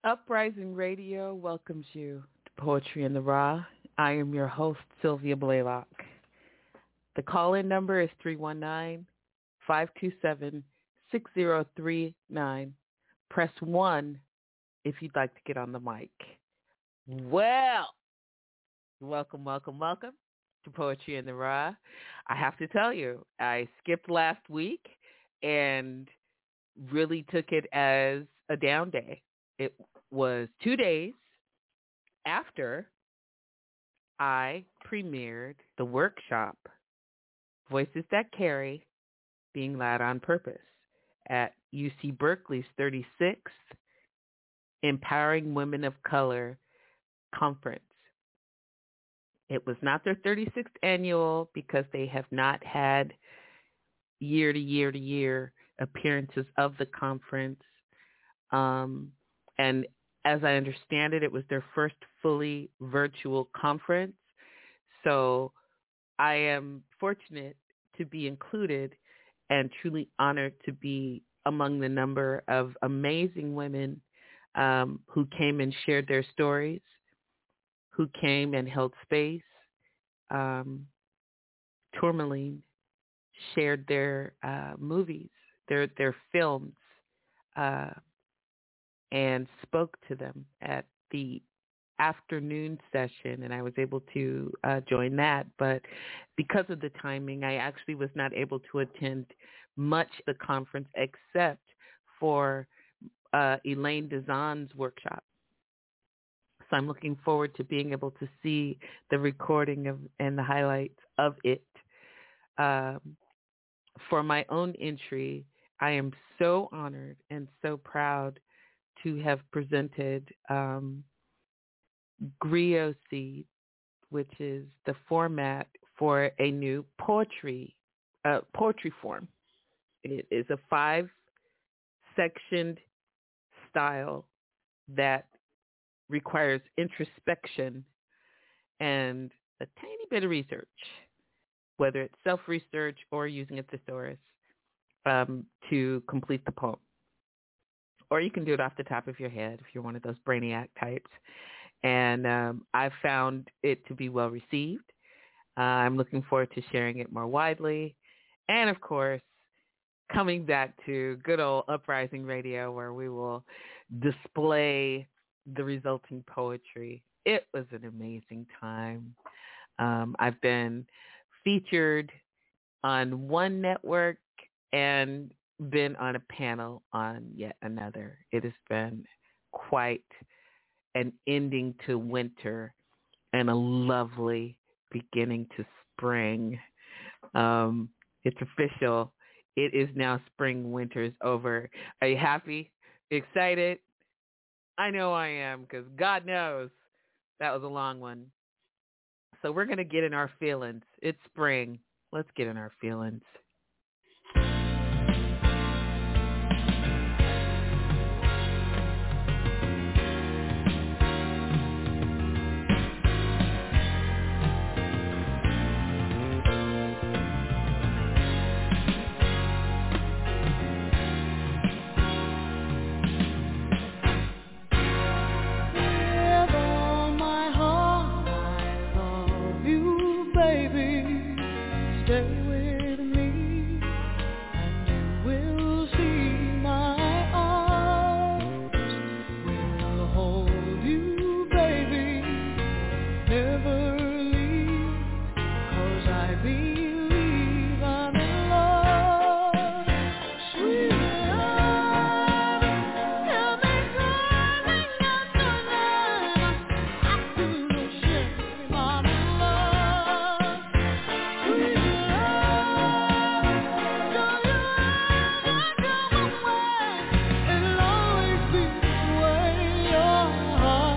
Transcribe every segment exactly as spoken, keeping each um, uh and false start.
Uprising Radio welcomes you to Poetry in the Raw. I am your host, Sylvia Blaylock. The call-in number is three one nine, five two seven, six zero three nine. Press one if you'd like to get on the mic. Well, welcome, welcome, welcome to Poetry in the Raw. I have to tell you, I skipped last week and really took it as a down day. It was two days after I premiered the workshop, Voices That Carry, Being Loud on Purpose, at U C Berkeley's thirty-sixth Empowering Women of Color Conference. It was not their thirty-sixth annual because they have not had year to year to year appearances of the conference. Um, and as I understand it, it was their first fully virtual conference. So I am fortunate to be included and truly honored to be among the number of amazing women um, who came and shared their stories, who came and held space. Um, Tourmaline shared their uh, movies, their their films, uh, and spoke to them at the afternoon session, and I was able to uh, join that. But because of the timing, I actually was not able to attend much of the conference except for uh, Elaine Dezan's workshop. So I'm looking forward to being able to see the recording of and the highlights of it. Um, for my own entry, I am so honored and so proud to have presented um, Griot Seed, which is the format for a new poetry uh, poetry form. It is a five-sectioned style that requires introspection and a tiny bit of research, whether it's self-research or using a thesaurus um, to complete the poem. Or you can do it off the top of your head if you're one of those brainiac types. And um, I've found it to be well received. Uh, I'm looking forward to sharing it more widely. And, of course, coming back to good old Uprising Radio, where we will display the resulting poetry. It was an amazing time. Um, I've been featured on one network and been on a panel on yet another. It has been quite an ending to winter and a lovely beginning to spring. Um, it's official. It is now spring. Winter's over. Are you happy? Excited? I know I am, because God knows that was a long one. So we're going to get in our feelings. It's spring. Let's get in our feelings.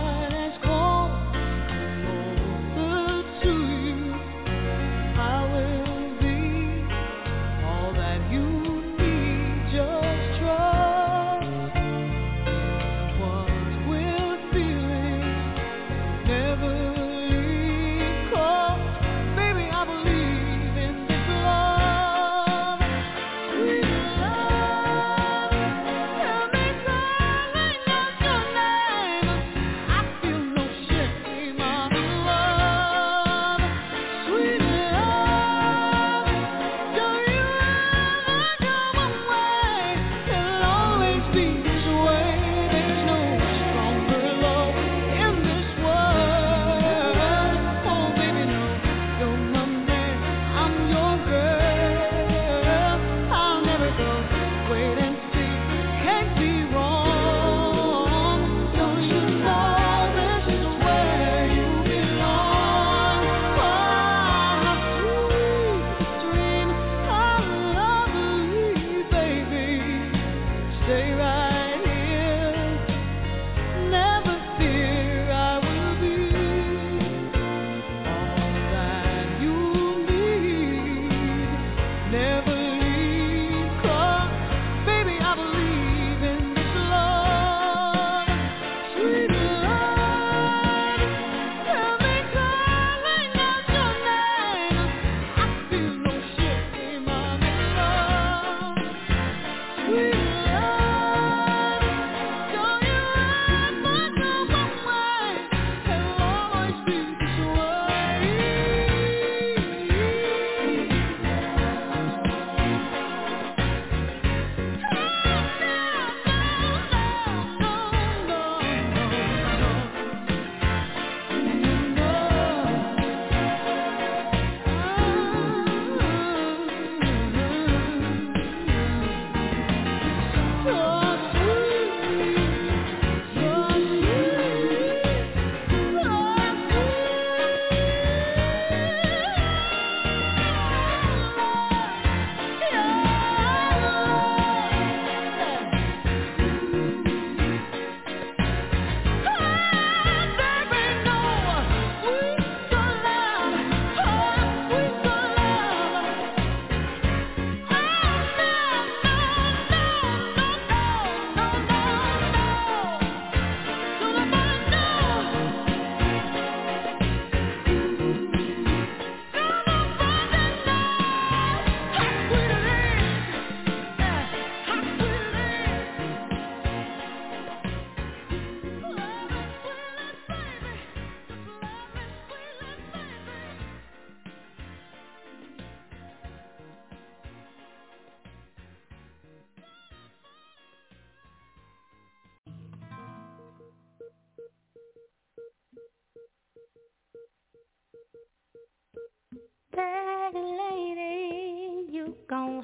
I will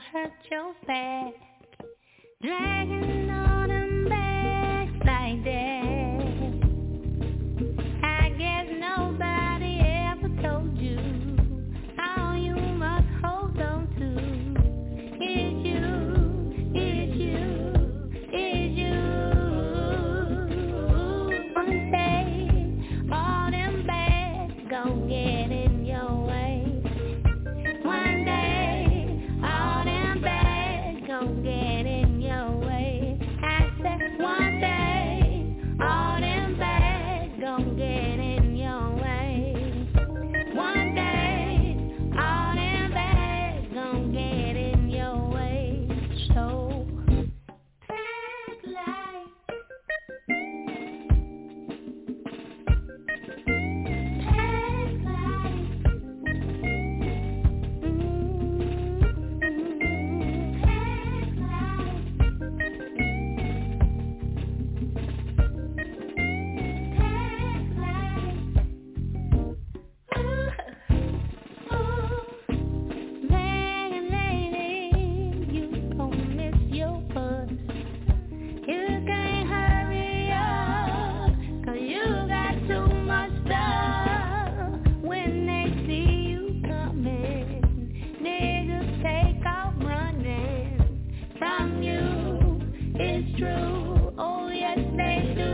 hurt your back, dragging on them back like that. I guess nobody ever told you all you must hold on to is you, is you, is you. One day, all them bags gon' get in your way. One day, all them bags gon' get in your way. I said one day, all them bags gon' get in your way. One day, all them bags gon' get in your way. So, pack light, pack light, mm-hmm. Pack light, pack light. Ooh, ooh. Man, lady, you gon' miss your bus. You can't hurry up, 'cause you got too much stuff. When they see you coming, niggas take off running from you. It's true, oh yes they do.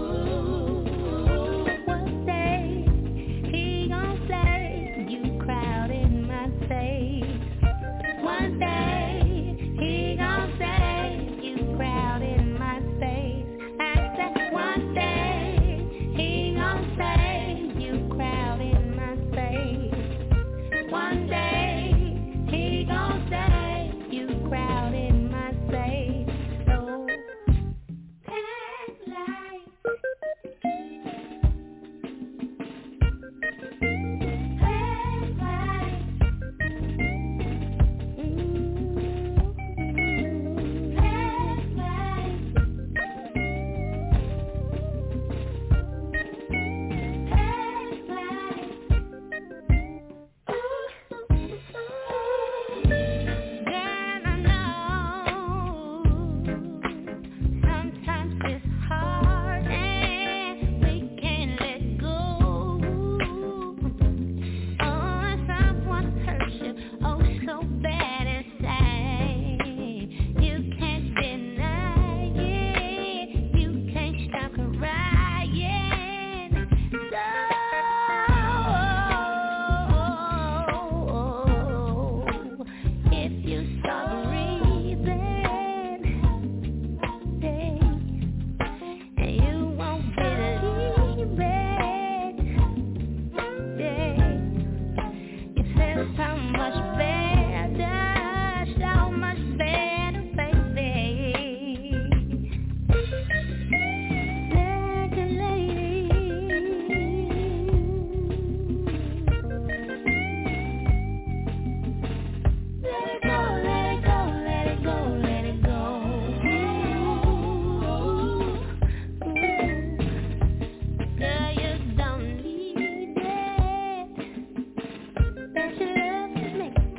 One day, he gon' say you crowded my space. One day, he gon' say you crowded my space. I said one day, he gon' say you crowded my space. One day, he gon' say you crowded my space. So, pack light, pack light, mm-hmm. Pack light, pack light. Then I know sometimes it's hard and we can't let go. Oh, someone hurt you, oh so bad inside. You can't deny it, you can't stop crying. So, if you start breathing, hey, and you won't believe it, yeah, you feel so much better, so much better, baby. Like a lady. Let it go, let it go, let it go, let it go. Ooh, girl, you don't need it. Bet your love is making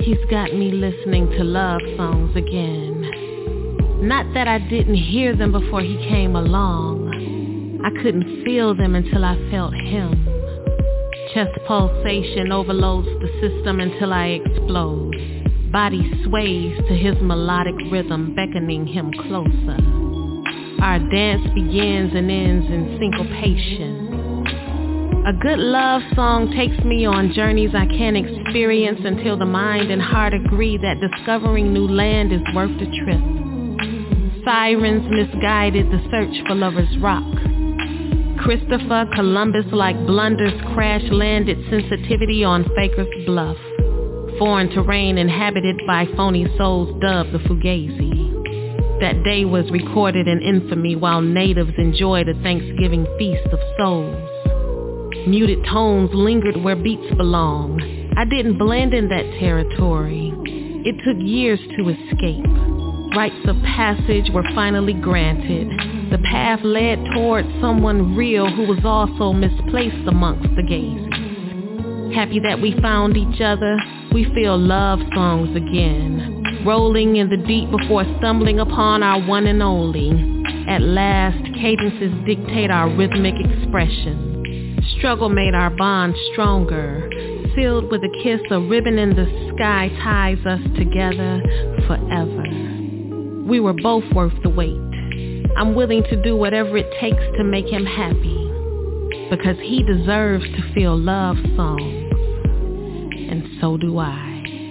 He's got me listening to love songs again. Not that I didn't hear them before he came along. I couldn't feel them until I felt him. Chest pulsation overloads the system until I explode. Body sways to his melodic rhythm, beckoning him closer. Our dance begins and ends in syncopation. A good love song takes me on journeys I can't experience until the mind and heart agree that discovering new land is worth the trip. Sirens misguided the search for Lover's Rock. Christopher Columbus like blunders crash-landed sensitivity on Faker's Bluff. Foreign terrain inhabited by phony souls dubbed the Fugazi. That day was recorded in infamy while natives enjoyed a Thanksgiving feast of souls. Muted tones lingered where beats belong. I didn't blend in that territory. It took years to escape. Rites of passage were finally granted. The path led toward someone real who was also misplaced amongst the gazes. Happy that we found each other, we feel love songs again. Rolling in the deep before stumbling upon our one and only. At last, cadences dictate our rhythmic expression. Struggle made our bond stronger. Sealed with a kiss, a ribbon in the sky ties us together forever. We were both worth the wait. I'm willing to do whatever it takes to make him happy. Because he deserves to feel love songs. And so do I.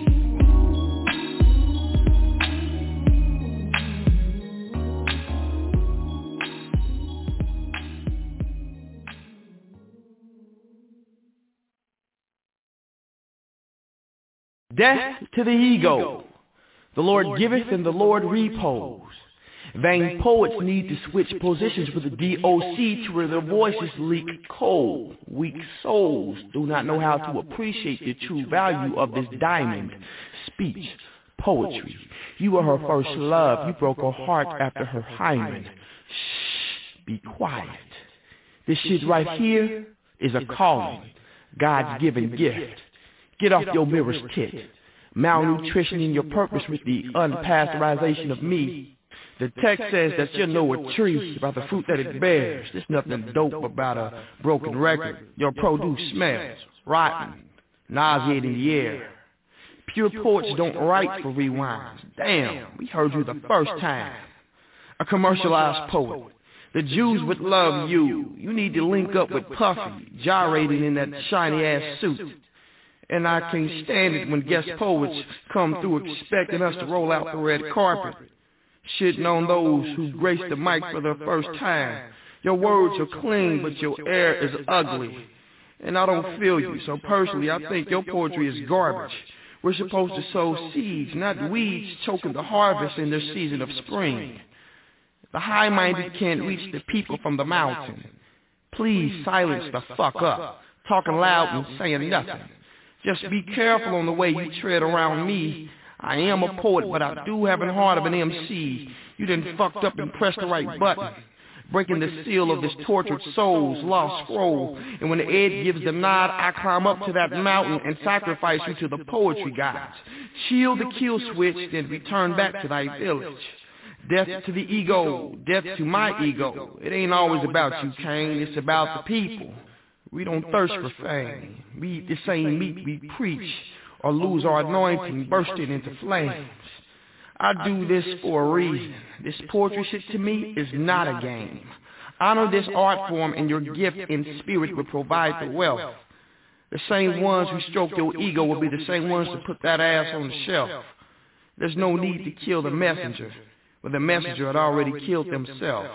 Death to the ego. The Lord giveth and the Lord repose. Vain poets need to switch positions with the D O C to where their voices leak cold. Weak souls do not know how to appreciate the true value of this diamond. Speech, poetry. You were her first love. You broke her heart after her hymen. Shh, be quiet. This shit right here is a calling. God's given gift. Get off your mirror's tit. Malnutrition in your purpose with the unpasteurization of me. The text says that you know a tree by the fruit that it bears. There's nothing dope about a broken record. Your produce smells rotten, nauseating the air. Pure poets don't write for rewinds. Damn, we heard you the first time. A commercialized poet. The Jews would love you. You need to link up with Puffy, gyrating in that shiny-ass suit. And I can't stand it when guest poets come through expecting us to roll out the red carpet. Shitting on those who grace the mic for the first time. Your words are clean, but your air is ugly. And I don't feel you, so personally I think your poetry is garbage. We're supposed to sow seeds, not weeds choking the harvest in their season of spring. The high-minded can't reach the people from the mountain. Please silence the fuck up, talking loud and saying nothing. Just be careful on the way you tread around me. I am a poet, but I do have a heart of an M C. You done fucked up and pressed the right button, breaking the seal of this tortured soul's lost scroll. And when the Ed gives the nod, I climb up to that mountain and sacrifice you to the poetry gods. Chill the kill switch, then return back to thy village. Death to the ego, death to my ego. It ain't always about you, Cain, it's about the people. We don't thirst for fame. We eat the same meat we preach, or lose our anointing, bursting into flames. I do this for a reason. This poetry shit to me is not a game. Honor this art form, and your gift in spirit will provide the wealth. The same ones who stroke your ego will be the same ones to put that ass on the shelf. There's no need to kill the messenger, but the messenger had already killed themselves.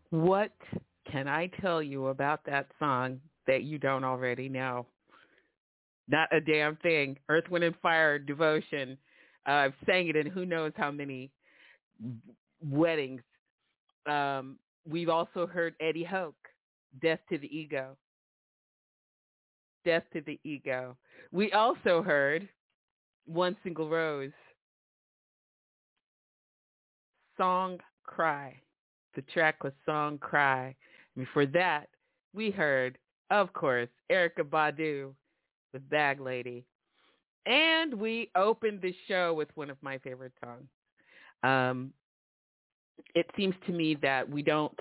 What can I tell you about that song that you don't already know? Not a damn thing. Earth, Wind, and Fire, Devotion. Uh, I've sang it in who knows how many weddings. Um, we've also heard Eddie Hoke, Death to the Ego. Death to the Ego. We also heard One Single Rose, Song Cry. The track was Song Cry. And before that, we heard, of course, Erykah Badu with Bag Lady. And we opened the show with one of my favorite songs. Um, it seems to me that we don't,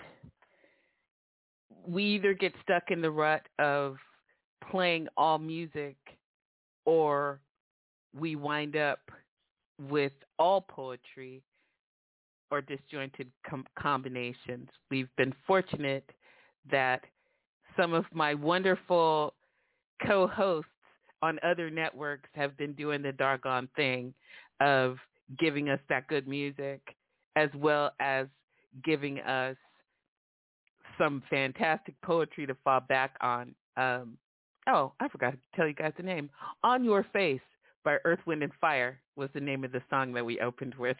we either get stuck in the rut of playing all music or we wind up with all poetry or disjointed com- combinations. We've been fortunate that some of my wonderful co-hosts on other networks have been doing the doggone thing of giving us that good music as well as giving us some fantastic poetry to fall back on. Um, oh, I forgot to tell you guys the name. On Your Face by Earth, Wind, and Fire was the name of the song that we opened with.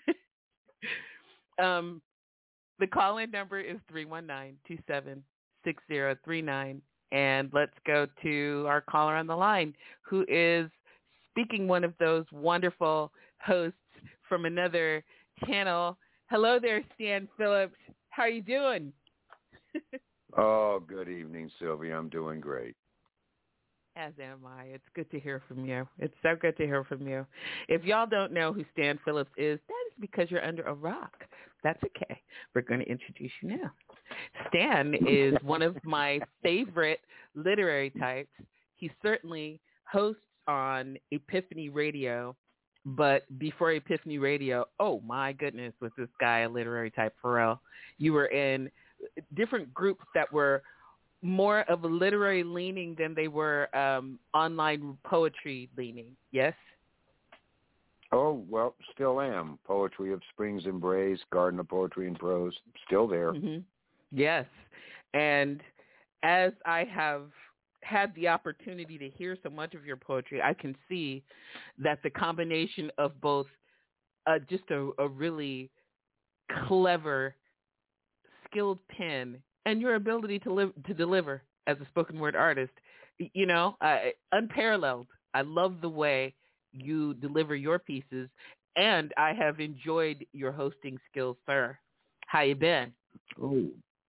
um, the call-in number is three one nine, two seven six zero three nine. And let's go to our caller on the line, who is speaking one of those wonderful hosts from another channel. Hello there, Stan Phillips. How are you doing? Oh, good evening, Sylvia. I'm doing great. As am I. It's good to hear from you. It's so good to hear from you. If y'all don't know who Stan Phillips is, that is because you're under a rock. That's okay. We're going to introduce you now. Stan is one of my favorite literary types. He certainly hosts on Epiphany Radio, but before Epiphany Radio, oh my goodness, was this guy a literary type for real. You were in different groups that were more of a literary leaning than they were um, online poetry leaning, yes? Oh, well, still am. Poetry of Springs Embrace, Garden of Poetry and Prose, still there. Mm-hmm. Yes. And as I have had the opportunity to hear so much of your poetry, I can see that the combination of both uh, just a, a really clever, skilled pen and your ability to live to deliver as a spoken word artist, you know, uh, unparalleled. I love the way you deliver your pieces, and I have enjoyed your hosting skills, sir. How you been? Oh.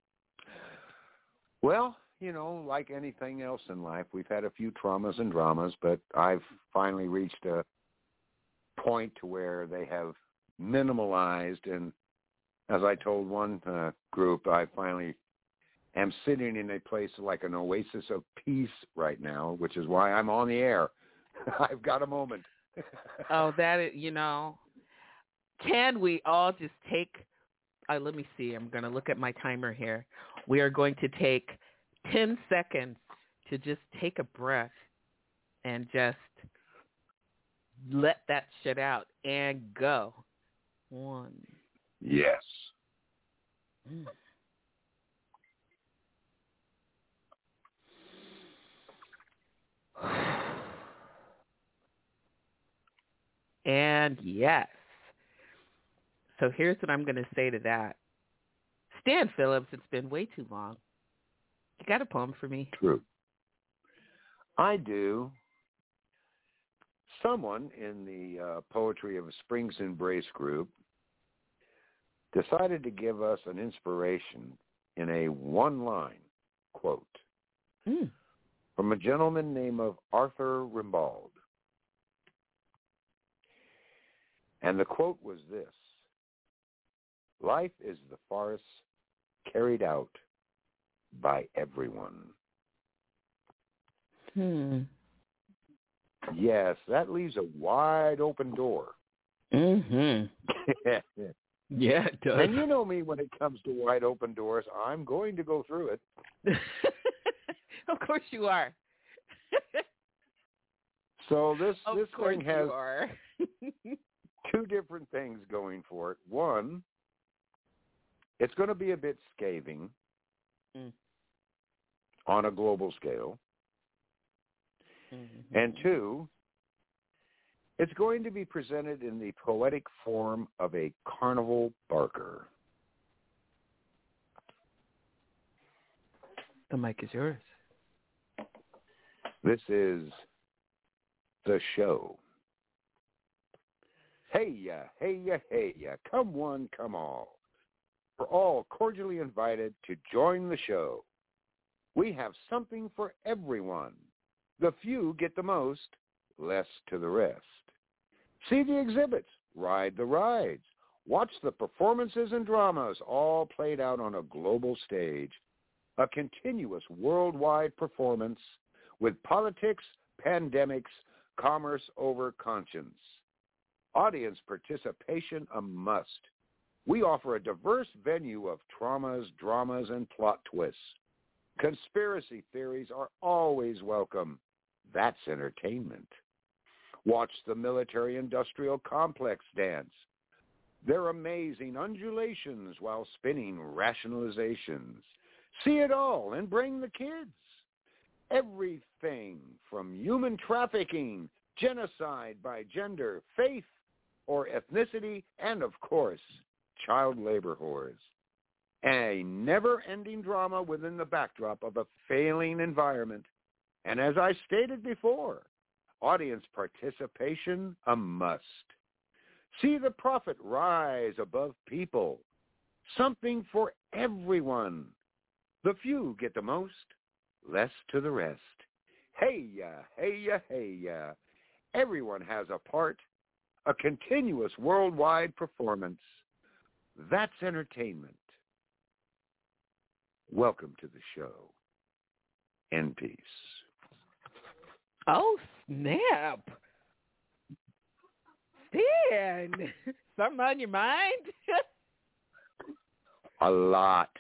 Well, you know, like anything else in life, we've had a few traumas and dramas, but I've finally reached a point to where they have minimalized, and as I told one uh, group, I finally am sitting in a place like an oasis of peace right now, which is why I'm on the air. I've got a moment. Oh, that is, you know, can we all just take, uh, let me see, I'm going to look at my timer here. We are going to take ten seconds to just take a breath and just let that shit out and go. One. Yes. Mm. And yes. So here's what I'm going to say to that. Stan Phillips, it's been way too long. You got a poem for me? True. I do. Someone in the uh, Poetry of Springs Embrace group decided to give us an inspiration in a one-line quote mm. from a gentleman named of Arthur Rimbaud. And the quote was this: "Life is the farce carried out by everyone." Hmm. Yes, that leaves a wide open door. Mm-hmm. Yeah, it does. And you know me, when it comes to wide open doors, I'm going to go through it. Of course you are. So this of this course thing has you are. two different things going for it. One, It's going to be a bit scathing Mm. on a global scale. Mm-hmm. And two, it's going to be presented in the poetic form of a carnival barker. The mic is yours. This is the show. Hey ya, hey ya, hey ya, come one, come all. We're all cordially invited to join the show. We have something for everyone. The few get the most, less to the rest. See the exhibits, ride the rides, watch the performances and dramas all played out on a global stage. A continuous worldwide performance with politics, pandemics, commerce over conscience. Audience participation a must. We offer a diverse venue of traumas, dramas, and plot twists. Conspiracy theories are always welcome. That's entertainment. Watch the military-industrial complex dance. Their amazing undulations while spinning rationalizations. See it all and bring the kids. Everything from human trafficking, genocide by gender, faith, or ethnicity, and of course, child labor whores. A never-ending drama within the backdrop of a failing environment. And as I stated before, audience participation a must. See the prophet rise above people. Something for everyone. The few get the most, less to the rest. Hey ya, hey ya, hey ya. Everyone has a part, a continuous worldwide performance. That's entertainment. Welcome to the show. In peace. Oh, snap. Stan, something on your mind? A lot.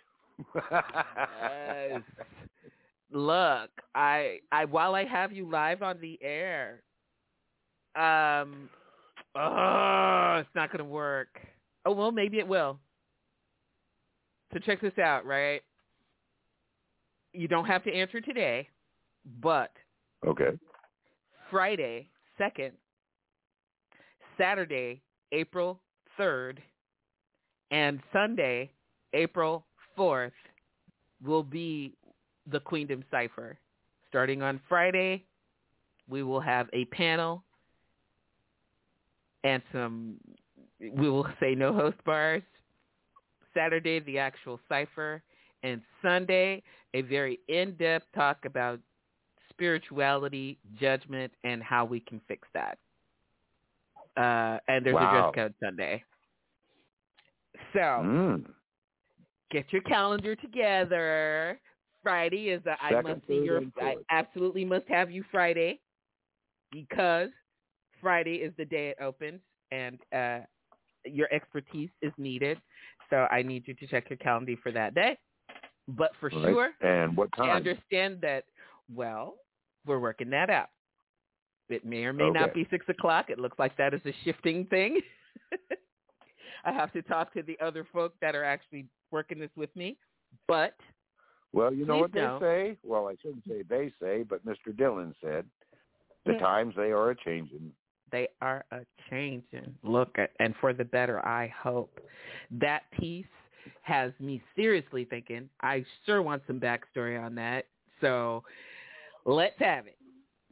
Yes. Look, I, I, while I have you live on the air, um, oh, it's not going to work. Oh, well, maybe it will. So check this out, right? You don't have to answer today, but Okay. Friday, second, Saturday, April third, and Sunday, April fourth, will be the Queendom Cipher. Starting on Friday, we will have a panel and some, we will say no host bars. Saturday, the actual cipher. And Sunday, a very in-depth talk about spirituality, judgment, and how we can fix that. Uh, and there's Wow. a dress code Sunday. So Mm. get your calendar together. Friday is a, I Second, must see third, your, and I fourth. absolutely must have you Friday, because Friday is the day it opens, and uh, your expertise is needed. So I need you to check your calendar for that day. But for Right. sure, And what I time? understand that, well, we're working that out. It may or may not Okay. be six o'clock. It looks like that is a shifting thing. I have to talk to the other folk that are actually working this with me. But Well, you know please what they know. say? Well, I shouldn't say they say, but Mister Dillon said, the Yeah. times they are a-changing. They are a changing. Look, at, and for the better, I hope. That piece has me seriously thinking, I sure want some backstory on that. So let's have it.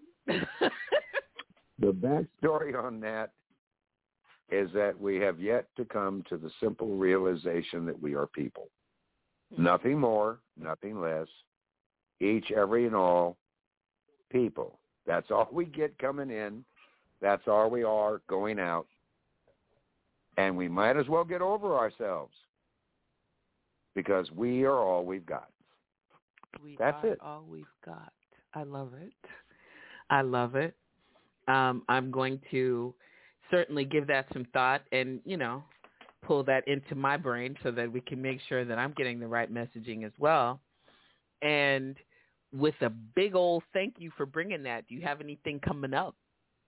The backstory on that is that we have yet to come to the simple realization that we are people. Nothing more, nothing less. Each, every, and all people. That's all we get coming in. That's all we are going out. And we might as well get over ourselves, because we are all we've got. We That's are it. all we've got. I love it. I love it. Um, I'm going to certainly give that some thought and, you know, pull that into my brain so that we can make sure that I'm getting the right messaging as well. And with a big old thank you for bringing that, do you have anything coming up?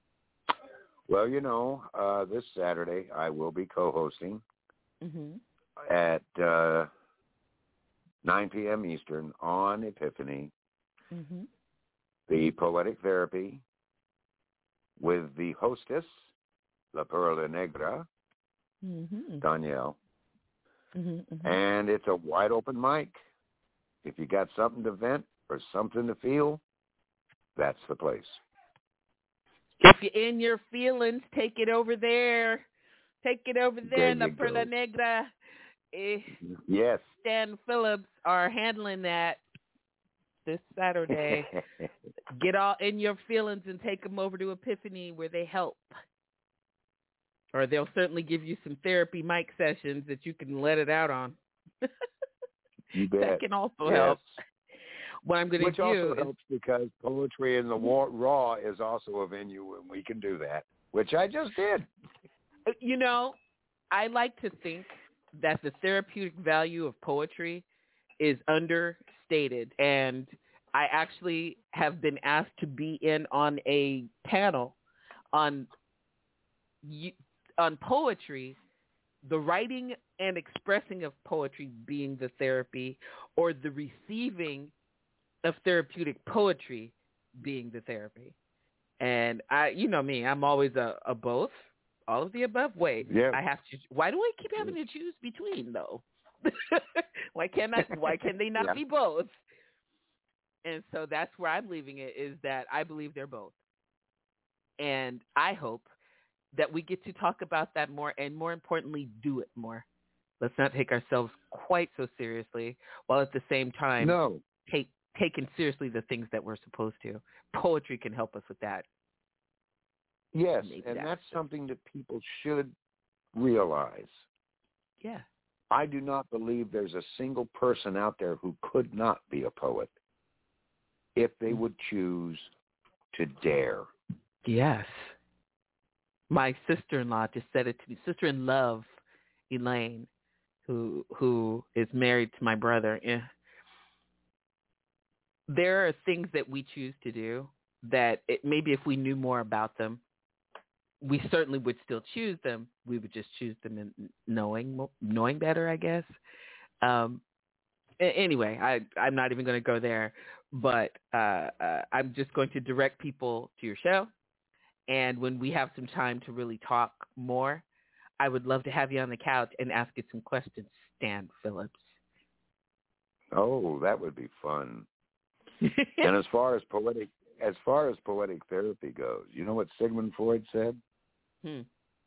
Well, you know, uh, this Saturday I will be co-hosting Mm-hmm. at uh, nine p.m. Eastern on Epiphany, mm-hmm. the Poetic Therapy with the hostess, La Perla Negra, mm-hmm. Danielle. Mm-hmm, mm-hmm. And it's a wide open mic. If you got something to vent or something to feel, that's the place. If you're in your feelings, take it over there. Take it over there, La Perla Negra. Eh, yes. Stan Phillips are handling that this Saturday. Get all in your feelings and take them over to Epiphany where they help. Or they'll certainly give you some therapy mic sessions that you can let it out on. You bet. That can also yes. help. What I'm going to Which do also is, helps because Poetry in the Raw is also a venue and we can do that, which I just did. You know, I like to think that the therapeutic value of poetry is understated. And I actually have been asked to be in on a panel on on poetry, the writing and expressing of poetry being the therapy, or the receiving of therapeutic poetry being the therapy. And I, you know me, I'm always a, a both, all of the above. Wait, yeah. I have to. Why do I keep having to choose between though? why can't I? Why can they not yeah. be both? And so that's where I'm leaving it, is that I believe they're both. And I hope that we get to talk about that more, and more importantly, do it more. Let's not take ourselves quite so seriously, while at the same time no. take taking seriously the things that we're supposed to. Poetry can help us with that. Yes, Maybe and that's, that's something that people should realize. Yeah. I do not believe there's a single person out there who could not be a poet if they would choose to dare. Yes. My sister-in-law just said it to me. Sister-in-love, Elaine, who who is married to my brother. Yeah. There are things that we choose to do that it, maybe if we knew more about them, we certainly would still choose them. We would just choose them in knowing knowing better, I guess. Um, anyway, I, I'm not even going to go there, but uh, uh, I'm just going to direct people to your show. And when we have some time to really talk more, I would love to have you on the couch and ask you some questions, Stan Phillips. Oh, that would be fun. And as far as poetic, as far as poetic therapy goes, you know what Sigmund Freud said? Hmm.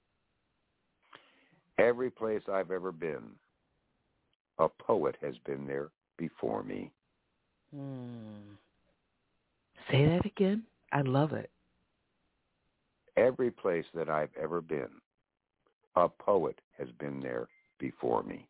Every place I've ever been, a poet has been there before me. Hmm. Say that again. I love it. Every place that I've ever been, a poet has been there before me.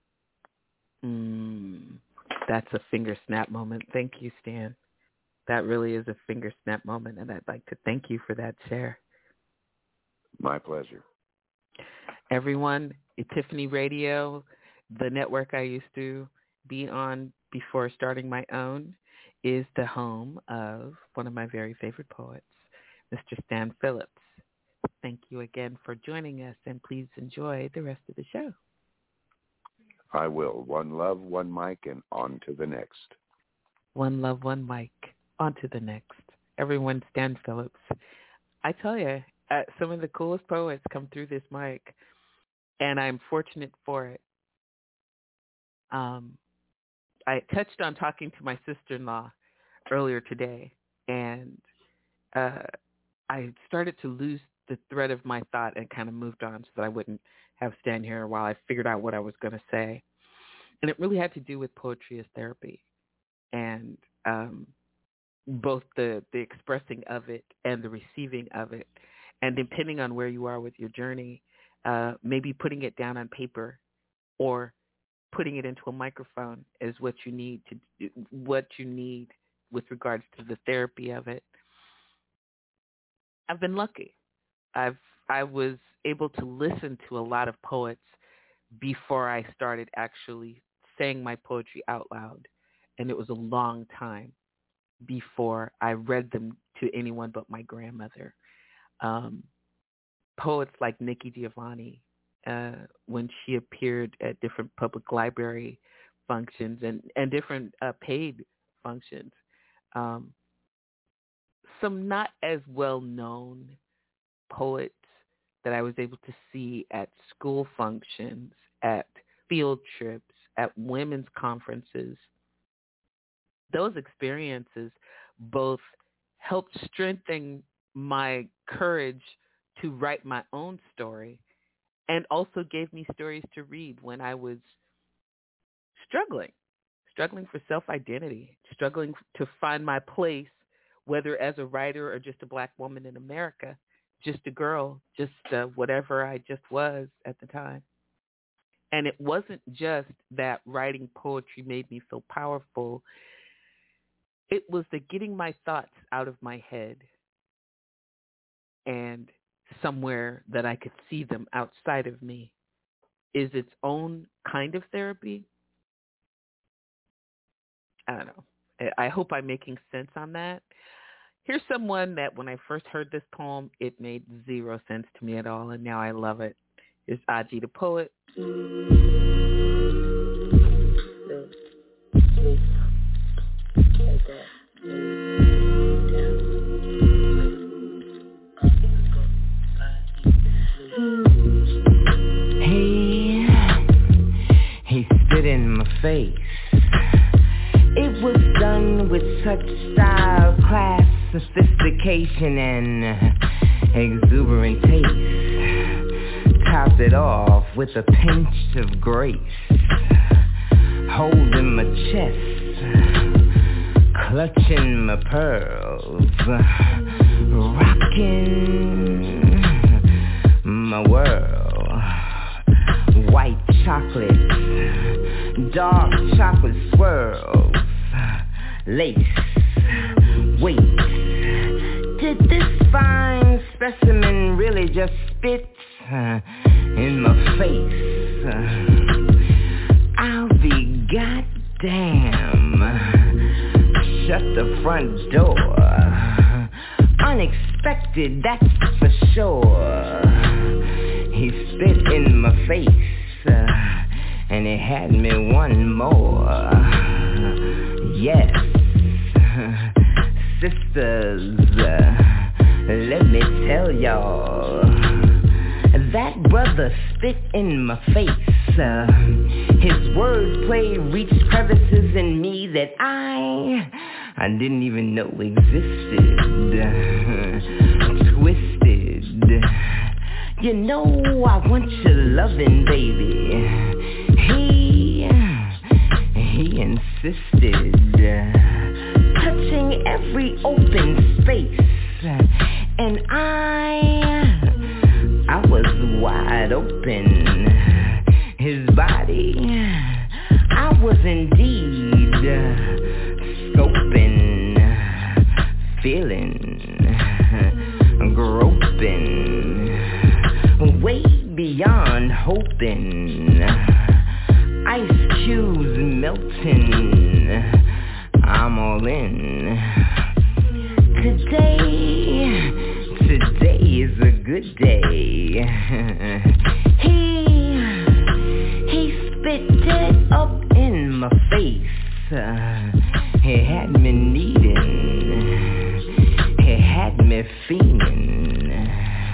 Mm, that's a finger snap moment. Thank you, Stan. That really is a finger snap moment, and I'd like to thank you for that share. My pleasure. Everyone, Epiphany Radio, the network I used to be on before starting my own, is the home of one of my very favorite poets, Mister Stan Phillips. Thank you again for joining us, and please enjoy the rest of the show. I will. One love, one mic, and on to the next. One love, one mic, on to the next. Everyone, Stan Phillips. I tell you, uh, some of the coolest poets come through this mic, and I'm fortunate for it. Um, I touched on talking to my sister-in-law earlier today, and uh, I started to lose the thread of my thought and kind of moved on so that I wouldn't have Stan here while I figured out what I was going to say. And it really had to do with poetry as therapy, and um, both the, the expressing of it and the receiving of it. And depending on where you are with your journey, uh, maybe putting it down on paper or putting it into a microphone is what you need to do, what you need with regards to the therapy of it. I've been lucky. I've I was able to listen to a lot of poets before I started actually saying my poetry out loud, and it was a long time before I read them to anyone but my grandmother. Um, poets like Nikki Giovanni, uh, when she appeared at different public library functions and, and different uh, paid functions. Um, some not as well-known poets that I was able to see at school functions, at field trips, at women's conferences. Those experiences both helped strengthen my courage to write my own story and also gave me stories to read when I was struggling, struggling for self-identity, struggling to find my place, whether as a writer or just a Black woman in America, just a girl, just uh, whatever I just was at the time. And it wasn't just that writing poetry made me feel powerful. It was the getting my thoughts out of my head and somewhere that I could see them outside of me is its own kind of therapy. I don't know. I hope I'm making sense on that. Here's someone that when I first heard this poem, it made zero sense to me at all, and now I love it. It's Aji the Poet. He, he spit in my face. It was done with such style, class, sophistication, and exuberant taste. Topped it off with a pinch of grace. Holding my chest, clutching my pearls, rocking my world. White chocolate, dark chocolate swirls, lace, wait. Did this fine specimen really just spit uh, in my face? Uh, I'll be goddamn. Shut the front door. Unexpected, that's for sure. He spit in my face, uh, and it had me one more. Yes, sisters, uh, let me tell y'all, that brother spit in my face. Uh, his wordplay reached crevices in me that I, I didn't even know existed. Uh, twisted. You know I want your loving, baby. He, he insisted, touching every open space, and I, I was wide open. His body, I was indeed scoping, feeling, groping. Way beyond hoping, ice cubes melting, I'm all in. Today, today is a good day. He, he spit dead up in my face. He had me needing, he had me fiending.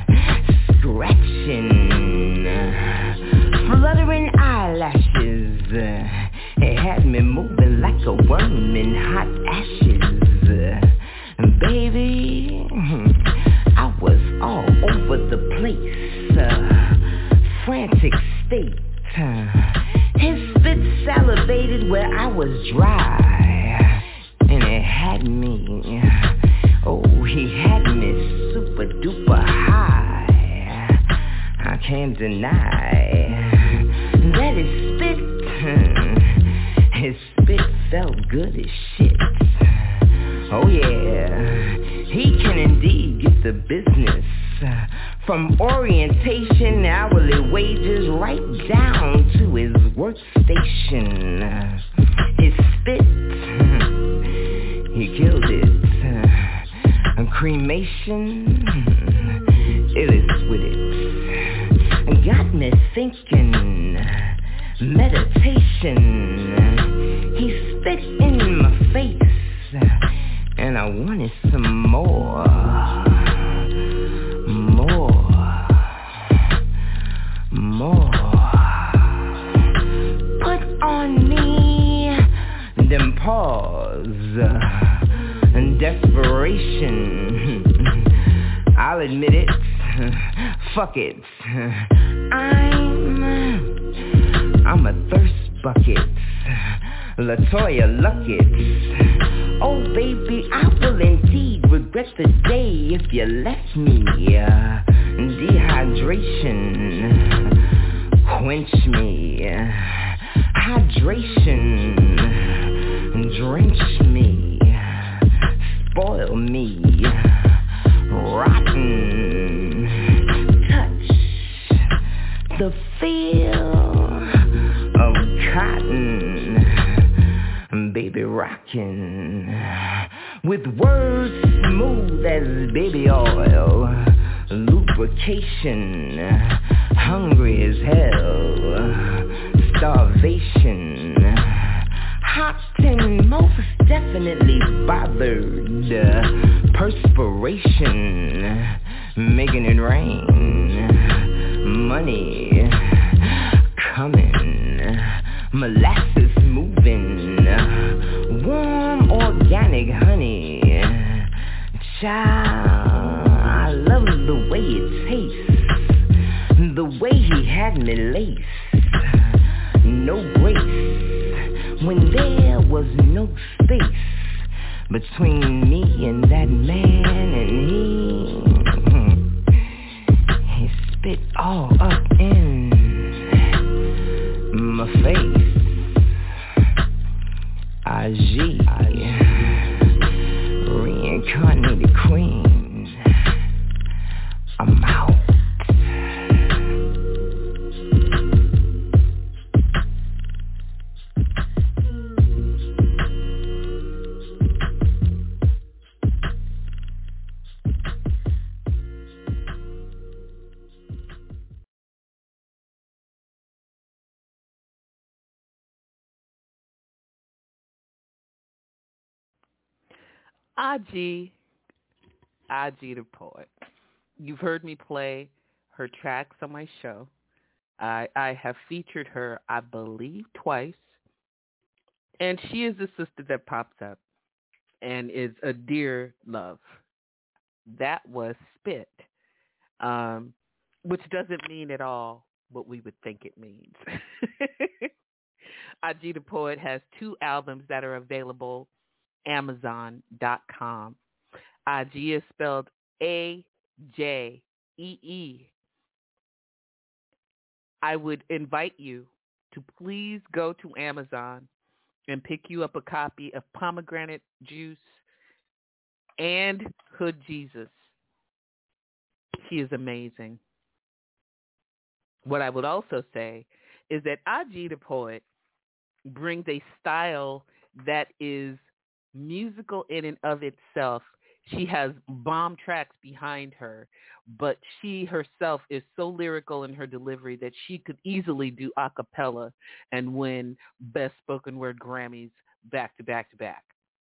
Scratching, fluttering eyelashes. It had me moving like a worm in hot ashes. Baby, I was all over the place, uh, frantic state. His spit salivated where I was dry, and it had me, oh, he had me super duper high. I can't deny that his spit, his spit felt good as shit. Oh yeah, he can indeed get the business, from orientation, hourly wages, right down to his workstation. His spit, he killed it. Cremation, illicit with it. Got me me thinking, meditation. He spit in my face, and I wanted some more, more, more. Put on me them paws and desperation. I'll admit it, fuck it. I'm, I'm a thirst bucket, LaToya Luckett. Oh baby, I will indeed regret the day if you left me. uh, Dehydration, quench me. Hydration, drench me. Spoil me. Rotten, touch the feel of cotton, baby rockin', with words smooth as baby oil, lubrication, hungry as hell, starvation, hot and most definitely bothered, perspiration, making it rain, money coming, molasses moving, warm organic honey. Child, I love the way it tastes, the way he had me laced. No grace when there was no space between me and that man, and he he spit all up in my face. I G, reincarnated queen, I'm out. Aji, Aji the Poet. You've heard me play her tracks on my show. I, I have featured her, I believe, twice. And she is the sister that pops up and is a dear love. That was Spit, um, which doesn't mean at all what we would think it means. Aji the Poet has two albums that are available Amazon dot com. Aji is spelled A J E E. I would invite you to please go to Amazon and pick you up a copy of Pomegranate Juice and Hood Jesus. She is amazing. What I would also say is that Aji the Poet brings a style that is musical in and of itself. She has bomb tracks behind her, but she herself is so lyrical in her delivery that she could easily do a cappella and win Best Spoken Word Grammys back to back to back.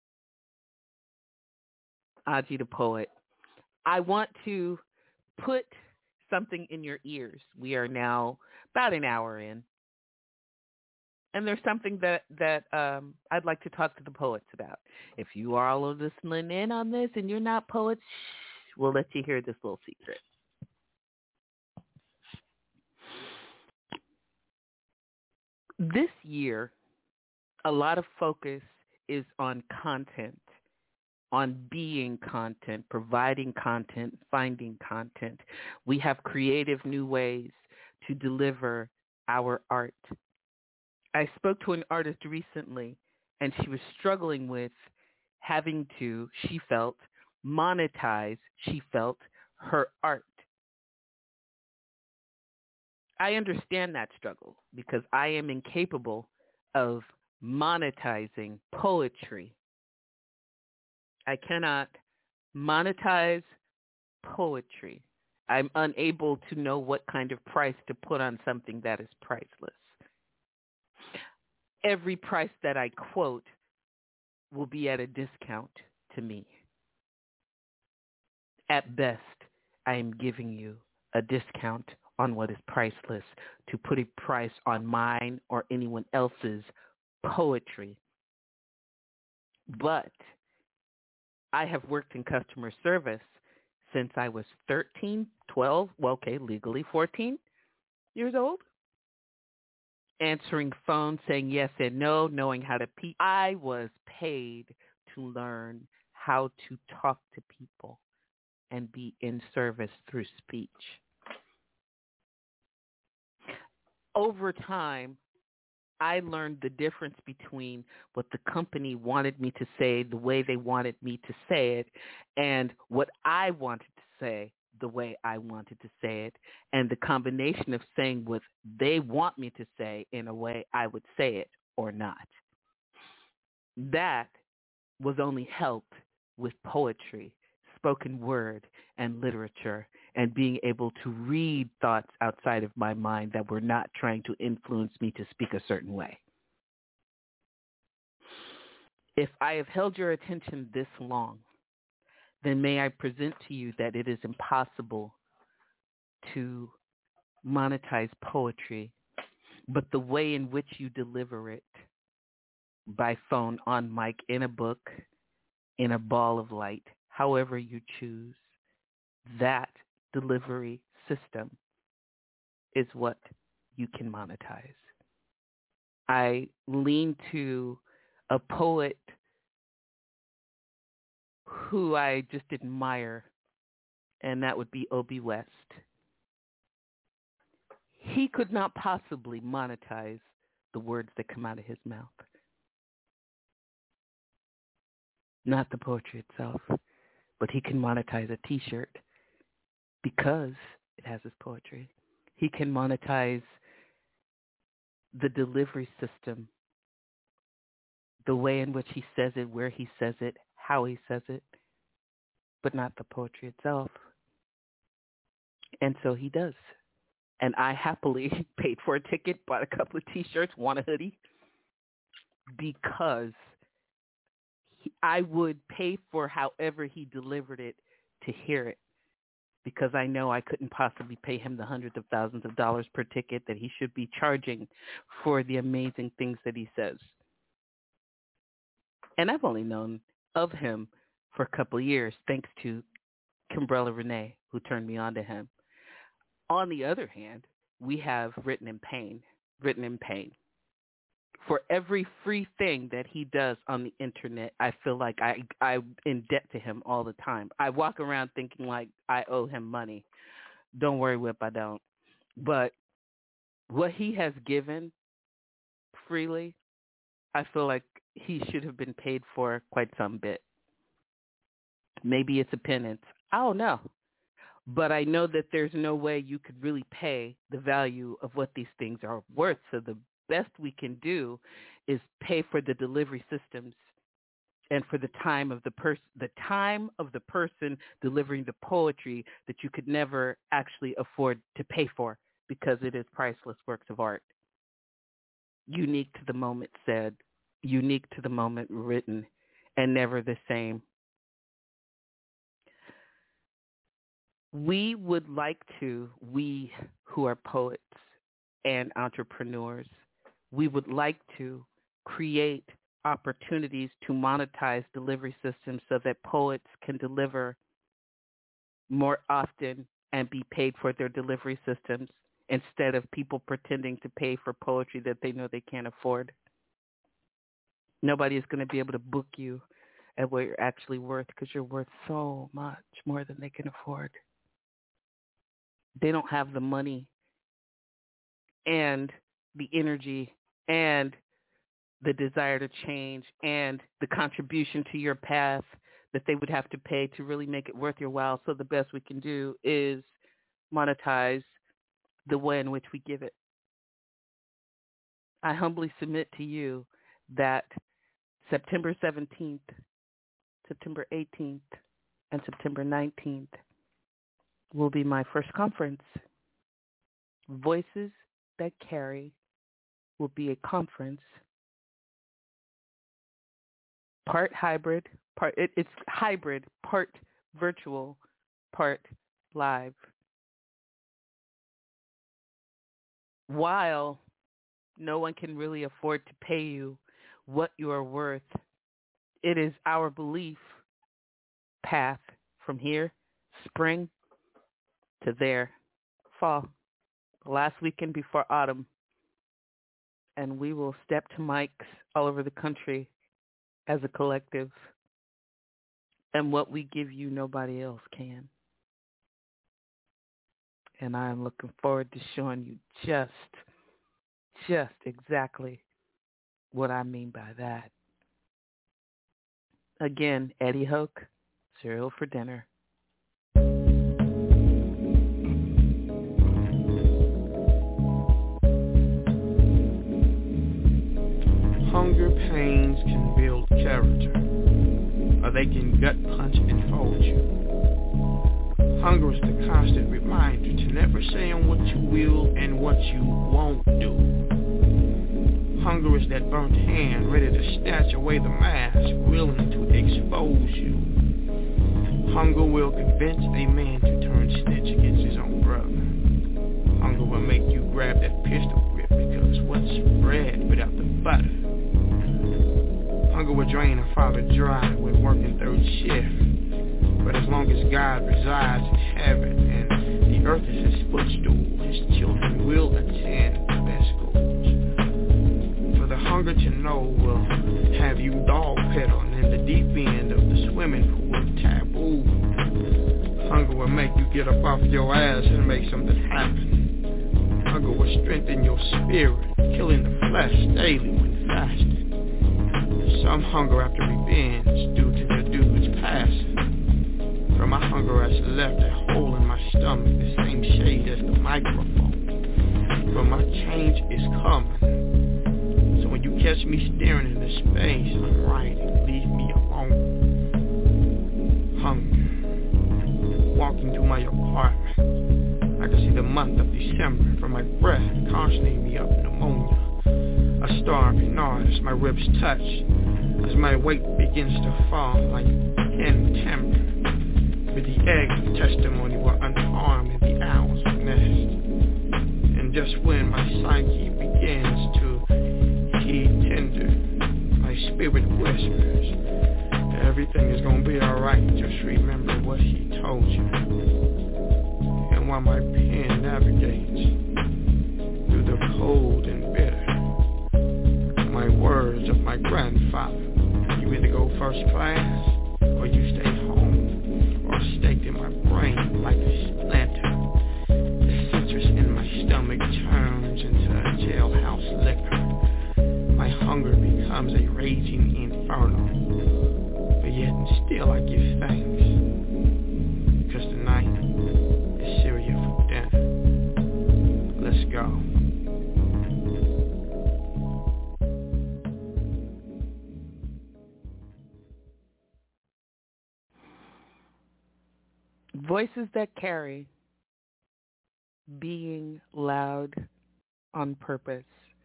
Aji the Poet. I want to put something in your ears. We are now about an hour in. And there's something that, that um, I'd like to talk to the poets about. If you are all listening in on this and you're not poets, shh, we'll let you hear this little secret. This year, a lot of focus is on content, on being content, providing content, finding content. We have creative new ways to deliver our art. I spoke to an artist recently, and she was struggling with having to, she felt, monetize, she felt, her art. I understand that struggle because I am incapable of monetizing poetry. I cannot monetize poetry. I'm unable to know what kind of price to put on something that is priceless. Every price that I quote will be at a discount to me. At best, I am giving you a discount on what is priceless. To put a price on mine or anyone else's poetry. But I have worked in customer service since I was thirteen, twelve, well, okay, legally fourteen years old. Answering phones, saying yes and no, knowing how to pe- I was paid to learn how to talk to people and be in service through speech. Over time, I learned the difference between what the company wanted me to say, the way they wanted me to say it, and what I wanted to say the way I wanted to say it, and the combination of saying what they want me to say in a way I would say it or not. That was only helped with poetry, spoken word, and literature, and being able to read thoughts outside of my mind that were not trying to influence me to speak a certain way. If I have held your attention this long, then may I present to you that it is impossible to monetize poetry, but the way in which you deliver it, by phone, on mic, in a book, in a ball of light, however you choose, that delivery system is what you can monetize. I lean to a poet who I just admire, and that would be Obie West. He could not possibly monetize the words that come out of his mouth. Not the poetry itself, but he can monetize a T-shirt because it has his poetry. He can monetize the delivery system, the way in which he says it, where he says it, how he says it, but not the poetry itself. And so he does. And I happily paid for a ticket, bought a couple of T-shirts, won a hoodie, because he, I would pay for however he delivered it to hear it, because I know I couldn't possibly pay him the hundreds of thousands of dollars per ticket that he should be charging for the amazing things that he says. And I've only known of him for a couple of years, thanks to Kimbrella Renee, who turned me on to him. On the other hand, we have Written in Pain, Written in Pain. For every free thing that he does on the internet, I feel like I, I'm in debt to him all the time. I walk around thinking like I owe him money. Don't worry, Whip, I don't. But what he has given freely, I feel like he should have been paid for quite some bit. Maybe it's a penance. I don't know. But I know that there's no way you could really pay the value of what these things are worth. So the best we can do is pay for the delivery systems and for the time of the person, the time of the person delivering the poetry that you could never actually afford to pay for, because it is priceless works of art. Unique to the moment said, unique to the moment written, and never the same. We would like to, we who are poets and entrepreneurs, we would like to create opportunities to monetize delivery systems so that poets can deliver more often and be paid for their delivery systems, instead of people pretending to pay for poetry that they know they can't afford. Nobody is going to be able to book you at what you're actually worth, because you're worth so much more than they can afford. They don't have the money and the energy and the desire to change and the contribution to your path that they would have to pay to really make it worth your while. So the best we can do is monetize the way in which we give it. I humbly submit to you that September seventeenth, September eighteenth, and September nineteenth will be my first conference. Voices That Carry will be a conference, part hybrid, part it, it's hybrid, part virtual, part live. While no one can really afford to pay you what you are worth, it is our belief path from here, spring, to there, fall, last weekend before autumn, and we will step to mics all over the country as a collective, and what we give you, nobody else can. And I am looking forward to showing you just, just exactly what I mean by that. Again, Eddie Hoke, Cereal for Dinner. Hunger pains can build character, or they can gut punch and fold you. Hunger is the constant reminder to never say on what you will and what you won't do. Hunger is that burnt hand ready to snatch away the mask, willing to expose you. Hunger will convince a man to turn snitch against his own brother. Hunger will make you grab that pistol grip, because what's bread without the butter? Hunger will drain a father dry when working third shift. But as long as God resides in heaven and the earth is his footstool, his children will attend the best schools. For the hunger to know will have you dog pedaling in the deep end of the swimming pool of taboo. Hunger will make you get up off your ass and make something happen. Hunger will strengthen your spirit, killing the flesh daily when fasting. Some hunger after revenge due to their dudes passing. For my hunger has left a hole in my stomach, the same shade as the microphone. For my change is coming. So when you catch me staring into space, I'm writing, leave me alone. Hunger. Walking through my apartment, I can see the month of December from my breath constantly me up pneumonia. A starving artist, my ribs touch as my weight begins to fall like tin timber. With the eggs of testimony were unharmed in the owl's nest. And just when my psyche begins to heed tender, my spirit whispers, everything is gonna be alright, just remember what he told you. And while my pen navigates through the cold and bitter, my words of my grandfather, you either go first class or you stay home, or staked in my brain like a splinter. The citrus in my stomach turns into a jailhouse liquor. My hunger becomes a raging inferno, but yet and still I give thanks, because tonight is cereal for dinner. Let's go. Voices That Carry, being loud on purpose,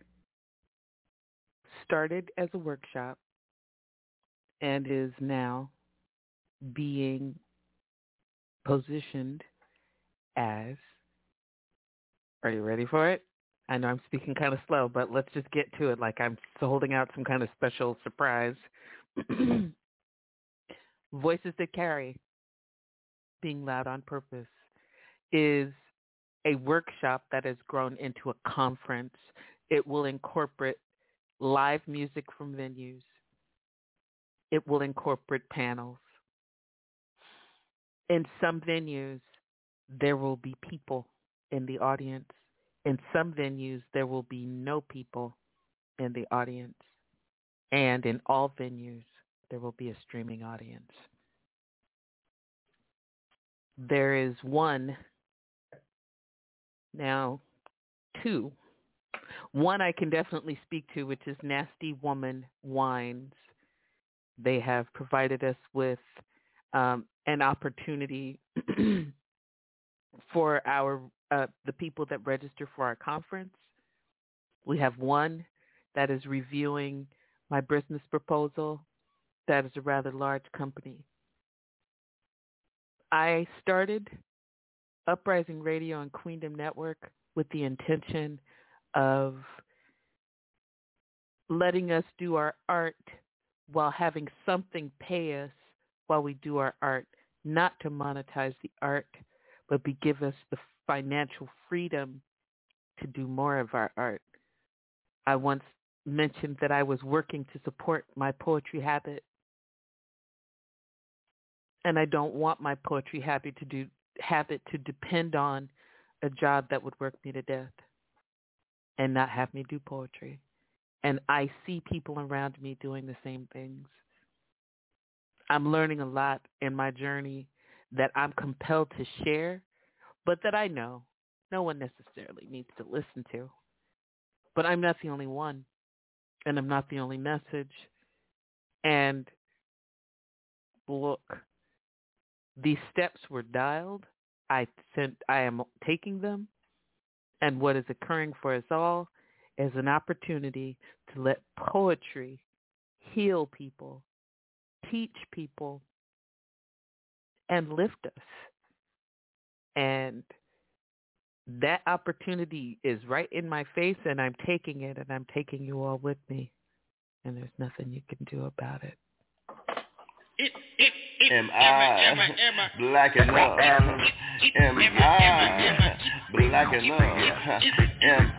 started as a workshop and is now being positioned as, are you ready for it? I know I'm speaking kind of slow, but let's just get to it like I'm holding out some kind of special surprise. Voices That Carry, being loud on purpose, is a workshop that has grown into a conference. It will incorporate live music from venues. It will incorporate panels. In some venues, there will be people in the audience. In some venues, there will be no people in the audience. And in all venues, there will be a streaming audience. There is one, now two. One I can definitely speak to, which is Nasty Woman Wines. They have provided us with um, an opportunity for our uh, the people that register for our conference. We have one that is reviewing my business proposal. That is a rather large company. I started Uprising Radio and Queendom Network with the intention of letting us do our art while having something pay us while we do our art, not to monetize the art, but be give us the financial freedom to do more of our art. I once mentioned that I was working to support my poetry habit, and I don't want my poetry habit to do habit to depend on a job that would work me to death and not have me do poetry. And I see people around me doing the same things. I'm learning a lot in my journey that I'm compelled to share, but that I know no one necessarily needs to listen to. But I'm not the only one, and I'm not the only message. And look, these steps were dialed. I sent, I am taking them, and what is occurring for us all is an opportunity to let poetry heal people, teach people, and lift us. And that opportunity is right in my face, and I'm taking it, and I'm taking you all with me. And there's nothing you can do about it. It, it, it, Am I black enough? Am I black enough? Am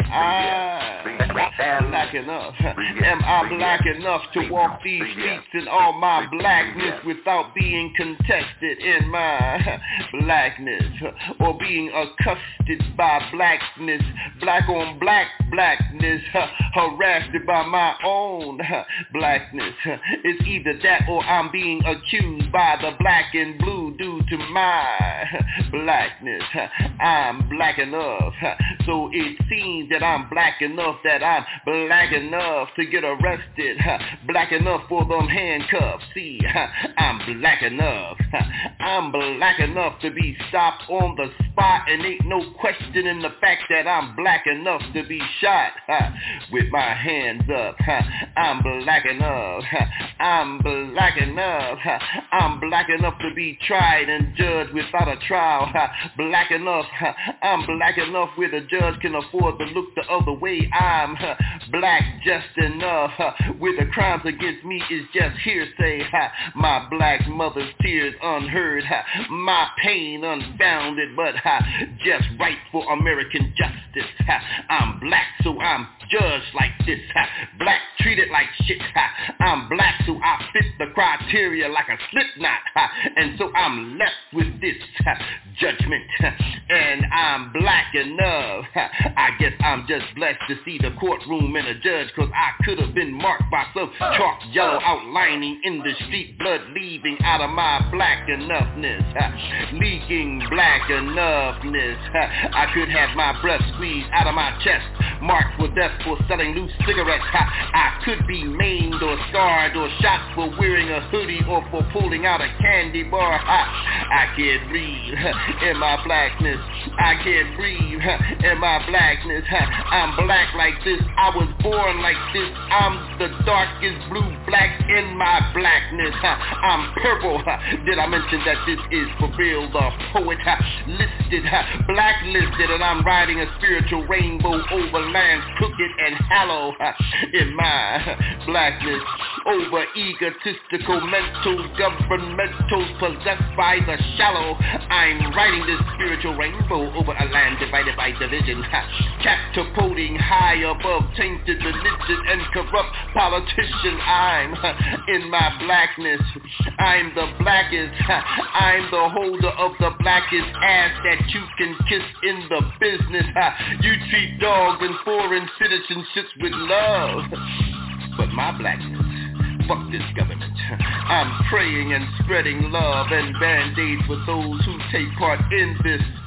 I black enough? Am I black enough to walk these streets in all my blackness without being contested in my blackness or being accosted by blackness, black on black blackness, harassed by my own blackness? It's either that or I'm being accused by the black and blue due to my blackness. I'm black enough, so it seems that I'm black enough that I'm black enough to get arrested, black enough for them handcuffs. See, I'm black enough, I'm black enough to be stopped on the spot, and ain't no questioning the fact that I'm black enough to be shot with my hands up. I'm black enough, I'm black enough, I'm black enough to be tried and judged without a trial. Black enough, I'm black enough where the judge can afford to look the other way. I'm black just enough where the crimes against me is just hearsay. My black mother's tears unheard, my pain unbounded, but just right for American justice. I'm black, so I'm judged like this. Black treated like shit. I'm black, so I fit the criteria like a slip knot. And so I'm left with this judgment. And I'm black enough. I guess I'm just blessed to see the courtroom and a judge, cause I could have been marked by some chalk yellow outlining in the street, blood leaving out of my black enoughness, leaking black enoughness. I could have my breath squeezed out of my chest, marked for death for selling loose cigarettes. I could be maimed or scarred or shot for wearing a hoodie or for pulling out a candy bar. I, I can't breathe in my blackness. I can't breathe in my blackness. I'm black like this. I was born like this. I'm the darkest blue black in my blackness. I'm purple. Did I mention that this is for Bill the poet? Listed, blacklisted, and I'm riding a spiritual rainbow over lands crooked and hollow in my blackness. Over egotistical mentals, governmentals possessed by the shallow. I'm riding this spiritual rainbow over a land divided by division, catapulting high above tainted religion and corrupt politician. I'm in my blackness. I'm the blackest. I'm the holder of the blackest ass that you can kiss in the business. You treat dogs and foreign citizenships with love, but my blackness, fuck this government. I'm praying and spreading love and band-aids for those who take part in this.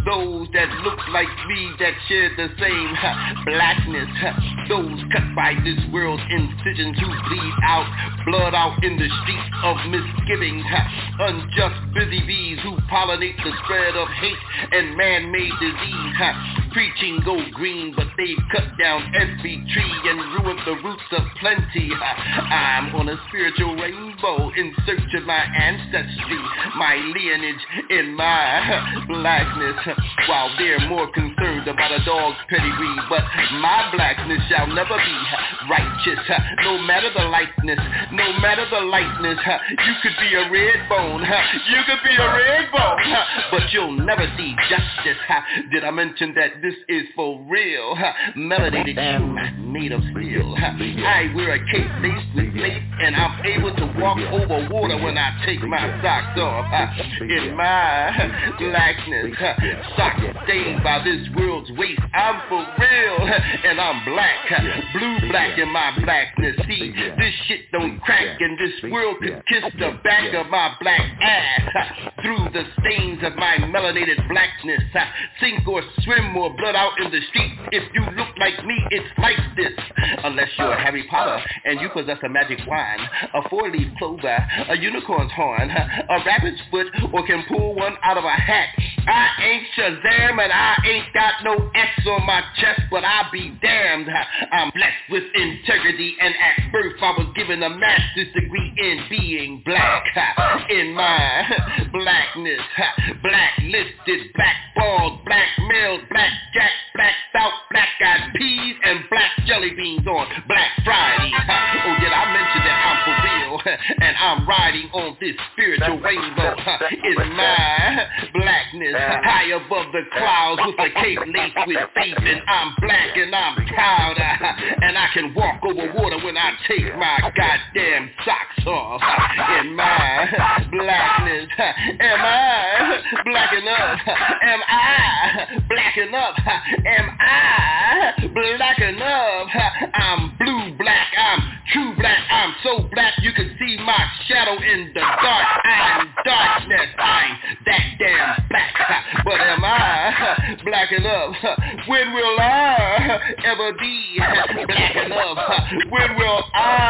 those that look like me that share the same blackness. Those cut by this world's incisions who bleed out, blood out in the streets of misgivings. Unjust busy bees who pollinate the spread of hate and man-made disease. Preaching go green, but they've cut down every tree and ruined the roots of plenty. I'm on a spiritual rainbow in search of my ancestry, my lineage in my blackness, while they're more concerned about a dog's pedigree. But my blackness shall never be righteous, no matter the likeness, no matter the likeness. You could be a red bone, you could be a red bone, but you'll never see justice. Did I mention that this is for real? Melanated human made of steel. I wear a cape laced with faith, and I'm able to walk over water when I take my socks off. In my blackness, socks stained by this world's waste. I'm for real, and I'm black, blue black in my blackness. See, this shit don't crack, and this world could kiss the back of my black ass through the stains of my melanated blackness. Sink or swim or blood out in the street. If you look like me, it's like this. Unless you're Harry Potter and you possess a magic wand, a four-leaf clover, a unicorn's horn, a rabbit's foot, or can pull one out of a hat. I ain't Shazam and I ain't got no X on my chest, but I'll be damned. I'm blessed with integrity, and at birth I was given a master's degree in being black. In my blackness, blacklisted, blackballed, blackmailed, blackjack, blacked out, black-eyed peas, and black jelly beans on Black Friday. Oh, did I mention that I'm for real, and I'm riding on this spiritual rainbow in my blackness, high above the clouds with a cape laced with faith, and I'm black and I'm proud, and I can walk over water when I take my goddamn socks off. In my blackness, am I black enough? Am I black enough? Am I black enough? I'm blue black, I'm true black, I'm so black you can see my shadow in the dark. I'm darkness, I'm that damn black. But am I black enough? When will I ever be black enough? When will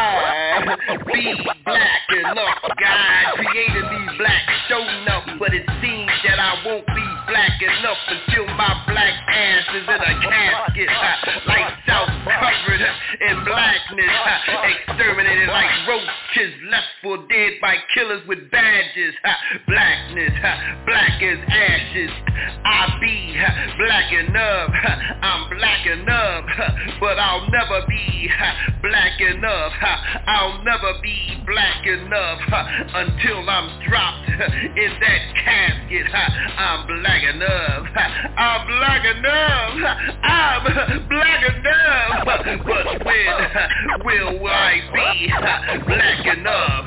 I be black enough? God created me black, sure enough, but it seems that I won't be black enough until my black ass is in a casket, lights out, covered in blackness, exterminated like roaches, left for dead by killers with badges. Blackness, black as ashes. I be black enough, I'm black enough, but I'll never be black enough. I'll never be black enough until I'm dropped in that casket. I'm black enough, I'm black enough, I'm black enough, but when will I be black enough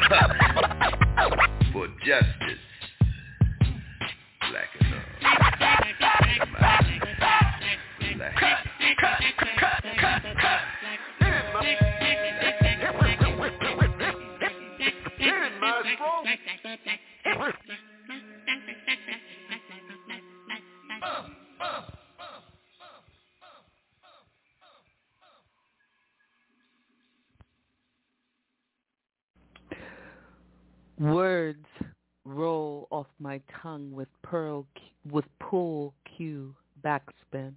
for justice? Black enough. Words roll off my tongue with pearl with pool cue backspin.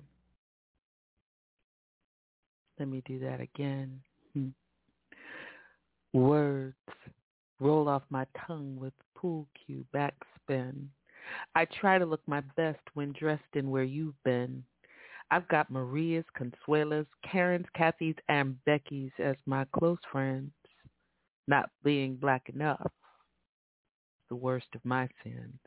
Let me do that again. Hmm. Words roll off my tongue with pool cue backspin. I try to look my best when dressed in where you've been. I've got Maria's, Consuela's, Karen's, Kathy's, and Becky's as my close friends. Not being black enough, the worst of my sins.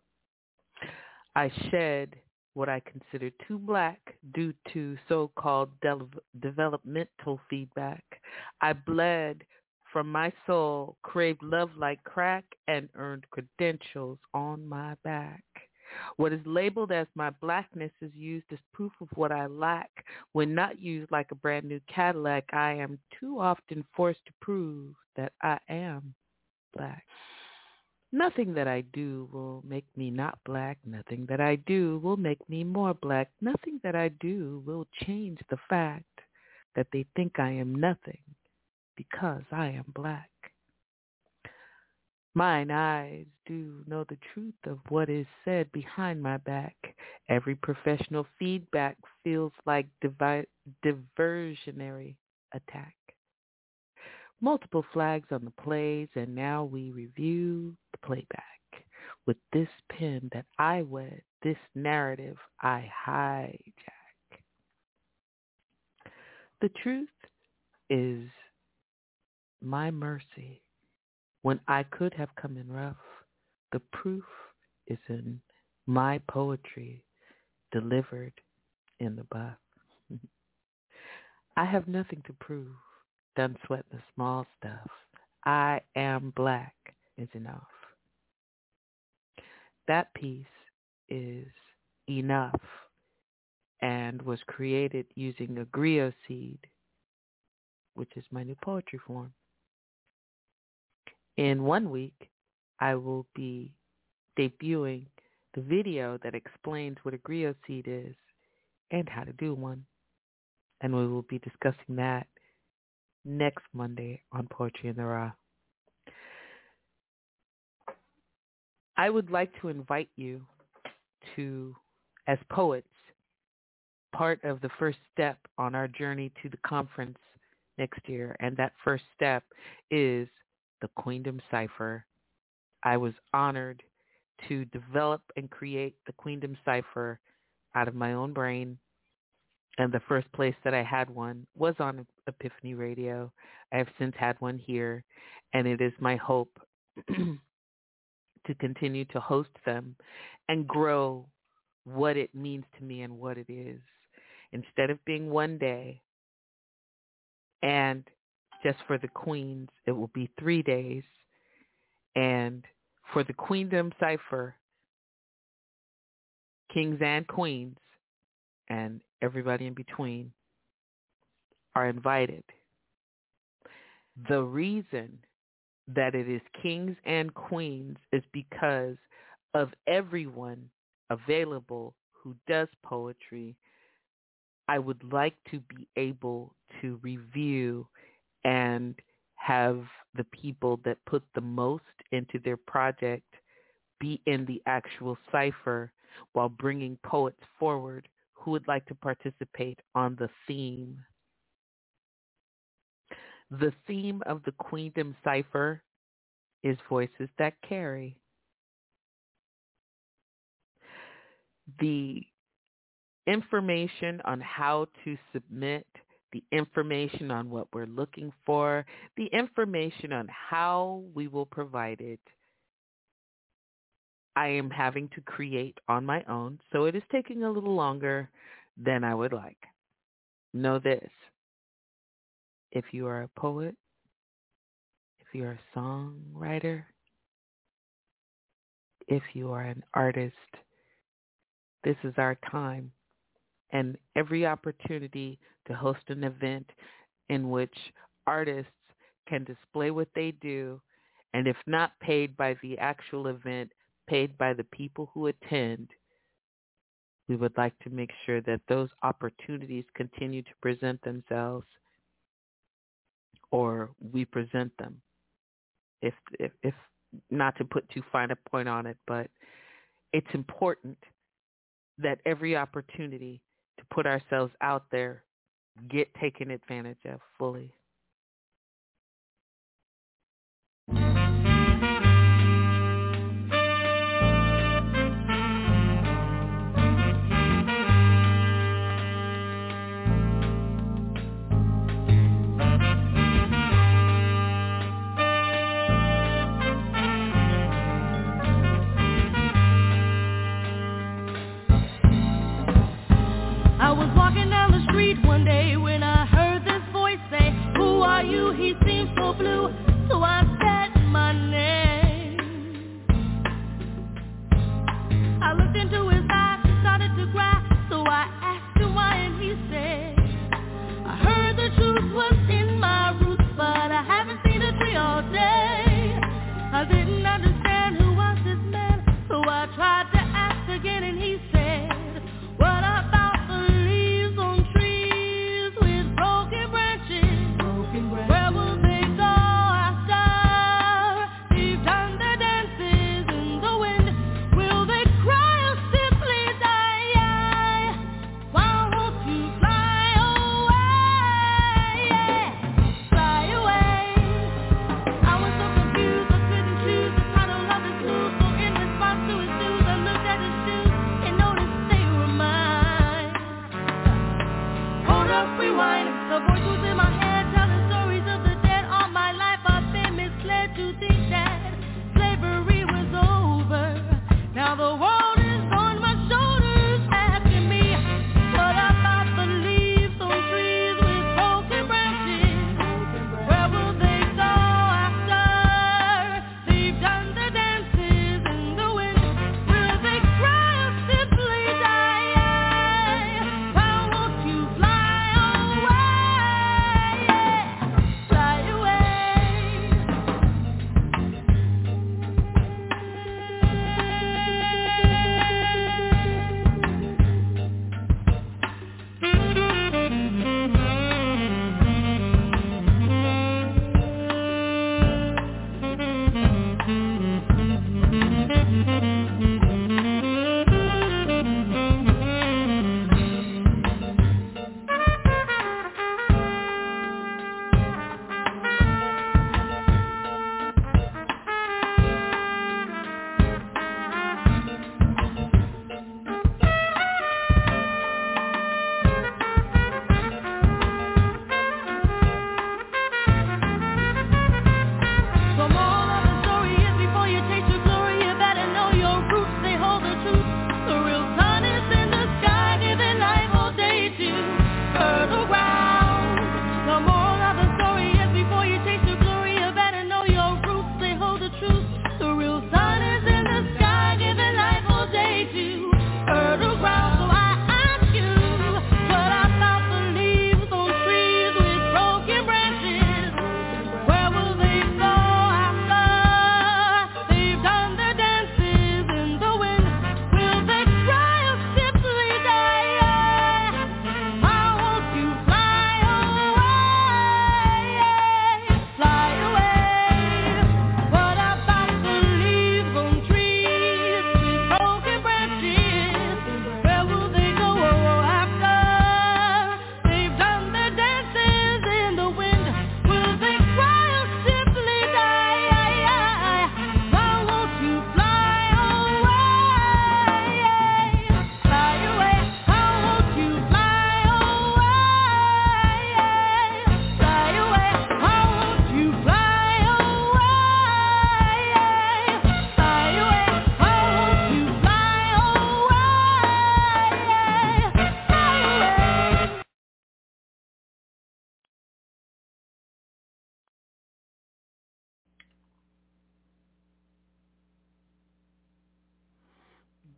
I shed what I consider too black due to so-called de- developmental feedback. I bled from my soul, craved love like crack, and earned credentials on my back. What is labeled as my blackness is used as proof of what I lack. When not used like a brand new Cadillac, I am too often forced to prove that I am black. Nothing that I do will make me not black. Nothing that I do will make me more black. Nothing that I do will change the fact that they think I am nothing because I am black. Mine eyes do know the truth of what is said behind my back. Every professional feedback feels like divi- diversionary attack. Multiple flags on the plays, and now we review the playback. With this pen that I wed, this narrative I hijack. The truth is my mercy. When I could have come in rough, the proof is in my poetry delivered in the buff. I have nothing to prove, done sweat the small stuff. I am black is enough. That piece is enough and was created using a griot seed, which is my new poetry form. In one week, I will be debuting the video that explains what a griot seed is and how to do one. And we will be discussing that next Monday on Poetry in the Raw. I would like to invite you to, as poets, part of the first step on our journey to the conference next year. And that first step is the Queendom Cipher. I was honored to develop and create the Queendom Cipher out of my own brain. And the first place that I had one was on Epiphany Radio. I have since had one here, and it is my hope to continue to host them and grow what it means to me and what it is. Instead of being one day and just for the queens, it will be three days. And for the Queendom Cipher, kings and queens and everybody in between are invited. The reason that it is kings and queens is because of everyone available who does poetry. I would like to be able to review and have the people that put the most into their project be in the actual cipher while bringing poets forward who would like to participate on the theme. The theme of the Queendom Cipher is Voices That Carry. The information on how to submit, the information on what we're looking for, the information on how we will provide it, I am having to create on my own, so it is taking a little longer than I would like. Know this: if you are a poet, if you are a songwriter, if you are an artist, this is our time. And every opportunity to host an event in which artists can display what they do, and if not paid by the actual event, paid by the people who attend, we would like to make sure that those opportunities continue to present themselves, or we present them. If, if, if not to put too fine a point on it, but it's important that every opportunity to put ourselves out there get taken advantage of fully. I was walking down the street one day when I heard this voice say,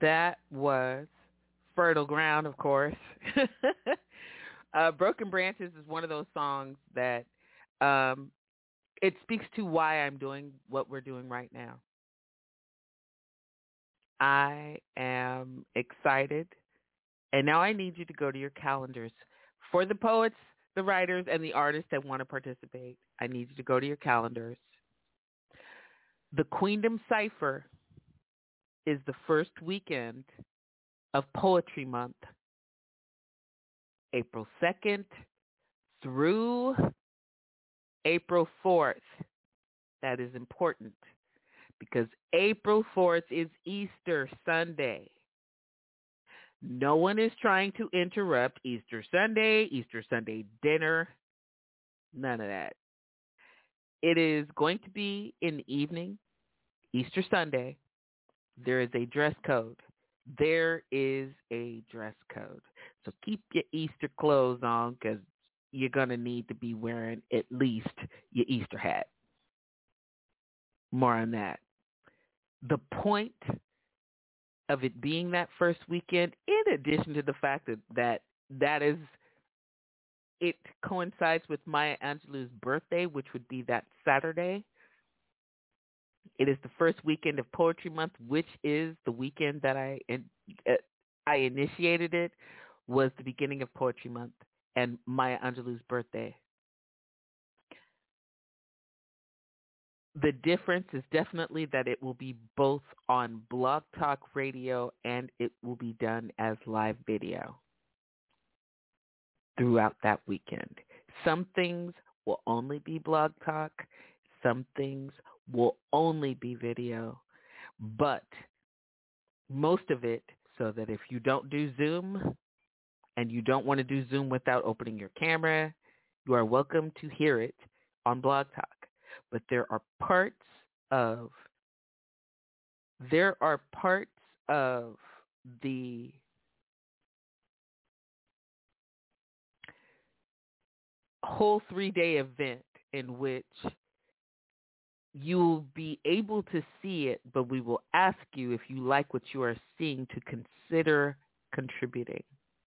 That was Fertile Ground, of course. uh, Broken Branches is one of those songs that um, it speaks to why I'm doing what we're doing right now. I am excited. And now I need you to go to your calendars. For the poets, the writers, and the artists that want to participate, I need you to go to your calendars. The Queendom Cypher is the first weekend of Poetry Month, April second through April fourth. That is important because April fourth is Easter Sunday. No one is trying to interrupt Easter Sunday, Easter Sunday dinner, none of that. It is going to be in the evening, Easter Sunday. There is a dress code. There is a dress code. So keep your Easter clothes on because you're going to need to be wearing at least your Easter hat. More on that. The point of it being that first weekend, in addition to the fact that that, that is, it coincides with Maya Angelou's birthday, which would be that Saturday. It is the first weekend of Poetry Month, which is the weekend that I uh, I initiated it, was the beginning of Poetry Month and Maya Angelou's birthday. The difference is definitely that it will be both on Blog Talk Radio and it will be done as live video throughout that weekend. Some things will only be Blog Talk. Some things will only be video. But most of it, so that if you don't do Zoom and you don't want to do Zoom without opening your camera, you are welcome to hear it on Blog Talk. But there are parts of there are parts of the whole three-day event in which you'll be able to see it, but we will ask you, if you like what you are seeing, to consider contributing.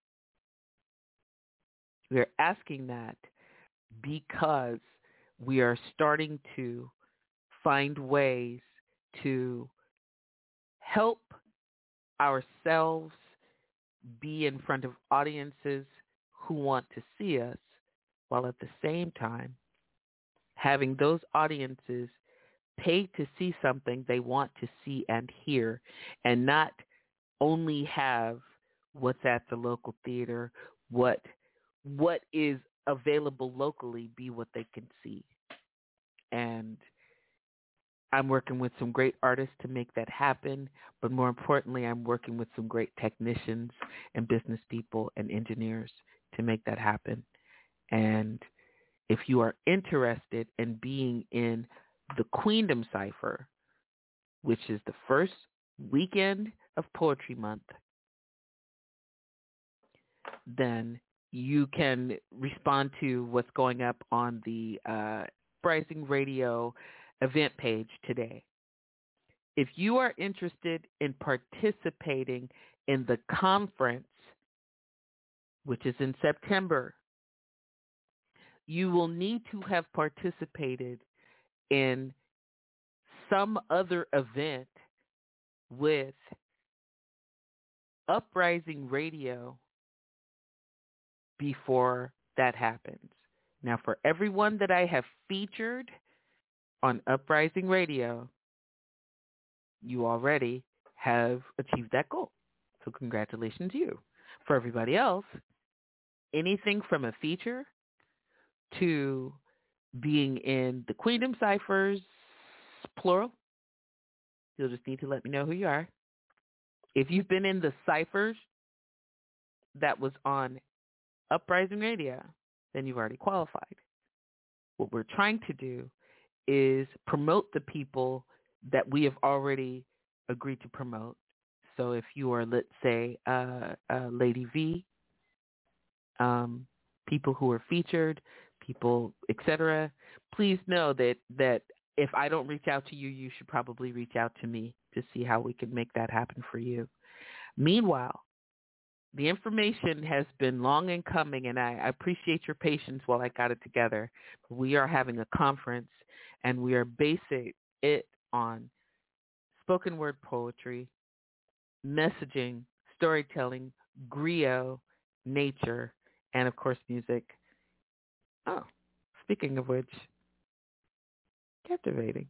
We're asking that because we are starting to find ways to help ourselves be in front of audiences who want to see us, while at the same time having those audiences pay to see something they want to see and hear, and not only have what's at the local theater, what what is available locally be what they can see. And I'm working with some great artists to make that happen, but more importantly, I'm working with some great technicians and business people and engineers to make that happen. And if you are interested in being in the Queendom Cypher, which is the first weekend of Poetry Month, then you can respond to what's going up on the uh, Uprising Radio event page today. If you are interested in participating in the conference, which is in September, you will need to have participated in some other event with Uprising Radio before that happens. Now, for everyone that I have featured on Uprising Radio, you already have achieved that goal. So congratulations to you. For everybody else, anything from a feature to being in the Queendom Cyphers, plural, you'll just need to let me know who you are. If you've been in the ciphers that was on Uprising Radio, then you've already qualified. What we're trying to do is promote the people that we have already agreed to promote. So if you are, let's say, uh, uh, Lady V, um, people who are featured, people, et cetera, please know that, that if I don't reach out to you, you should probably reach out to me to see how we can make that happen for you. Meanwhile, the information has been long in coming, and I, I appreciate your patience while I got it together. We are having a conference, and we are basing it on spoken word poetry, messaging, storytelling, griot, nature, and, of course, music. Oh, speaking of which, captivating.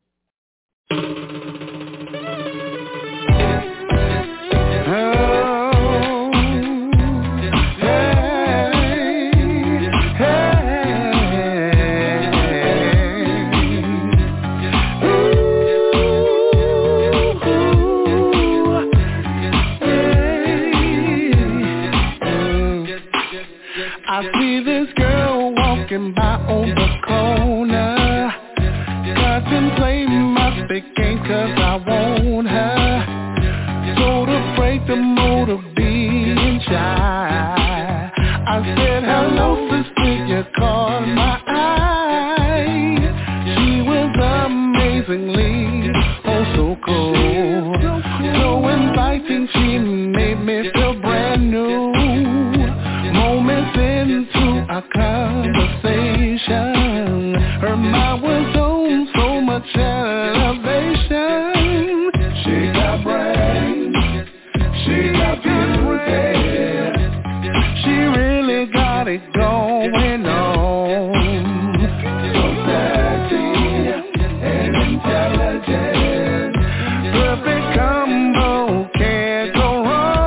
I see this girl walking by on the corner, contemplating my big game cause I want her. So to break the mold of being shy, I said, hello sister, you caught my eye. She was amazingly, oh so cool, so inviting, she made me feel brand new. Moments into our conversation, her mind was on so much elevation. She got brains, she got beauty, she really got it going on. So sexy and intelligent, perfect combo, can't go wrong.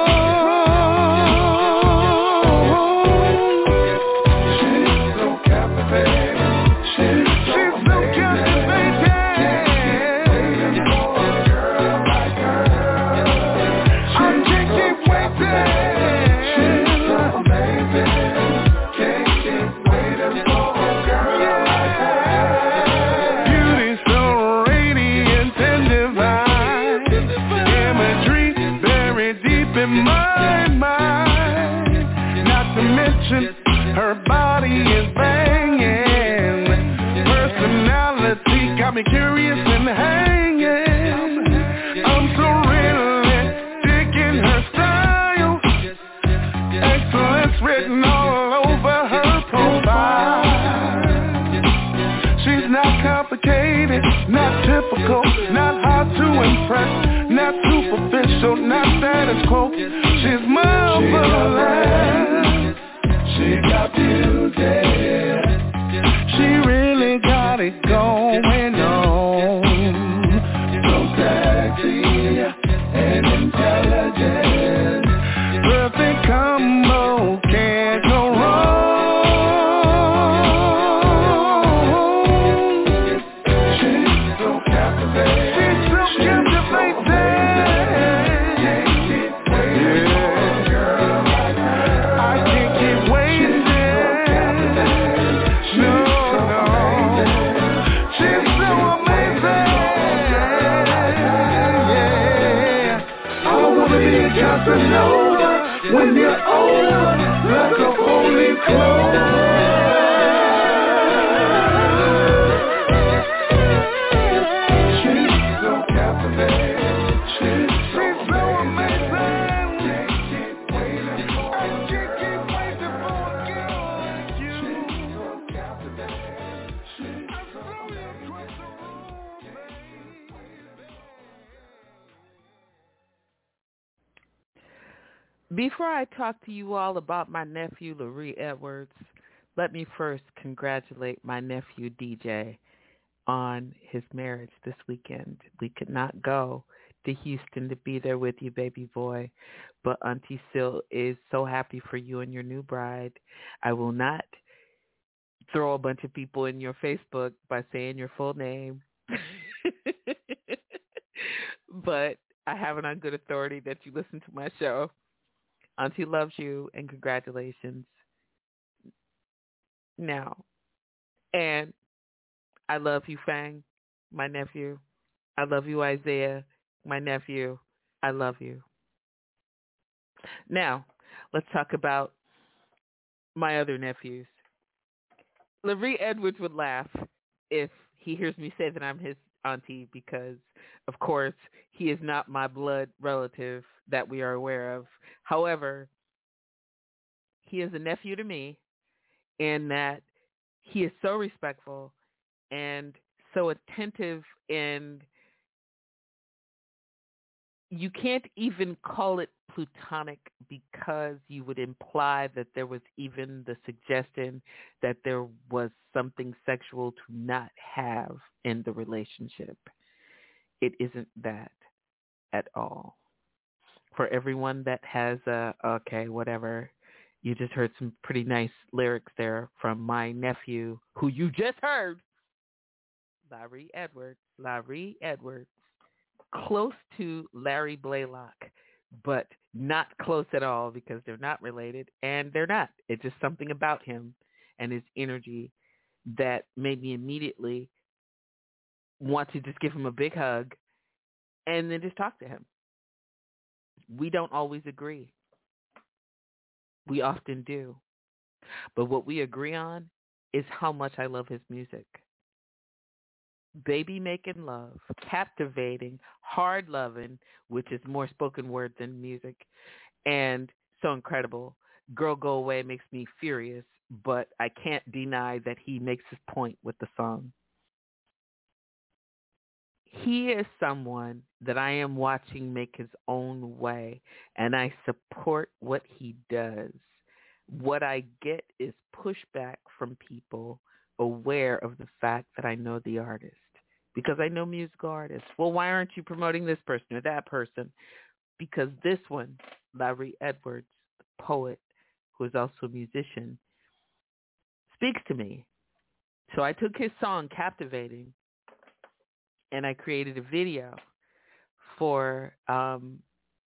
Her body is banging, personality got me curious and hanging. I'm so really digging her style, excellence written all over her profile. She's not complicated, not typical, not hard to impress, not superficial, not status quo. She's marvelous. She got beauty, she really got it going on. So sexy and intelligent, perfect combo, can't go wrong. She's so captivating, she's so captivating. Casanova, when you're over, like a holy clover. She's so captivating, she's so amazing. Can't keep waiting for, I can't keep waiting for you. She's so captivating, she's so amazing. Before I talk to you all about my nephew, Larry Edwards, let me first congratulate my nephew, D J, on his marriage this weekend. We could not go to Houston to be there with you, baby boy, but Auntie Sil is so happy for you and your new bride. I will not throw a bunch of people in your Facebook by saying your full name, but I have it on good authority that you listen to my show. Auntie loves you, and congratulations. Now, and I love you, Fang, my nephew. I love you, Isaiah, my nephew. I love you. Now, let's talk about my other nephews. Larry Edwards would laugh if he hears me say that I'm his auntie because, of course, he is not my blood relative that we are aware of. However, he is a nephew to me in that he is so respectful and so attentive, and you can't even call it plutonic because you would imply that there was even the suggestion that there was something sexual to not have in the relationship. It isn't that at all. For everyone that has a, okay, whatever, you just heard some pretty nice lyrics there from my nephew, who you just heard, Larry Edwards. Larry Edwards. Close to Larry Blaylock, but not close at all because they're not related, and they're not. It's just something about him and his energy that made me immediately want to just give him a big hug and then just talk to him. We don't always agree. We often do. But what we agree on is how much I love his music. Baby Making Love, captivating, hard loving, which is more spoken word than music, and so incredible. Girl Go Away makes me furious, but I can't deny that he makes his point with the song. He is someone that I am watching make his own way, and I support what he does. What I get is pushback from people aware of the fact that I know the artist. Because I know musical artists. Well, why aren't you promoting this person or that person? Because this one, Larry Edwards, the poet, who is also a musician, speaks to me. So I took his song, Captivating, and I created a video for um,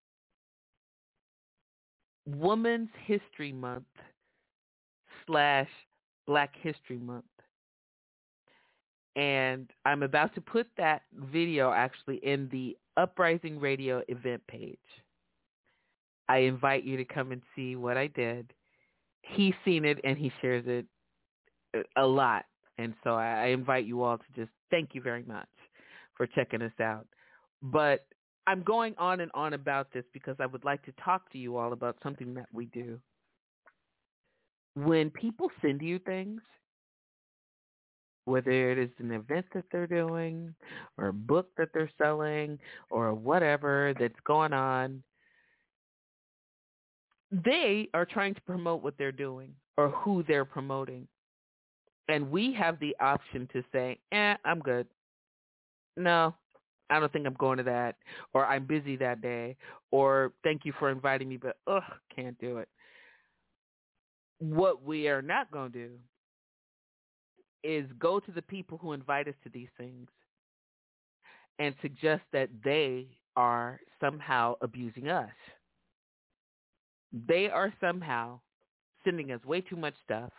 Women's History Month slash Black History Month. And I'm about to put that video actually in the Uprising Radio event page. I invite you to come and see what I did. He's seen it and he shares it a lot. And so I invite you all to just thank you very much for checking us out. But I'm going on and on about this because I would like to talk to you all about something that we do. When people send you things, whether it is an event that they're doing or a book that they're selling or whatever that's going on, they are trying to promote what they're doing or who they're promoting. And we have the option to say, eh, I'm good. No, I don't think I'm going to that, or I'm busy that day, or thank you for inviting me, but ugh, can't do it. What we are not going to do is go to the people who invite us to these things and suggest that they are somehow abusing us. They are somehow sending us way too much stuff.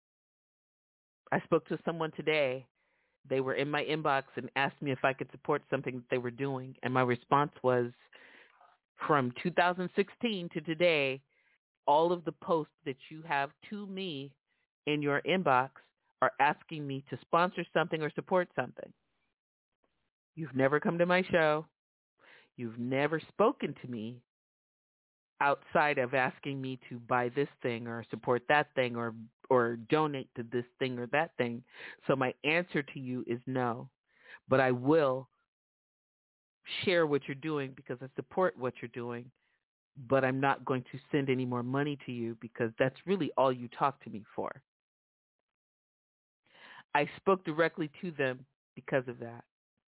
I spoke to someone today. They were in my inbox and asked me if I could support something that they were doing. And my response was, from two thousand sixteen to today, all of the posts that you have to me in your inbox are asking me to sponsor something or support something. You've never come to my show. You've never spoken to me outside of asking me to buy this thing or support that thing or or donate to this thing or that thing. So my answer to you is no. But I will share what you're doing because I support what you're doing. But I'm not going to send any more money to you because that's really all you talk to me for. I spoke directly to them because of that.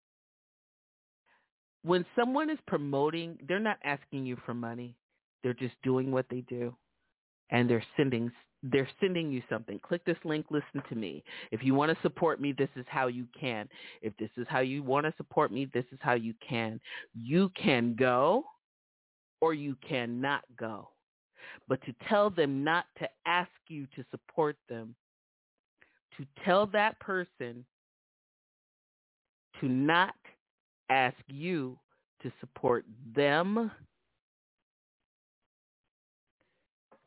When someone is promoting, they're not asking you for money. They're just doing what they do. And they're sending they're sending you something. Click this link, listen to me. If you want to support me, this is how you can. If this is how you want to support me, this is how you can. You can go or you cannot go. But to tell them not to ask you to support them, to tell that person to not ask you to support them,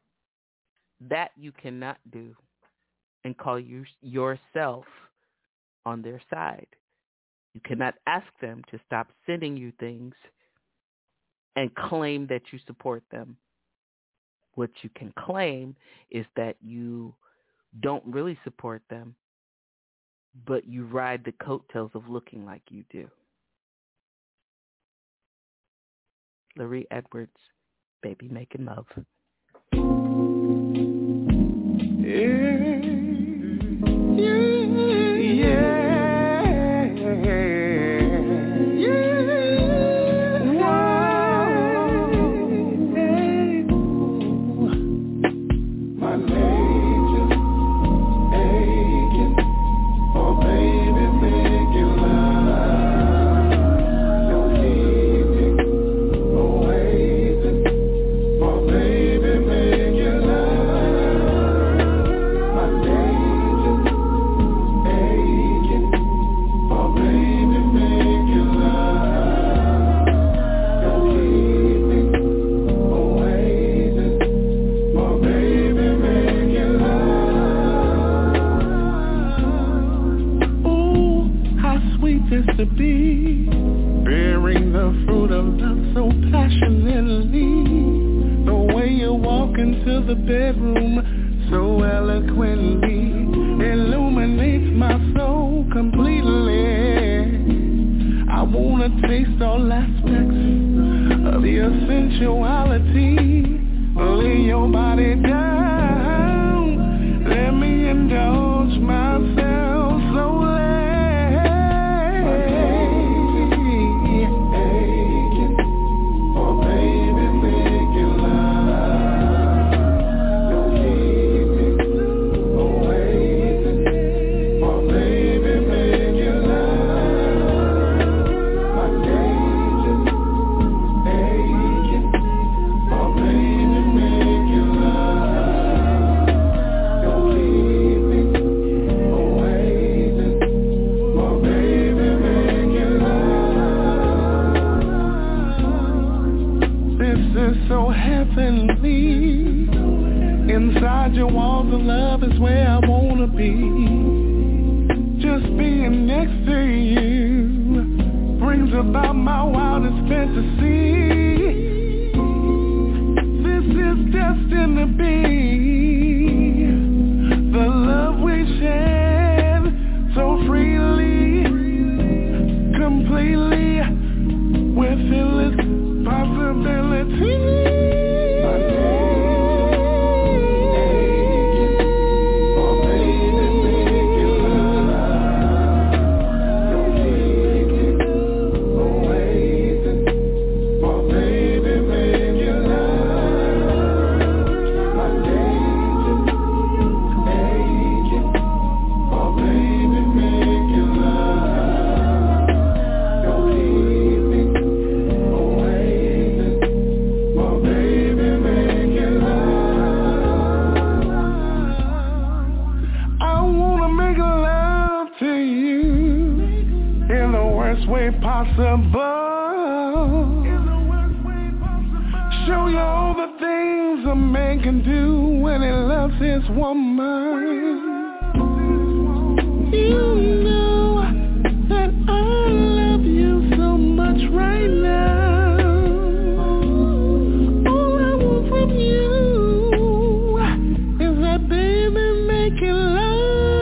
that you cannot do and call you yourself on their side. You cannot ask them to stop sending you things and claim that you support them. What you can claim is that you don't really support them, but you ride the coattails of looking like you do. Larry Edwards, Baby Making Love. Yeah, yeah, yeah. To be bearing the fruit of love so passionately, the way you walk into the bedroom so eloquently illuminates my soul completely. I wanna taste all aspects of your sensuality. Lay your body down, let me indulge myself so so heavenly. Inside your walls of love is where I wanna be. Just being next to you brings about my wildest fantasy. This is destined to be the love we share so freely, completely, with endless possibility. Possible. Show you all the things a man can do when he loves his woman. You know that I love you so much right now. All I want from you is that baby making love.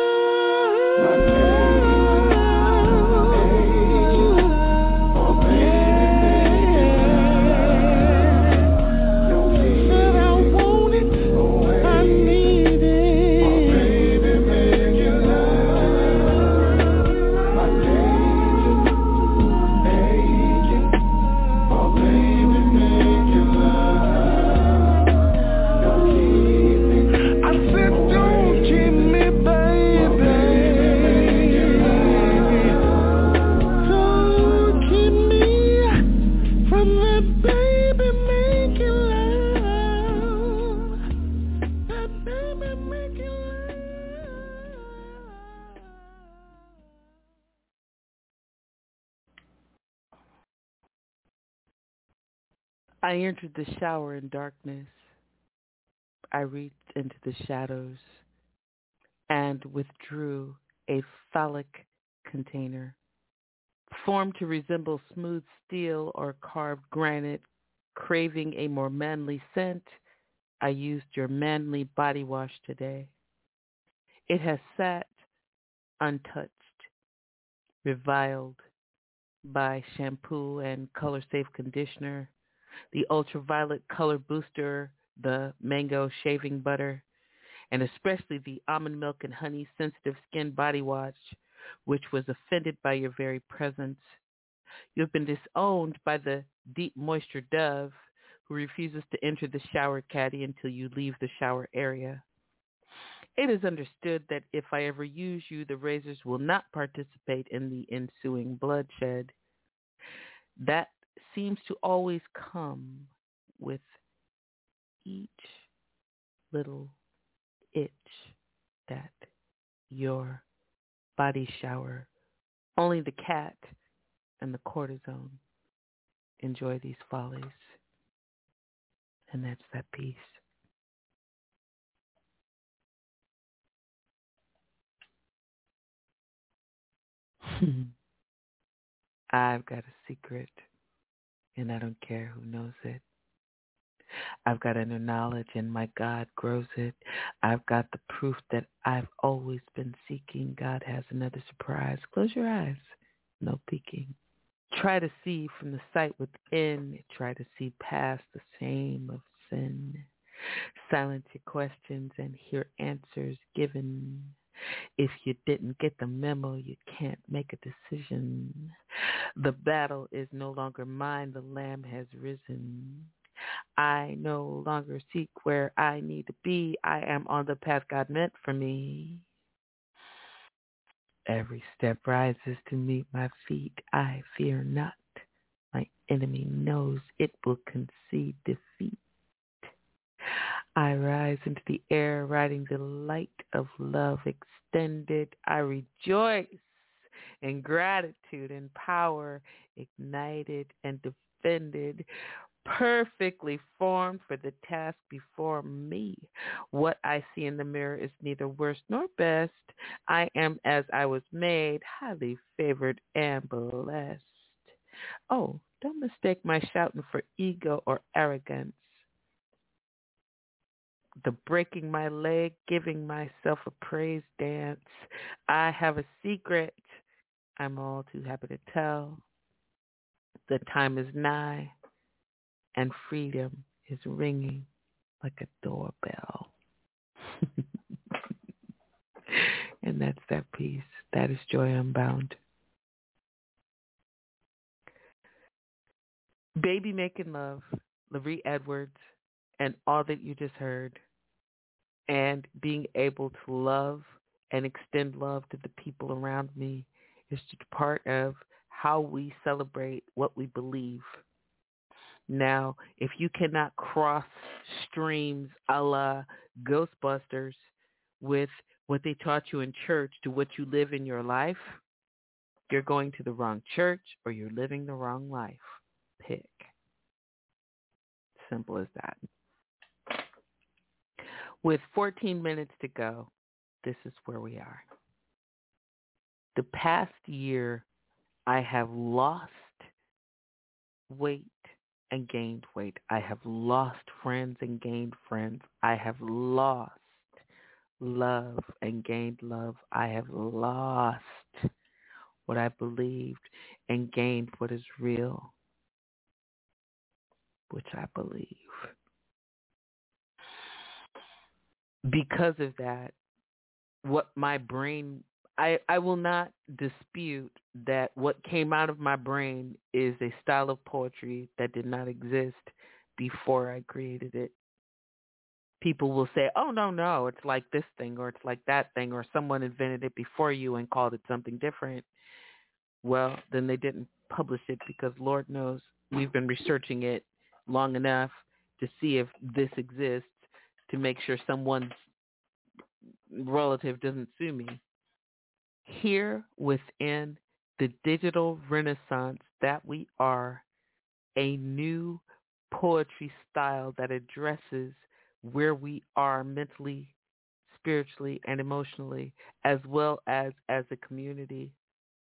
I entered the shower in darkness. I reached into the shadows and withdrew a phallic container. Formed to resemble smooth steel or carved granite, craving a more manly scent, I used your manly body wash today. It has sat untouched, reviled by shampoo and color-safe conditioner, the ultraviolet color booster, the mango shaving butter, and especially the almond milk and honey sensitive skin body wash, which was offended by your very presence. You have been disowned by the deep moisture dove who refuses to enter the shower caddy until you leave the shower area. It is understood that if I ever use you, the razors will not participate in the ensuing bloodshed. That seems to always come with each little itch that your body shower. Only the cat and the cortisone enjoy these follies. And that's that piece. I've got a secret, and I don't care who knows it. I've got inner knowledge, and my God grows it. I've got the proof that I've always been seeking. God has another surprise. Close your eyes. No peeking. Try to see from the sight within. Try to see past the shame of sin. Silence your questions and hear answers given. If you didn't get the memo, you can't make a decision. The battle is no longer mine. The Lamb has risen. I no longer seek where I need to be. I am on the path God meant for me. Every step rises to meet my feet. I fear not. My enemy knows it will concede defeat. I rise into the air, riding the light of love extended. I rejoice in gratitude and power, ignited and defended, perfectly formed for the task before me. What I see in the mirror is neither worst nor best. I am as I was made, highly favored and blessed. Oh, don't mistake my shouting for ego or arrogance. The breaking my leg, giving myself a praise dance. I have a secret I'm all too happy to tell. The time is nigh, and freedom is ringing like a doorbell. And that's that piece. That is Joy Unbound. Baby Making Love, Laree Edwards, and all that you just heard. And being able to love and extend love to the people around me is just part of how we celebrate what we believe. Now, if you cannot cross streams a la Ghostbusters with what they taught you in church to what you live in your life, you're going to the wrong church or you're living the wrong life. Pick. Simple as that. With fourteen minutes to go, this is where we are. The past year, I have lost weight and gained weight. I have lost friends and gained friends. I have lost love and gained love. I have lost what I believed and gained what is real, which I believe. Because of that, what my brain, I, I will not dispute that what came out of my brain is a style of poetry that did not exist before I created it. People will say, oh, no, no, it's like this thing or it's like that thing or someone invented it before you and called it something different. Well, then they didn't publish it because Lord knows we've been researching it long enough to see if this exists to make sure someone's relative doesn't sue me. Here within the digital renaissance that we are, a new poetry style that addresses where we are mentally, spiritually, and emotionally, as well as as a community.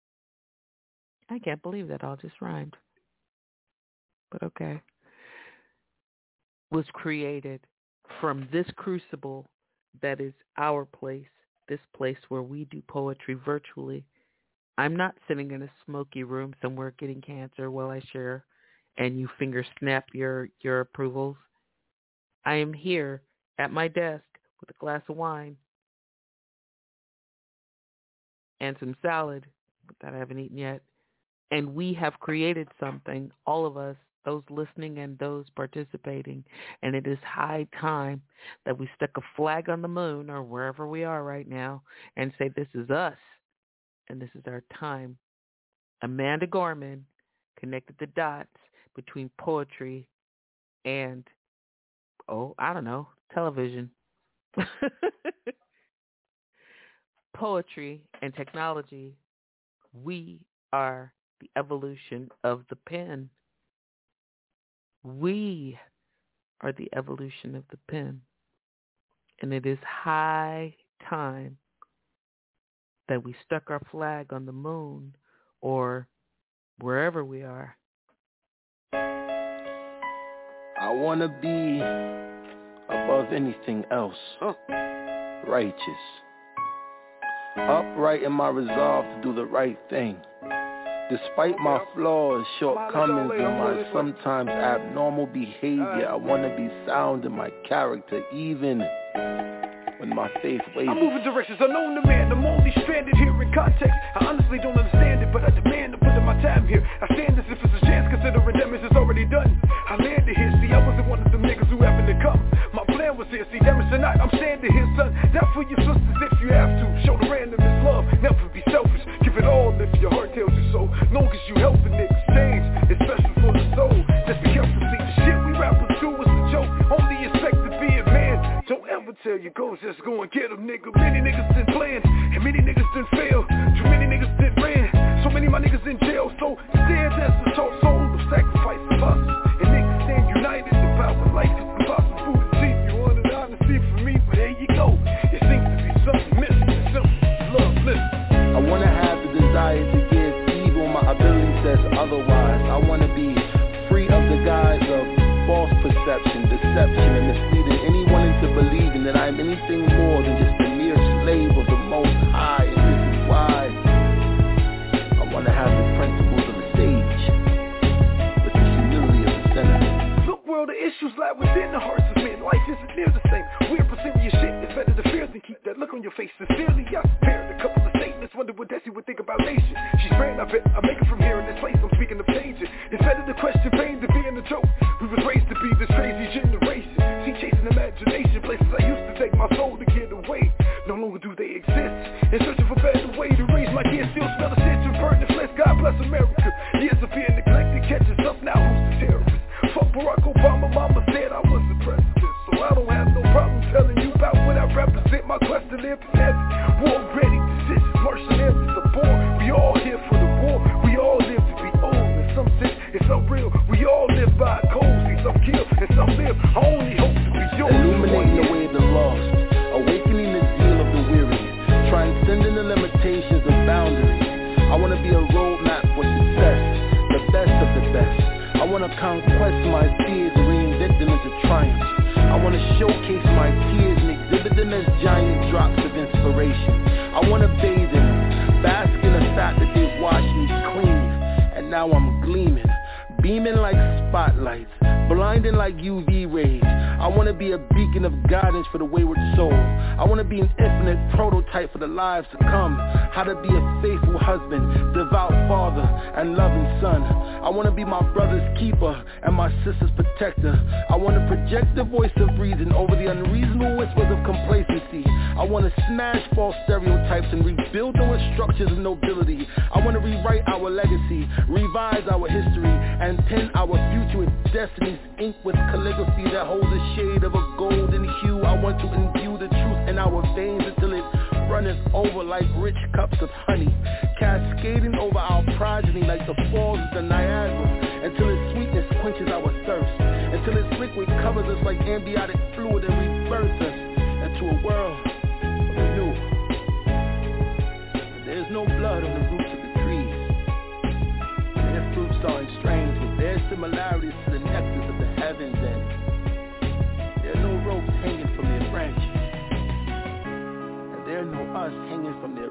I can't believe that all just rhymed. But okay. Was created from this crucible that is our place, this place where we do poetry virtually. I'm not sitting in a smoky room somewhere getting cancer while I share and you finger snap your, your approvals. I am here at my desk with a glass of wine and some salad that I haven't eaten yet. And we have created something, all of us, those listening and those participating. And it is high time that we stick a flag on the moon or wherever we are right now and say, this is us. And this is our time. Amanda Gorman connected the dots between poetry and, oh, I don't know, television. Poetry and technology. We are the evolution of the pen. We are the evolution of the pen. And it is high time that we stuck our flag on the moon or wherever we are. I want to be above anything else, huh? Righteous, upright in my resolve to do the right thing. Despite my flaws, shortcomings, and my sometimes abnormal behavior, I want to be sound in my character, even when my faith wavers. I'm moving directions unknown to man. I'm only stranded here in context. I honestly don't understand it, but I demand to put in my time here. I stand as if it's a chance, considering damage is already done. I landed here, see, I wasn't one of them niggas who happened to come. My plan was here, see, damage tonight, I'm standing here, son. Down for your sisters if you have to. Show the randomness love, never be selfish. Give it all if your heart tells you so. Long as you helping niggas change, it's special for the soul. Just be careful, see, the shit we rappers do is a joke. Only expect to be a man. Don't ever tell your goals, just go and get them, nigga. Many niggas done planned, and many niggas done failed. Too many niggas done ran, so many of my niggas in jail. So stand as the talk soul of sacrifice of us. And niggas stand united, the power of life is impossible to see. You wanted honesty from me, but there you go. It seems to be something missing, it's simple, love, listen. I wanna have the desire to give evil, my ability says otherwise. I wanna be free of the guise of false perception, deception, and misleading anyone into believing that I am anything more than just a mere slave of the Most High. And this is why I wanna have the principles of a sage, with the humility of a sinner. Look, world, the issues lie within the hearts of men. Life isn't near the same. We're pursuing your shit. It's better to fear than keep that look on your face. Sincerely, I prepared a couple of statements. Wonder what Desi would think about nation. She's praying, I bet I make it from here in this place. I'm speaking of changing. It's better to question pain than being a joke. We was raised to be this crazy generation. See, chasing imagination, places I used to take my soul to get away. No longer do they exist. And searching for better way to raise my kids. Still smell the shit and burn the flesh. God bless America. Years of being neglected catches up. Now who's the terrorist? Fuck Barack Obama. Mama said I was the president. So I don't have no problem telling you about what I represent. My quest to live is heavy. War ready decisions. Martial answers are born. We all here for the war. We all live to be old. In some sense, it's so real. We all live by a code. See, some kill and some live. I only hope to be yours. Illuminating the way of the lost, awakening the zeal of the weary, transcending the limitations of boundaries. I want to be a roadmap for success, the best of the best. I want to conquest my fears and reinvent them into triumph. I want to showcase my tears and exhibit them as giant drops of inspiration. I want to bathe in them, bask in the fact that they've washed me clean, and now I'm gleaming, beaming like spotlights, blinding like U V rays. I want to be a beacon of guidance for the wayward soul. I want to be an infinite prototype for the lives to come. How to be a faithful husband, devout father, and loving son. I want to be my brother's keeper and my sister's protector. I want to project the voice of reason over the unreasonable whispers of complacency. I want to smash false stereotypes and rebuild those structures of nobility. I want to rewrite our legacy, revise our history, and pen our future with destinies inked with calligraphy that holds a shade of a golden hue. I want to imbue the truth in our veins until it runneth over like rich cups of honey, cascading over our progeny like the falls of the Niagara, until its sweetness quenches our thirst, until its liquid covers us like amniotic fluid and rebirths us into a world anew. There is no blood on the roots of the trees,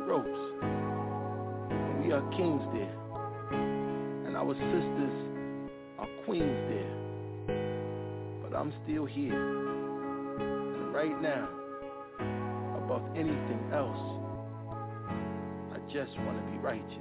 ropes. And we are kings there. And our sisters are queens there. But I'm still here. And right now, above anything else, I just want to be righteous.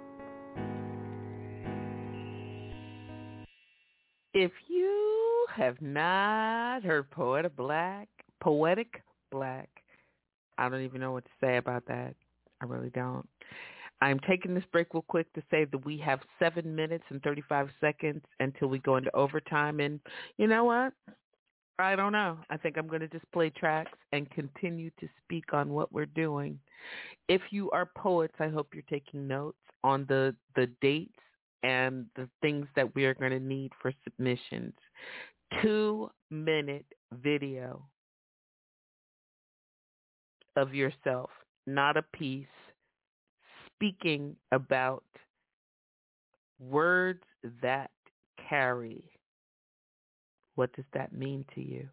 If you have not heard Poetic Black, Poetic Black, I don't even know what to say about that. I really don't. I'm taking this break real quick to say that we have seven minutes and thirty-five seconds until we go into overtime. And you know what? I don't know. I think I'm going to just play tracks and continue to speak on what we're doing. If you are poets, I hope you're taking notes on the, the dates and the things that we are going to need for submissions. Two-minute video of yourself, not a piece, speaking about words that carry. What does that mean to you?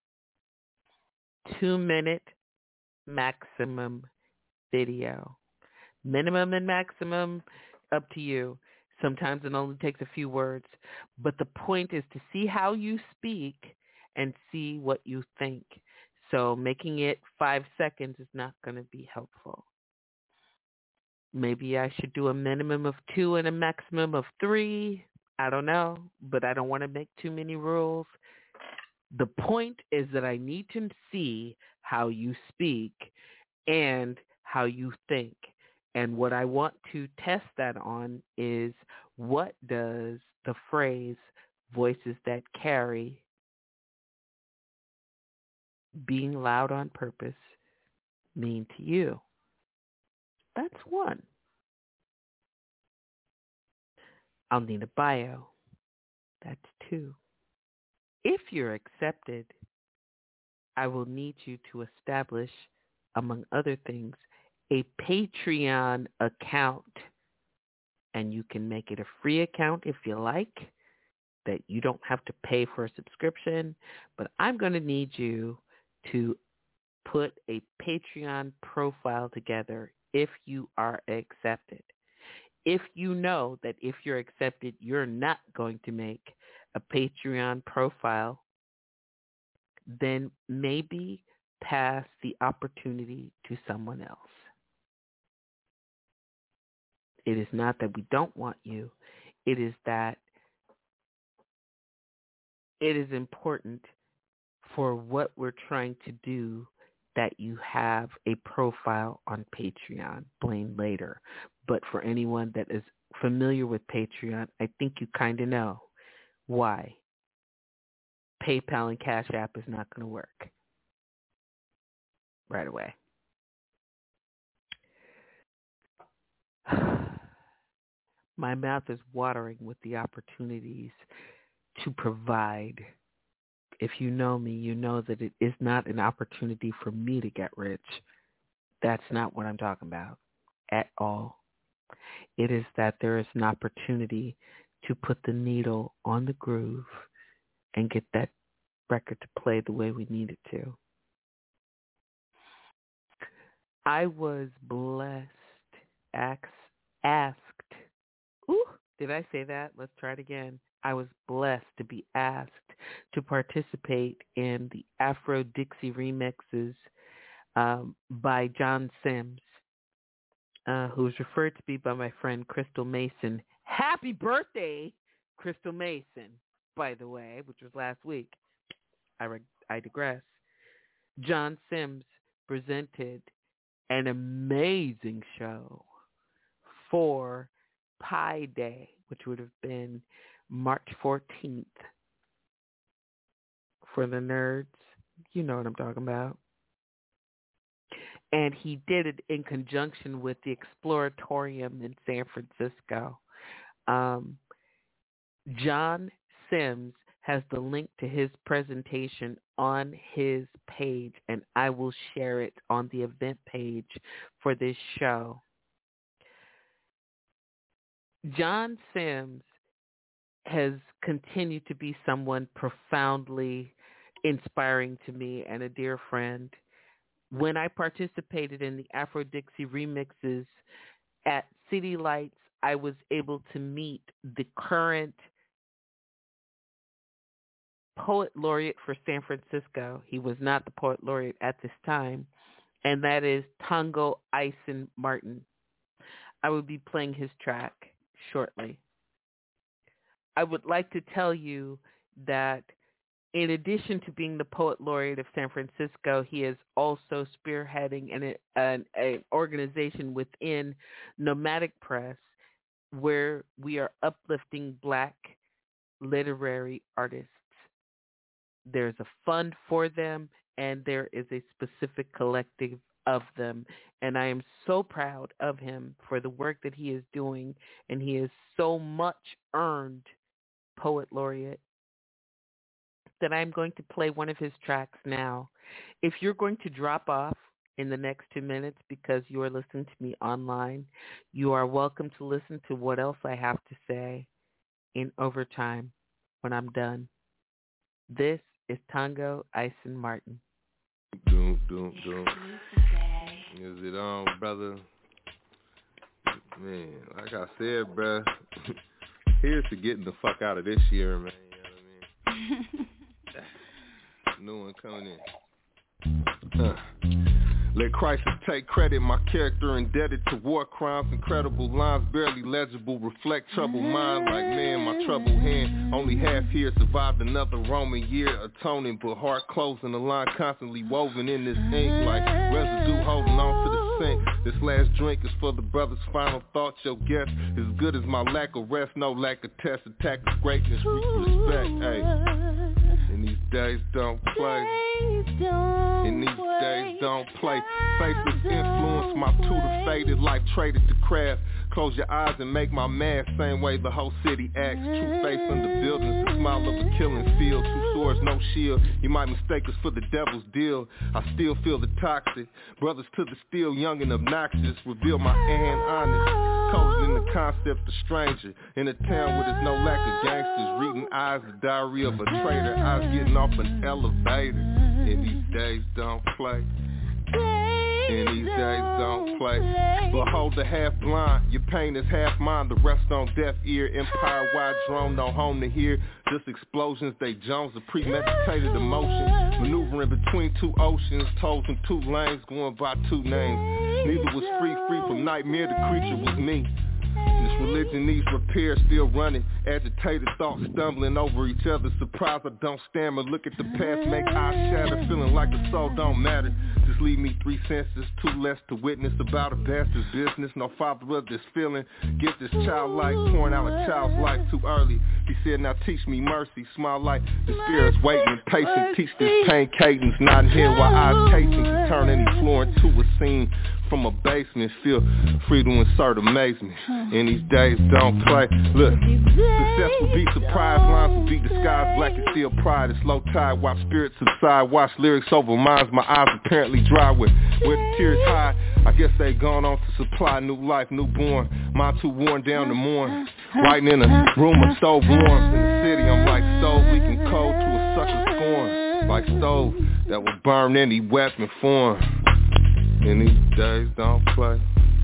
Two-minute maximum video. Minimum and maximum, up to you. Sometimes it only takes a few words. But the point is to see how you speak and see what you think. So making it five seconds is not going to be helpful. Maybe I should do a minimum of two and a maximum of three. I don't know, but I don't want to make too many rules. The point is that I need to see how you speak and how you think. And what I want to test that on is, what does the phrase voices that carry, being loud on purpose, mean to you? That's one. I'll need a bio. That's two. If you're accepted, I will need you to establish, among other things, a Patreon account. And you can make it a free account if you like, that you don't have to pay for a subscription. But I'm going to need you to put a Patreon profile together if you are accepted. If you know that if you're accepted, you're not going to make a Patreon profile, then maybe pass the opportunity to someone else. It is not that we don't want you. It is that it is important for what we're trying to do that you have a profile on Patreon. Blame later. But for anyone that is familiar with Patreon, I think you kind of know why PayPal and Cash App is not going to work right away. My mouth is watering with the opportunities to provide. If you know me, you know that it is not an opportunity for me to get rich. That's not what I'm talking about at all. It is that there is an opportunity to put the needle on the groove and get that record to play the way we need it to. I was blessed, asked, asked, ooh, did I say that? Let's try it again. I was blessed to be asked to participate in the Afro-Dixie remixes um, by John Sims, uh, who was referred to be by my friend Crystal Mason. Happy birthday, Crystal Mason, by the way, which was last week. I, re- I digress. John Sims presented an amazing show for Pi Day, which would have been March fourteenth. For the nerds, you know what I'm talking about. And he did it in conjunction with the Exploratorium in San Francisco. Um, John Sims has the link to his presentation on his page, and I will share it on the event page for this show. John Sims has continued to be someone profoundly inspiring to me and a dear friend. when I participated in the Afro-Dixie remixes at City Lights, I was able to meet the current poet laureate for San Francisco. He was not the poet laureate at this time, and that is Tongo Eisen Martin. I will be playing his track shortly. I would like to tell you that in addition to being the poet laureate of San Francisco, he is also spearheading an, an, an organization within Nomadic Press where we are uplifting Black literary artists. There's a fund for them, and there is a specific collective of them. And I am so proud of him for the work that he is doing, and he is so much earned poet laureate that I'm going to play one of his tracks now. If you're going to drop off in the next two minutes because you are listening to me online, you are welcome to listen to what else I have to say in overtime when I'm done. This is Tongo Eisen Martin. Doom, doom, doom. Is it on, brother? Man, like I said, bruh, here's to getting the fuck out of this year, man. You know what I mean? New one coming in. Uh. Let crisis take credit, my character indebted to war crimes, incredible lines, barely legible, reflect troubled mind like man, my troubled hand, only half here, survived another Roman year, atoning, but heart closing, the line constantly woven in this ink like residue holding on to the sink. This last drink is for the brother's final thoughts, your guess, as good as my lack of rest, no lack of test, attack of greatness, respect, hey. In these days don't play, in these days don't play. Faceless influence, my tutor faded, life traded to craft. Close your eyes and make my math, same way the whole city acts. True face in the buildings, the smile of a killing field. Two swords, no shield, you might mistake us for the devil's deal. I still feel the toxic, brothers to the steel, young and obnoxious. Reveal my hand honest, coded in the concept of stranger. In a town where there's no lack of gangsters, reading eyes, the diary of a traitor. Eyes getting off an elevator, in these days don't play. In these days don't play. Behold the half blind, your pain is half mine, the rest on deaf ear. Empire wide drone, no home to hear. Just explosions, they Jones, a premeditated emotion. Maneuvering between two oceans, toes in two lanes, going by two names. Neither was free, free from nightmare, the creature was me. This religion needs repair, still running. Agitated thoughts stumbling over each other. Surprised I don't stammer. Look at the past, make eyes shatter. Feeling like the soul don't matter. Just leave me three senses, two less to witness about a bastard's business. No father of this feeling. Get this child life, pouring out a child's life too early. He said, now teach me mercy. Smile like the spirit's waiting, patient. Teach this pain cadence, not in here while eyes casing can turn any floor into a scene. From a basement, feel free to insert amazement. In these days, don't play. Look, success will be surprise, lines will be disguised. Black and steel pride, it's low tide. Watch spirits subside, watch lyrics over minds. My eyes apparently dry with where the tears hide. I guess they gone on to supply new life, newborn. Mine too worn down to mourn. Writing in a room of stove warmth. In the city, I'm like stove, leaking cold to a sucker's scorn. Like stove that will burn any weapon form. In these days don't play.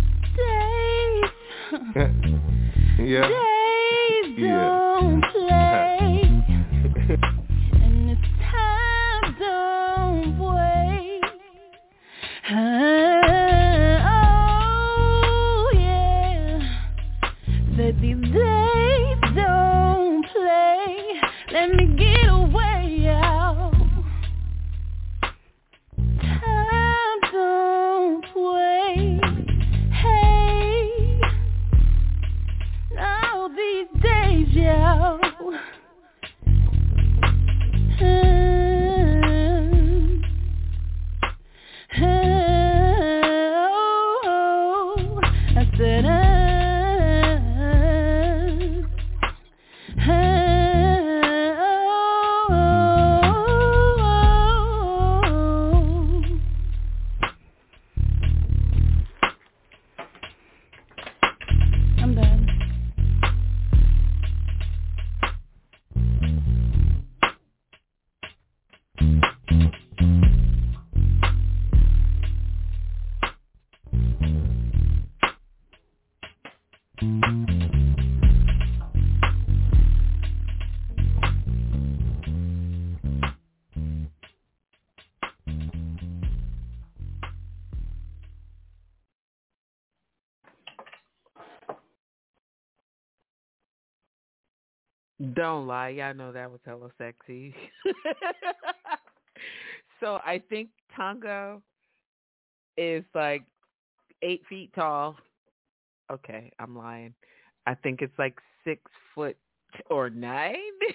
Days. Yeah. Days yeah. Don't play. And it's time don't wait. Oh yeah. That these days don't play. Let me get away out. Wait, hey, no Don't lie. Y'all know that was hella sexy. So I think Tongo is like eight feet tall. Okay, I'm lying. I think it's like six foot or nine.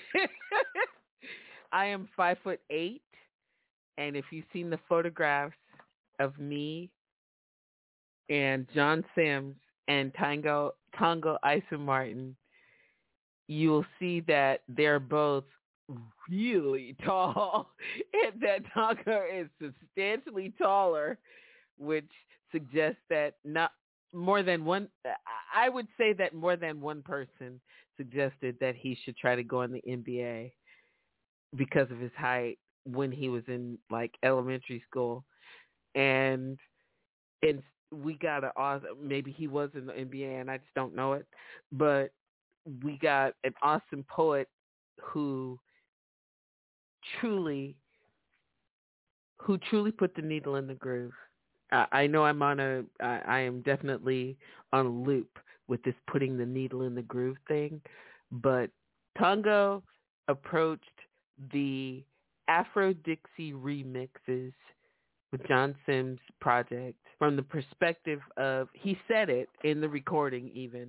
I am five foot eight. And if you've seen the photographs of me and John Sims and Tango Tongo Ison Martin, you'll see that they're both really tall, and that Tongo is substantially taller, which suggests that not more than one. I would say that more than one person suggested that he should try to go in the N B A because of his height when he was in like elementary school, and and we got a awesome. Maybe he was in the N B A and I just don't know it, but we got an awesome poet who truly, who truly put the needle in the groove. I, I know I'm on a. I, I am definitely on a loop with this putting the needle in the groove thing, but Tongo approached the Afro-Dixie remixes with John Sims' project from the perspective of, he said it in the recording even,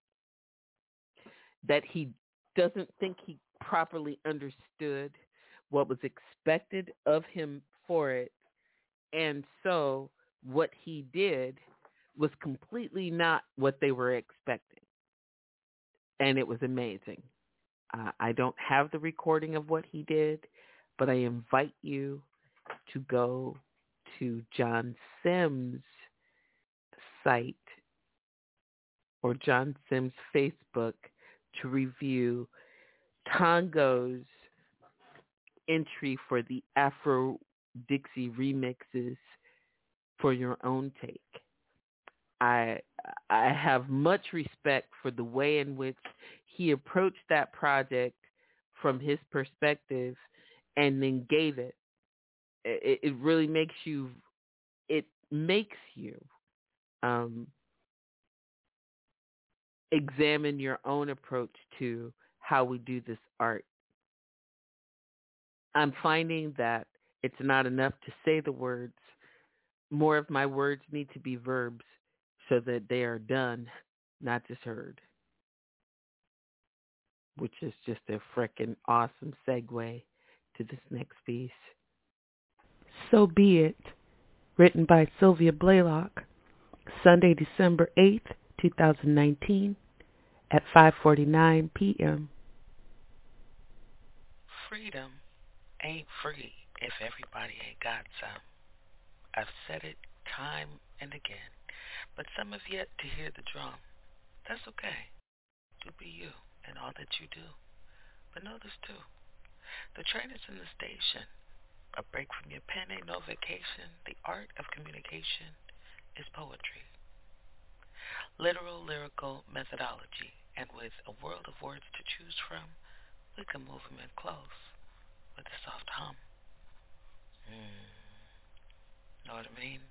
that he doesn't think he properly understood what was expected of him for it. And so what he did was completely not what they were expecting. And it was amazing. Uh, I don't have the recording of what he did, but I invite you to go to John Sims' site or John Sims' Facebook to review Tongo's entry for the Afro-Dixie remixes for your own take. I I have much respect for the way in which he approached that project from his perspective and then gave it. It, it really makes you, it makes you um, examine your own approach to how we do this art. I'm finding that it's not enough to say the words. More of my words need to be verbs so that they are done, not just heard. Which is just a frickin' awesome segue to this next piece. So Be It, written by Sylvia Blaylock, Sunday, December eighth, twenty nineteen, at five forty-nine p.m. Freedom ain't free if everybody ain't got some. I've said it time and again, but some have yet to hear the drum. That's okay. Do be you and all that you do. But know this too. The train is in the station. A break from your pen ain't no vacation. The art of communication is poetry. Literal lyrical methodology. And with a world of words to choose from, we can move them in close with a soft hum. Mm. Know what I mean?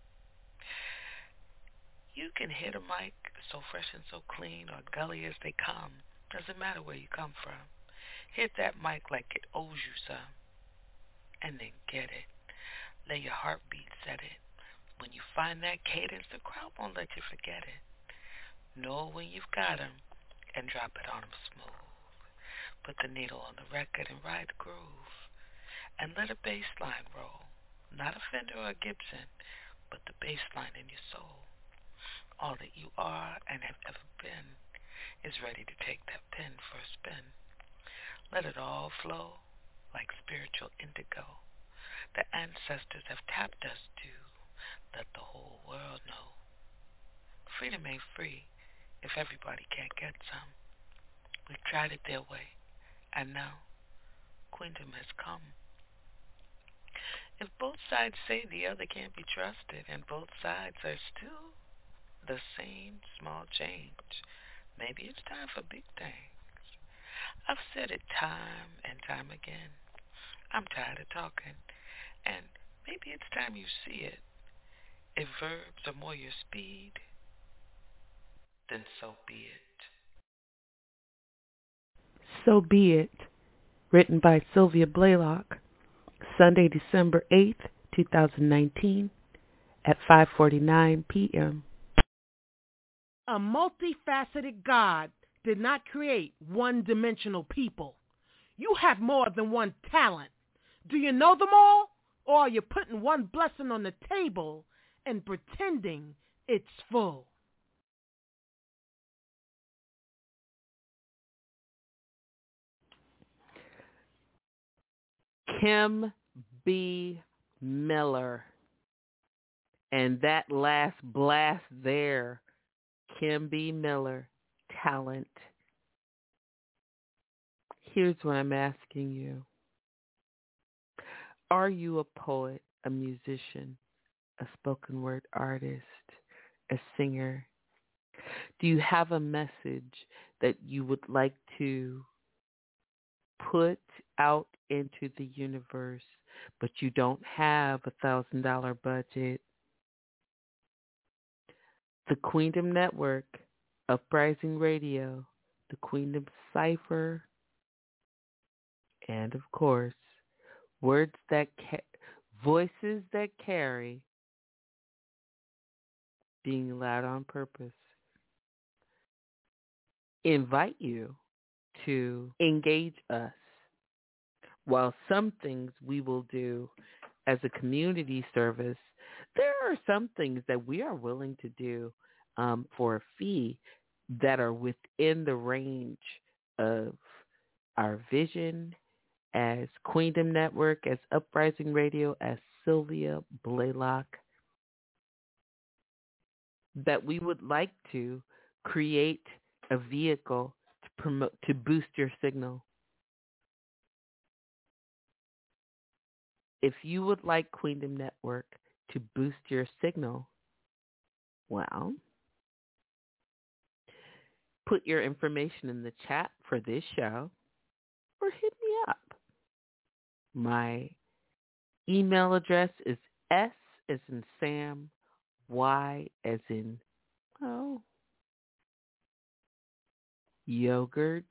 You can hit a mic so fresh and so clean or gully as they come. Doesn't matter where you come from. Hit that mic like it owes you some. And then get it. Lay your heartbeats at it. When you find that cadence, the crowd won't let you forget it. Know when you've got 'em and drop it on 'em smooth. Put the needle on the record and ride the groove. And let a bass line roll. Not a Fender or a Gibson, but the bass line in your soul. All that you are and have ever been is ready to take that pen for a spin. Let it all flow like spiritual indigo. The ancestors have tapped us to let the whole world know. Freedom ain't free if everybody can't get some. We've tried it their way, and now Queendom has come. If both sides say the other can't be trusted and both sides are still the same small change, maybe it's time for big things. I've said it time and time again. I'm tired of talking, and maybe it's time you see it. If verbs are more your speed, then so be it. So Be It, written by Sylvia Blaylock, Sunday, December eighth, twenty nineteen, at five forty-nine p.m. A multifaceted God did not create one-dimensional people. You have more than one talent. Do you know them all? Or are you putting one blessing on the table and pretending it's full? Kim B. Miller. And that last blast there, Kim B. Miller, talent. Here's what I'm asking you. Are you a poet, a musician, a spoken word artist, a singer? Do you have a message that you would like to put out into the universe, but you don't have a thousand dollar budget? The Queendom Network, Uprising Radio, the Queendom Cipher, and of course, words that ca- voices that carry, being loud on purpose, invite you to engage us. While some things we will do as a community service, there are some things that we are willing to do um, for a fee that are within the range of our vision as Queendom Network, as Uprising Radio, as Sylvia Blaylock, that we would like to create a vehicle to promote, to boost your signal. If you would like Queendom Network to boost your signal, well, put your information in the chat for this show or hit me up. My email address is S as in Sam, Y as in, oh, yogurt.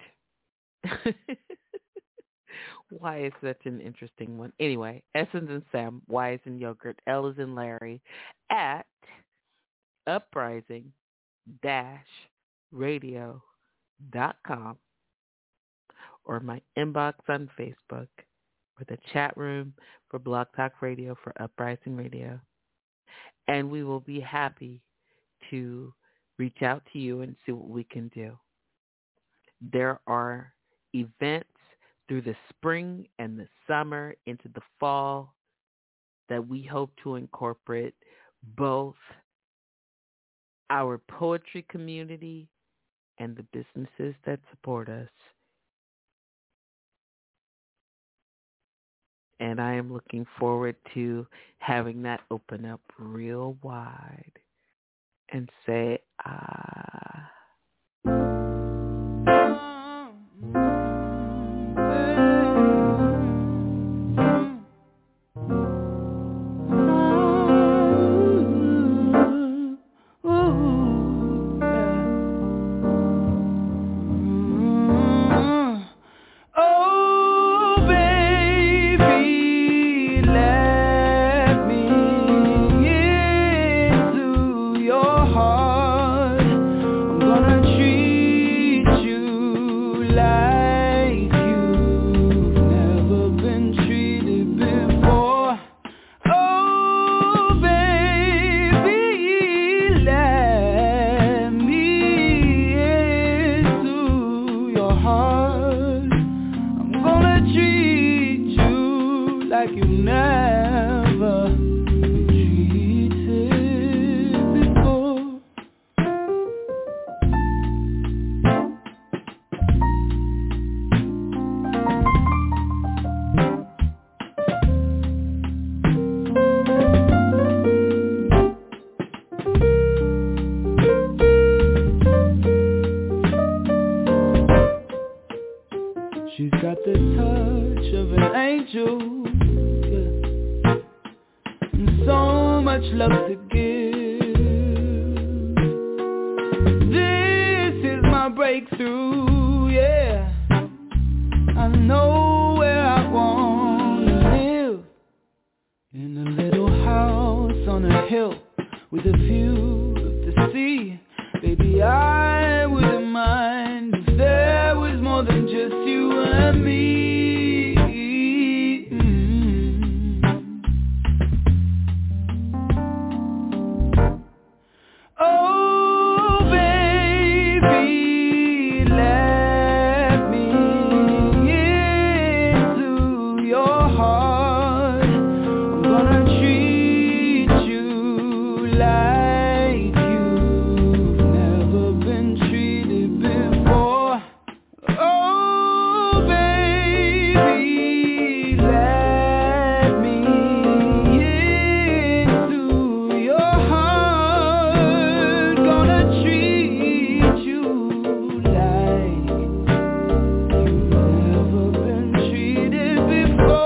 Y is such an interesting one. Anyway, S is in Sam, Y is in yogurt, L is in Larry, at uprising dash radio dot com, or my inbox on Facebook, or the chat room for Blog Talk Radio for Uprising Radio. And we will be happy to reach out to you and see what we can do. There are events through the spring and the summer into the fall that we hope to incorporate both our poetry community and the businesses that support us. And I am looking forward to having that open up real wide and say, ah. with a view of the sea. Baby, I wouldn't mind if there was more than just you and me. Mm-hmm. Oh, baby, let me into your heart. I'm gonna treat you like you've never been treated before. Oh, baby, let me into your heart. Gonna treat you like you've never been treated before.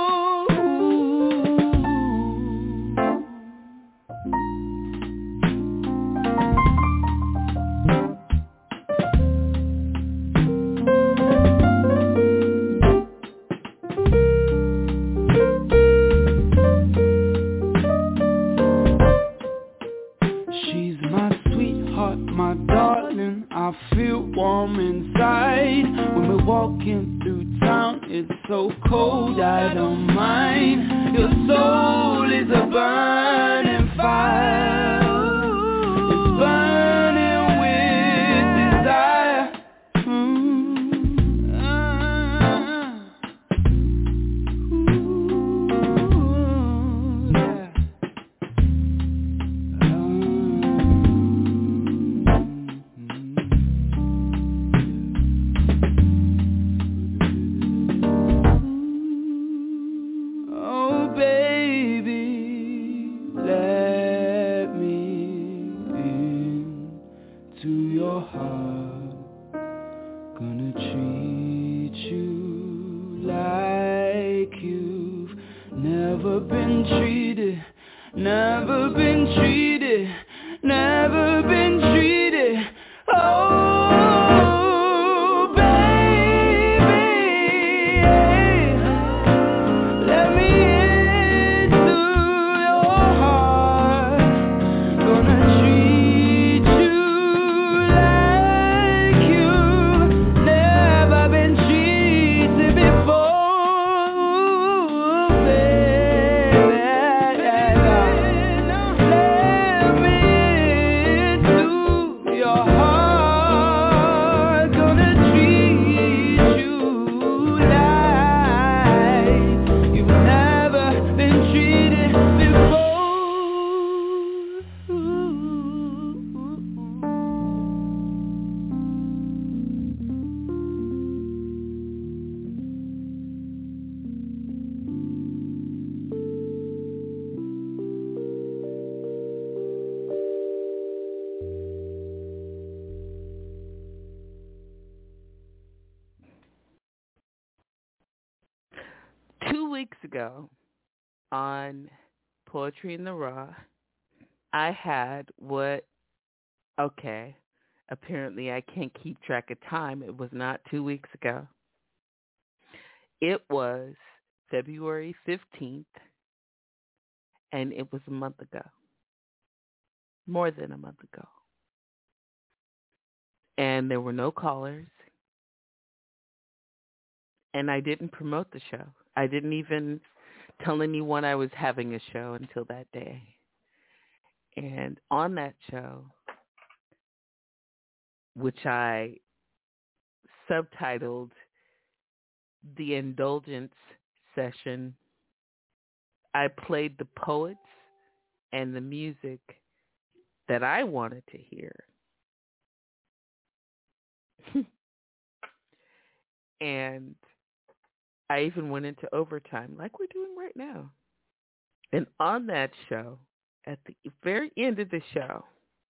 She's my sweetheart, my darling. I feel warm inside when we're walking through town. It's so cold, I don't mind. Your soul is a burning fire. It's burning with desire. Mm. Ooh, yeah. Oh, baby, let me into your heart. Gonna treat you like you've never been treated, never been treated, never been treated. Oh, baby, let me into your heart. Gonna treat you like you've never been treated before, baby. Let me into your heart. Gonna treat you like you've never been treated before. Two weeks ago on Poetry in the Raw, I had what, okay, apparently I can't keep track of time. It was not two weeks ago. It was February fifteenth, and it was a month ago. More than a month ago. And there were no callers. And I didn't promote the show. I didn't even tell anyone I was having a show until that day. And on that show, which I subtitled The Indulgence Session, I played the poets and the music that I wanted to hear. And I even went into overtime like we're doing right now. And on that show, at the very end of the show,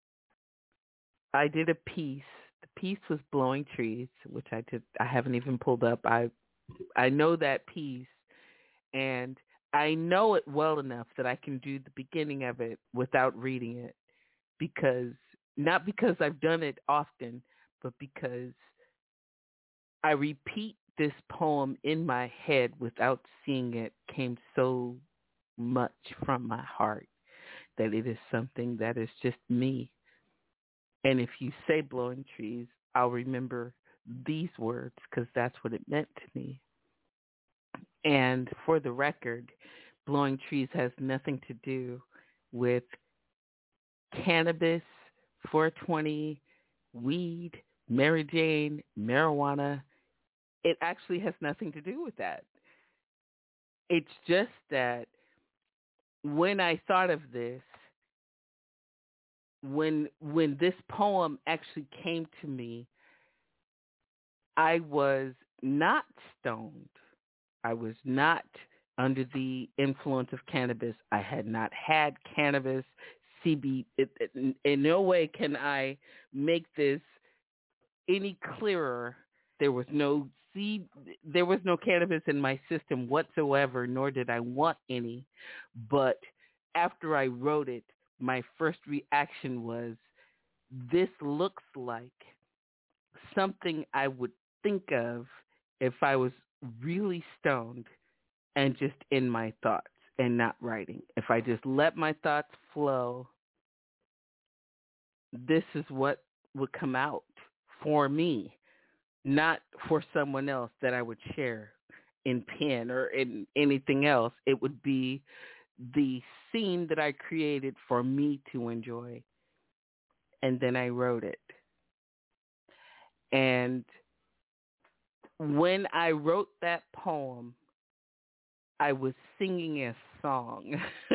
I did a piece. The piece was Blowing Trees, which I did. I haven't even pulled up. I I know that piece, and I know it well enough that I can do the beginning of it without reading it, because not because I've done it often, but because I repeat this poem in my head without seeing it came so much from my heart that it is something that is just me. And if you say blowing trees, I'll remember these words because that's what it meant to me. And for the record, blowing trees has nothing to do with cannabis, four twenty, weed, Mary Jane, marijuana. It actually has nothing to do with that. It's just that when I thought of this, when when this poem actually came to me, I was not stoned. I was not under the influence of cannabis. I had not had cannabis. C B, it, it, in no way can I make this any clearer. There was no C, there was no cannabis in my system whatsoever, nor did I want any. But after I wrote it, my first reaction was, this looks like something I would think of if I was really stoned and just in my thoughts and not writing. If I just let my thoughts flow, this is what would come out for me, not for someone else that I would share in pen or in anything else. It would be the scene that I created for me to enjoy. And then I wrote it. And when I wrote that poem, I was singing a song.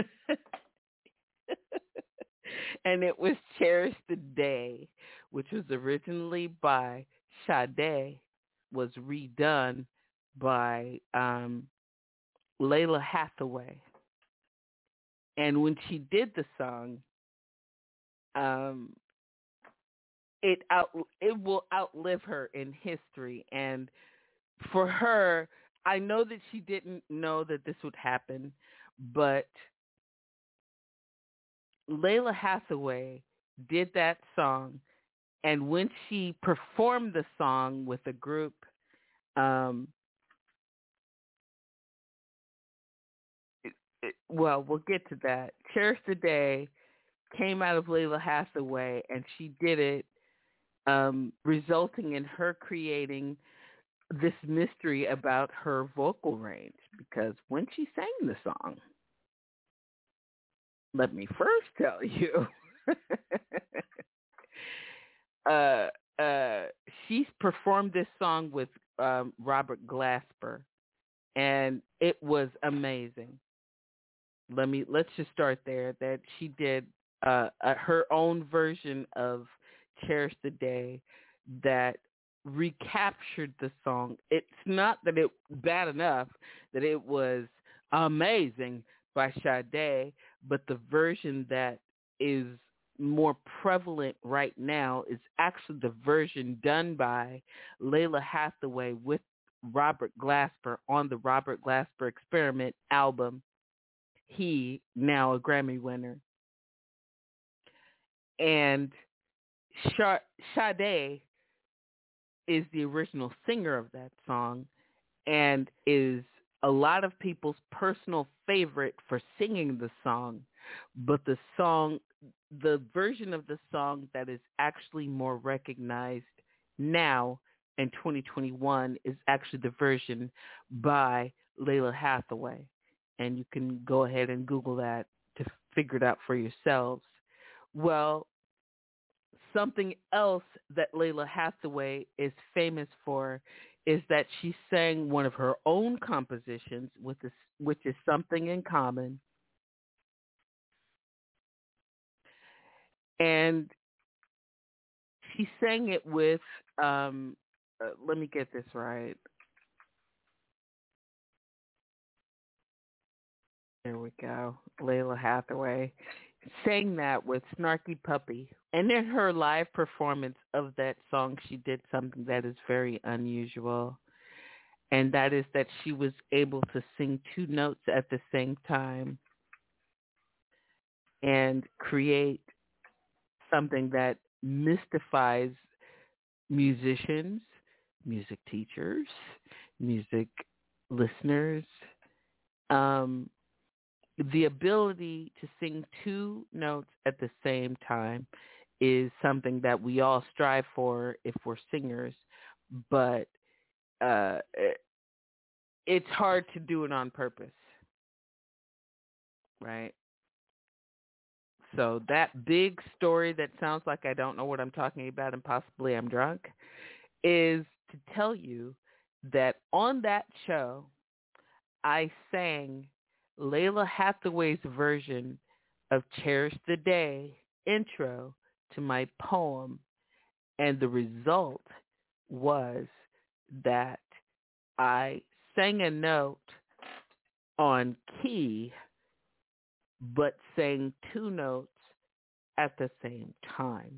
And it was Cherish the Day, which was originally by Sade, was redone by um, Lalah Hathaway. And when she did the song, um, it out it will outlive her in history. And for her, I know that she didn't know that this would happen, but Lalah Hathaway did that song, and when she performed the song with a group, um, it, it, well, we'll get to that. Cherish the Day came out of Lalah Hathaway, and she did it, um, resulting in her creating this mystery about her vocal range, because when she sang the song, let me first tell you, uh, uh, she's performed this song with um, Robert Glasper, and it was amazing. Let me let's just start there. That she did uh, uh, her own version of "Cherish the Day" that recaptured the song. It's not that it bad enough that it was amazing by Sade, but the version that is more prevalent right now is actually the version done by Lalah Hathaway with Robert Glasper on the Robert Glasper Experiment album. He, now a Grammy winner. And Sade is the original singer of that song and is a lot of people's personal favorite for singing the song. But the song, the version of the song that is actually more recognized now in twenty twenty-one is actually the version by Lalah Hathaway. And you can go ahead and Google that to figure it out for yourselves. Well, something else that Lalah Hathaway is famous for is that she sang one of her own compositions, with this, which is Something in Common. And she sang it with, um, uh, let me get this right. There we go. Lalah Hathaway sang that with Snarky Puppy. And in her live performance of that song, she did something that is very unusual. And that is that she was able to sing two notes at the same time and create something that mystifies musicians, music teachers, music listeners. Um, the ability to sing two notes at the same time is something that we all strive for if we're singers, but uh, it's hard to do it on purpose, right? So that big story that sounds like I don't know what I'm talking about and possibly I'm drunk is to tell you that on that show, I sang Layla Hathaway's version of Cherish the Day intro to my poem, and the result was that I sang a note on key but sang two notes at the same time.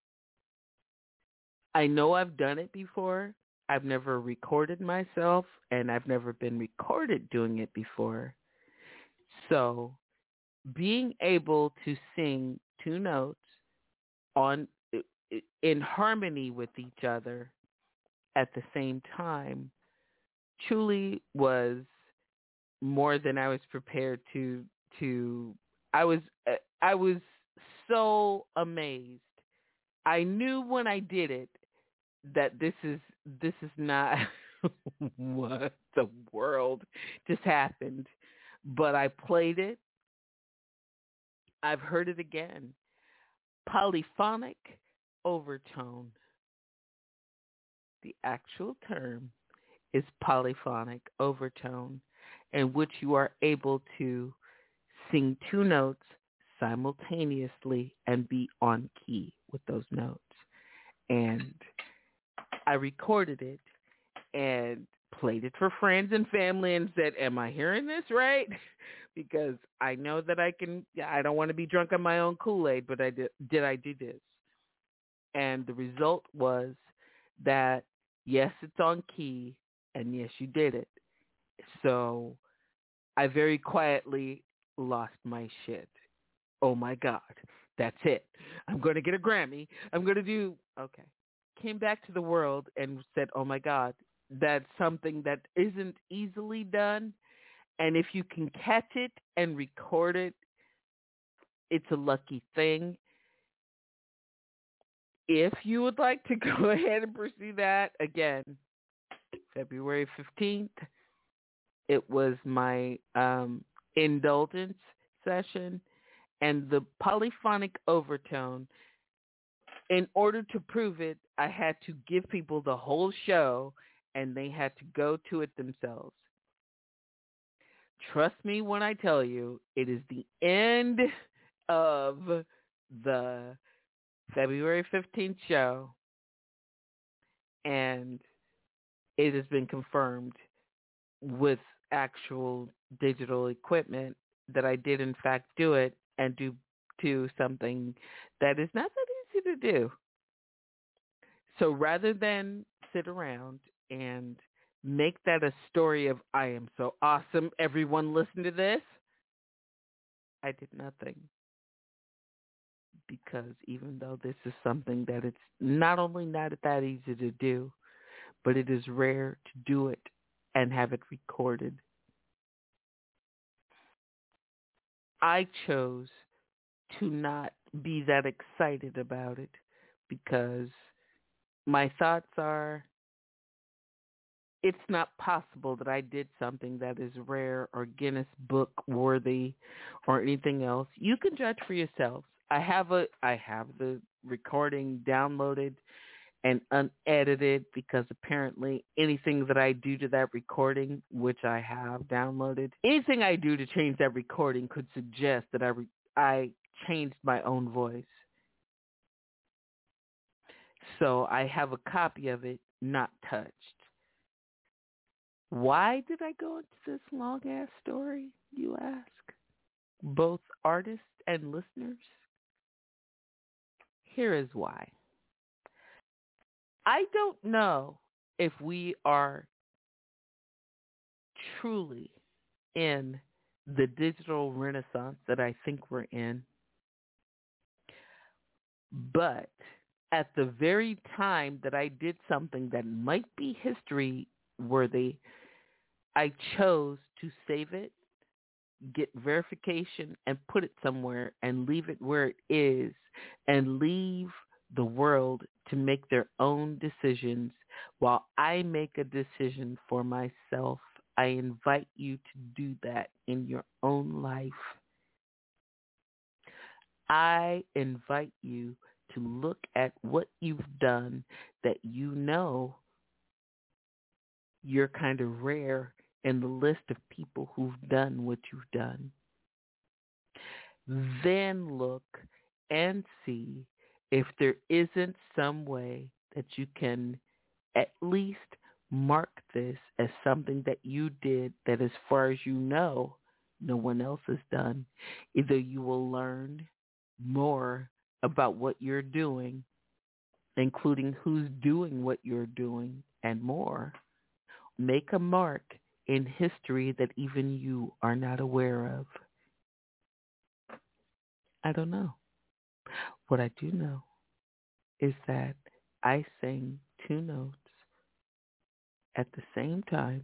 I know I've done it before. I've never recorded myself, and I've never been recorded doing it before. So being able to sing two notes on in harmony with each other at the same time truly was more than I was prepared to to I was I was so amazed. I knew when I did it that this is this is not what the world just happened. But I played it. I've heard it again. Polyphonic overtone. The actual term is polyphonic overtone, in which you are able to sing two notes simultaneously and be on key with those notes. And I recorded it and played it for friends and family and said, am I hearing this right? Because I know that I can, I don't want to be drunk on my own Kool-Aid, but I did, did I do this? And the result was that, yes, it's on key, and yes, you did it. So I very quietly lost my shit. Oh, my God. That's it. I'm going to get a Grammy. I'm going to do, okay. Came back to the world and said, oh, my God, that's something that isn't easily done. And if you can catch it and record it, it's a lucky thing. If you would like to go ahead and pursue that, again, February fifteenth, it was my um, indulgence session, and the polyphonic overtone, in order to prove it, I had to give people the whole show, and they had to go to it themselves. Trust me when I tell you, it is the end of the February fifteenth show, and it has been confirmed with actual digital equipment that I did in fact do it and do to something that is not that easy to do. So rather than sit around and make that a story of I am so awesome, everyone listen to this, I did nothing. Because even though this is something that it's not only not that easy to do, but it is rare to do it and have it recorded. I chose to not be that excited about it because my thoughts are, it's not possible that I did something that is rare or Guinness Book worthy or anything else. You can judge for yourselves. I have a I have the recording downloaded and unedited because apparently anything that I do to that recording, which I have downloaded, anything I do to change that recording could suggest that I re- I changed my own voice. So I have a copy of it not touched. Why did I go into this long-ass story, you ask? Both artists and listeners? Here is why. I don't know if we are truly in the digital renaissance that I think we're in, but at the very time that I did something that might be history worthy, I chose to save it, get verification and put it somewhere and leave it where it is and leave the world to make their own decisions while I make a decision for myself. I invite you to do that in your own life. I invite you to look at what you've done that you know you're kind of rare in the list of people who've done what you've done. Then look and see if there isn't some way that you can at least mark this as something that you did that, as far as you know, no one else has done. Either you will learn more about what you're doing, including who's doing what you're doing and more. Make a mark in history that even you are not aware of. I don't know. What I do know is that I sang two notes at the same time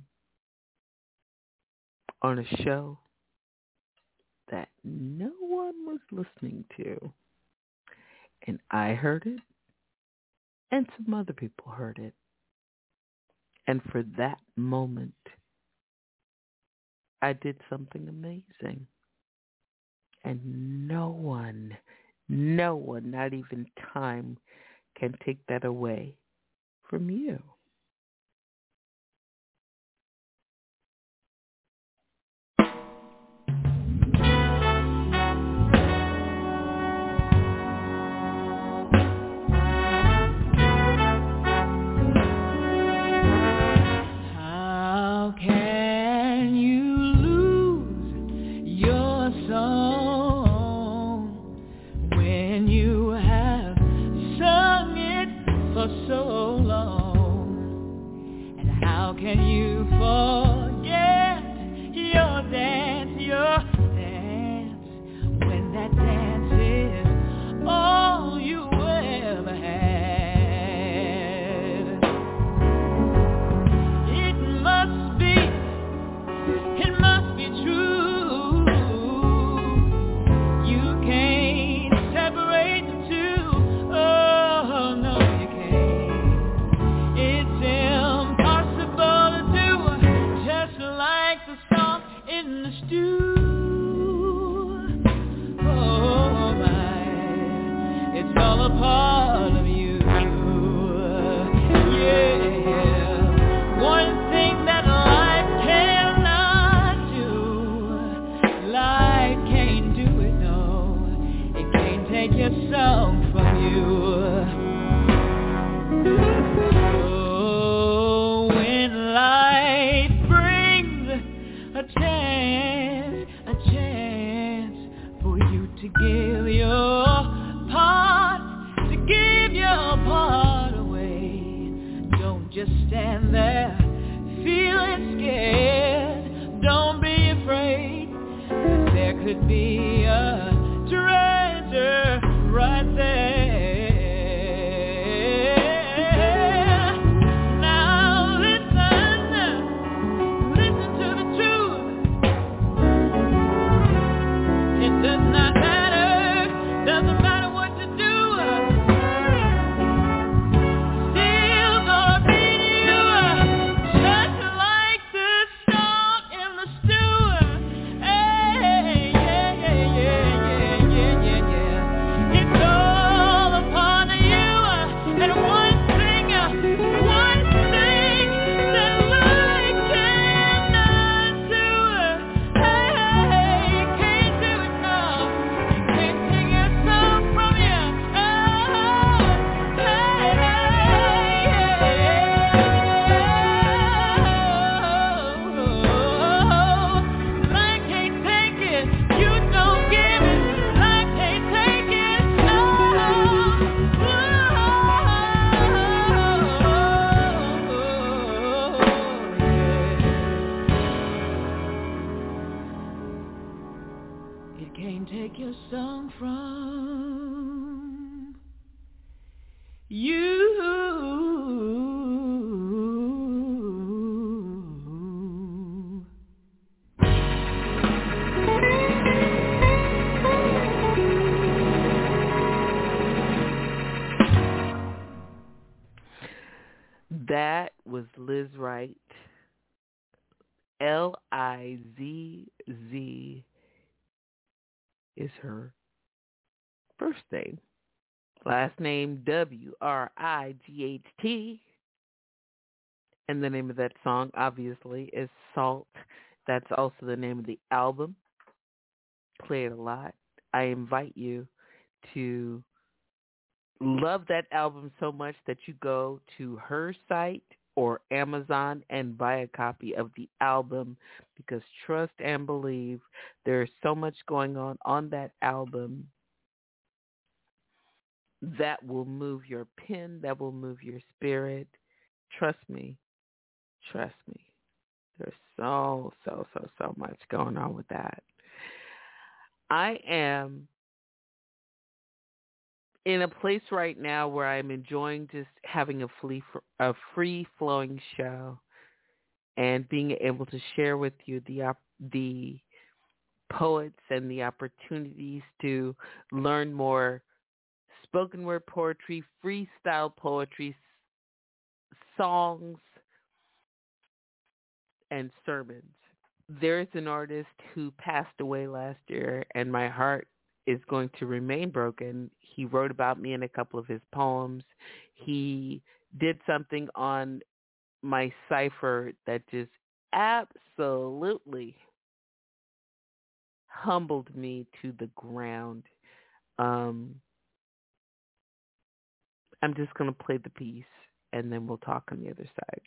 on a show that no one was listening to. And I heard it, and some other people heard it. And for that moment, I did something amazing. And no one, no one, not even time, can take that away from you. How can you lose your song when you have sung it for so long? And how can you forget your dance, your dance, when that dance is all you ever had? It must be, it must be true. You can't separate the two. Oh, no, you can't. It's impossible to do, just like the salt in the stew. Oh, my, it's all a part of you. Yeah, one thing that life cannot do, life can't do it, no. It can't take your song from you. Oh, when life brings a chance, a chance for you to give your part, to give your part away. Don't just stand there feeling scared. Don't be afraid, 'cause there could be a treasure right there. Now listen, listen to the truth. It does not matter, doesn't matter what you do. Still gonna beat you, just like the salt in the stew. Hey, yeah, yeah, yeah, yeah, yeah, yeah, yeah. It's all a part of you. And one thing, one thing that life cannot do. Hey, can't do it, no. Can't take your soul from you. Oh, hey, life can't take it. You don't give it. Life can't take it. Oh, yeah. It can't take your song from you. L I Z Z is her first name. Last name W R I G H T. And the name of that song, obviously, is Salt. That's also the name of the album. Play it a lot. I invite you to love that album so much that you go to her site or Amazon and buy a copy of the album, because trust and believe, there's so much going on on that album that will move your pen, that will move your spirit. Trust me. Trust me. There's so, so, so, so much going on with that. I am in a place right now where I'm enjoying just having a free, a free-flowing show and being able to share with you the the poets and the opportunities to learn more spoken word poetry, freestyle poetry, songs, and sermons. There is an artist who passed away last year, and my heart is going to remain broken. He wrote about me in a couple of his poems. He did something on my cipher that just absolutely humbled me to the ground. Um, I'm just going to play the piece, and then we'll talk on the other side.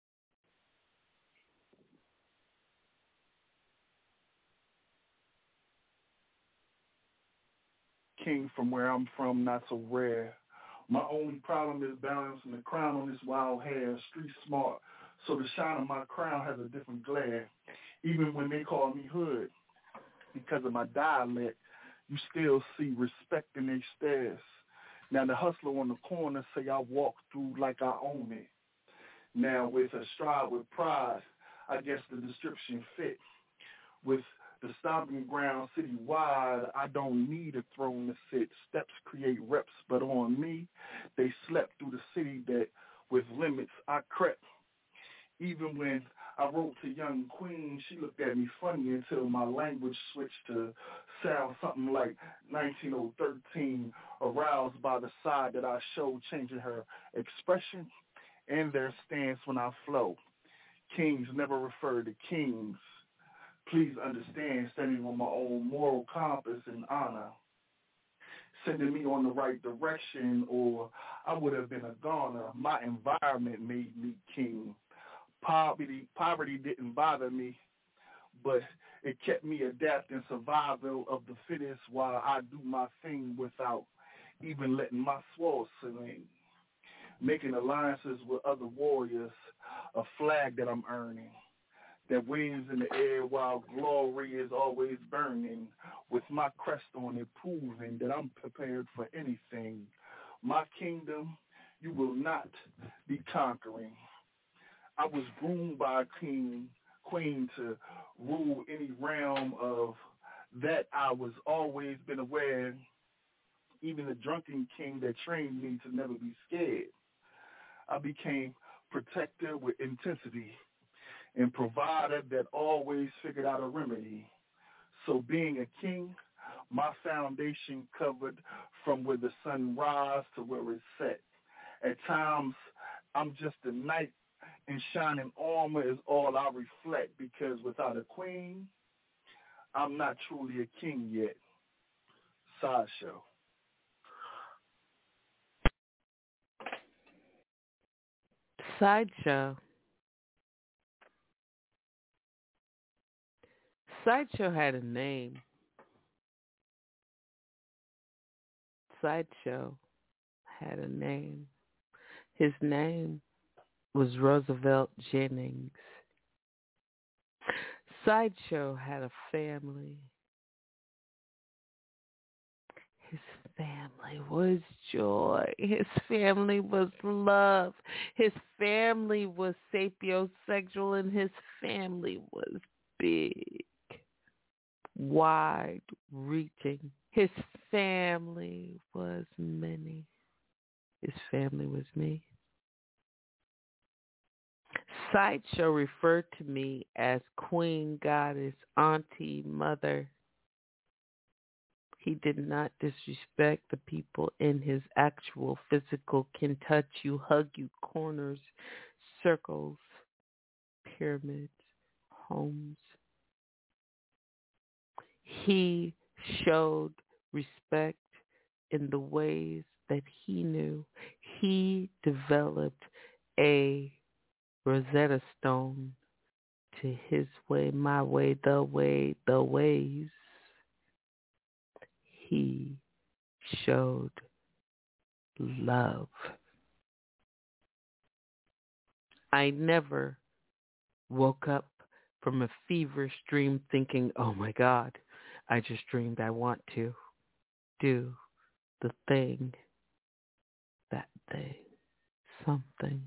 King from where I'm from, not so rare. My only problem is balancing the crown on this wild hair. Street smart, so the shine of my crown has a different glare. Even when they call me hood, because of my dialect, you still see respect in their stares. Now the hustler on the corner say I walk through like I own it. Now with a stride with pride, I guess the description fit. With the stomping ground citywide, I don't need a throne to sit. Steps create reps, but on me, they slept through the city that with limits I crept. Even when I wrote to young queen, she looked at me funny until my language switched to sound something like nineteen oh thirteen, aroused by the side that I showed, changing her expression and their stance when I flow. Kings never refer to kings. Please understand, standing on my own moral compass and honor, sending me on the right direction, or I would have been a goner. My environment made me king. Poverty, poverty didn't bother me, but it kept me adapting, survival of the fittest while I do my thing without even letting my sword swing. Making alliances with other warriors, a flag that I'm earning, that waves in the air while glory is always burning, with my crest on it, proving that I'm prepared for anything. My kingdom, you will not be conquering. I was groomed by a king, queen to rule any realm of that. I was always been aware, even the drunken king that trained me to never be scared. I became protector with intensity and provider that always figured out a remedy. So being a king, my foundation covered from where the sun rises to where it's set. At times, I'm just a knight, and shining armor is all I reflect, because without a queen, I'm not truly a king yet. Sideshow. Sideshow. Sideshow had a name. Sideshow had a name. His name was Roosevelt Jennings. Sideshow had a family. His family was joy. His family was love. His family was sapiosexual, and his family was big, wide-reaching. His family was many. His family was me. Sideshow referred to me as queen, goddess, auntie, mother. He did not disrespect the people in his actual physical can touch you, hug you, corners, circles, pyramids, homes. He showed respect in the ways that he knew. He developed a Rosetta Stone to his way, my way, the way, the ways. He showed love. I never woke up from a feverish dream thinking, oh my God, I just dreamed I want to do the thing, that thing, something.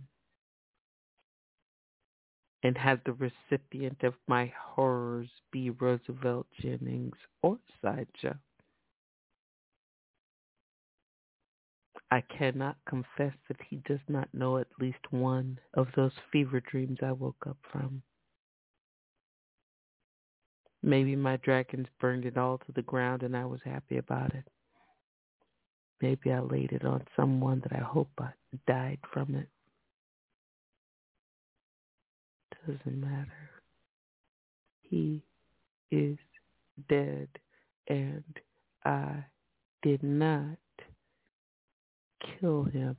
And had the recipient of my horrors be Roosevelt Jennings or Sideshow. I cannot confess that he does not know at least one of those fever dreams I woke up from. Maybe my dragons burned it all to the ground and I was happy about it. Maybe I laid it on someone that I hope I died from it. Doesn't matter. He is dead and I did not kill him.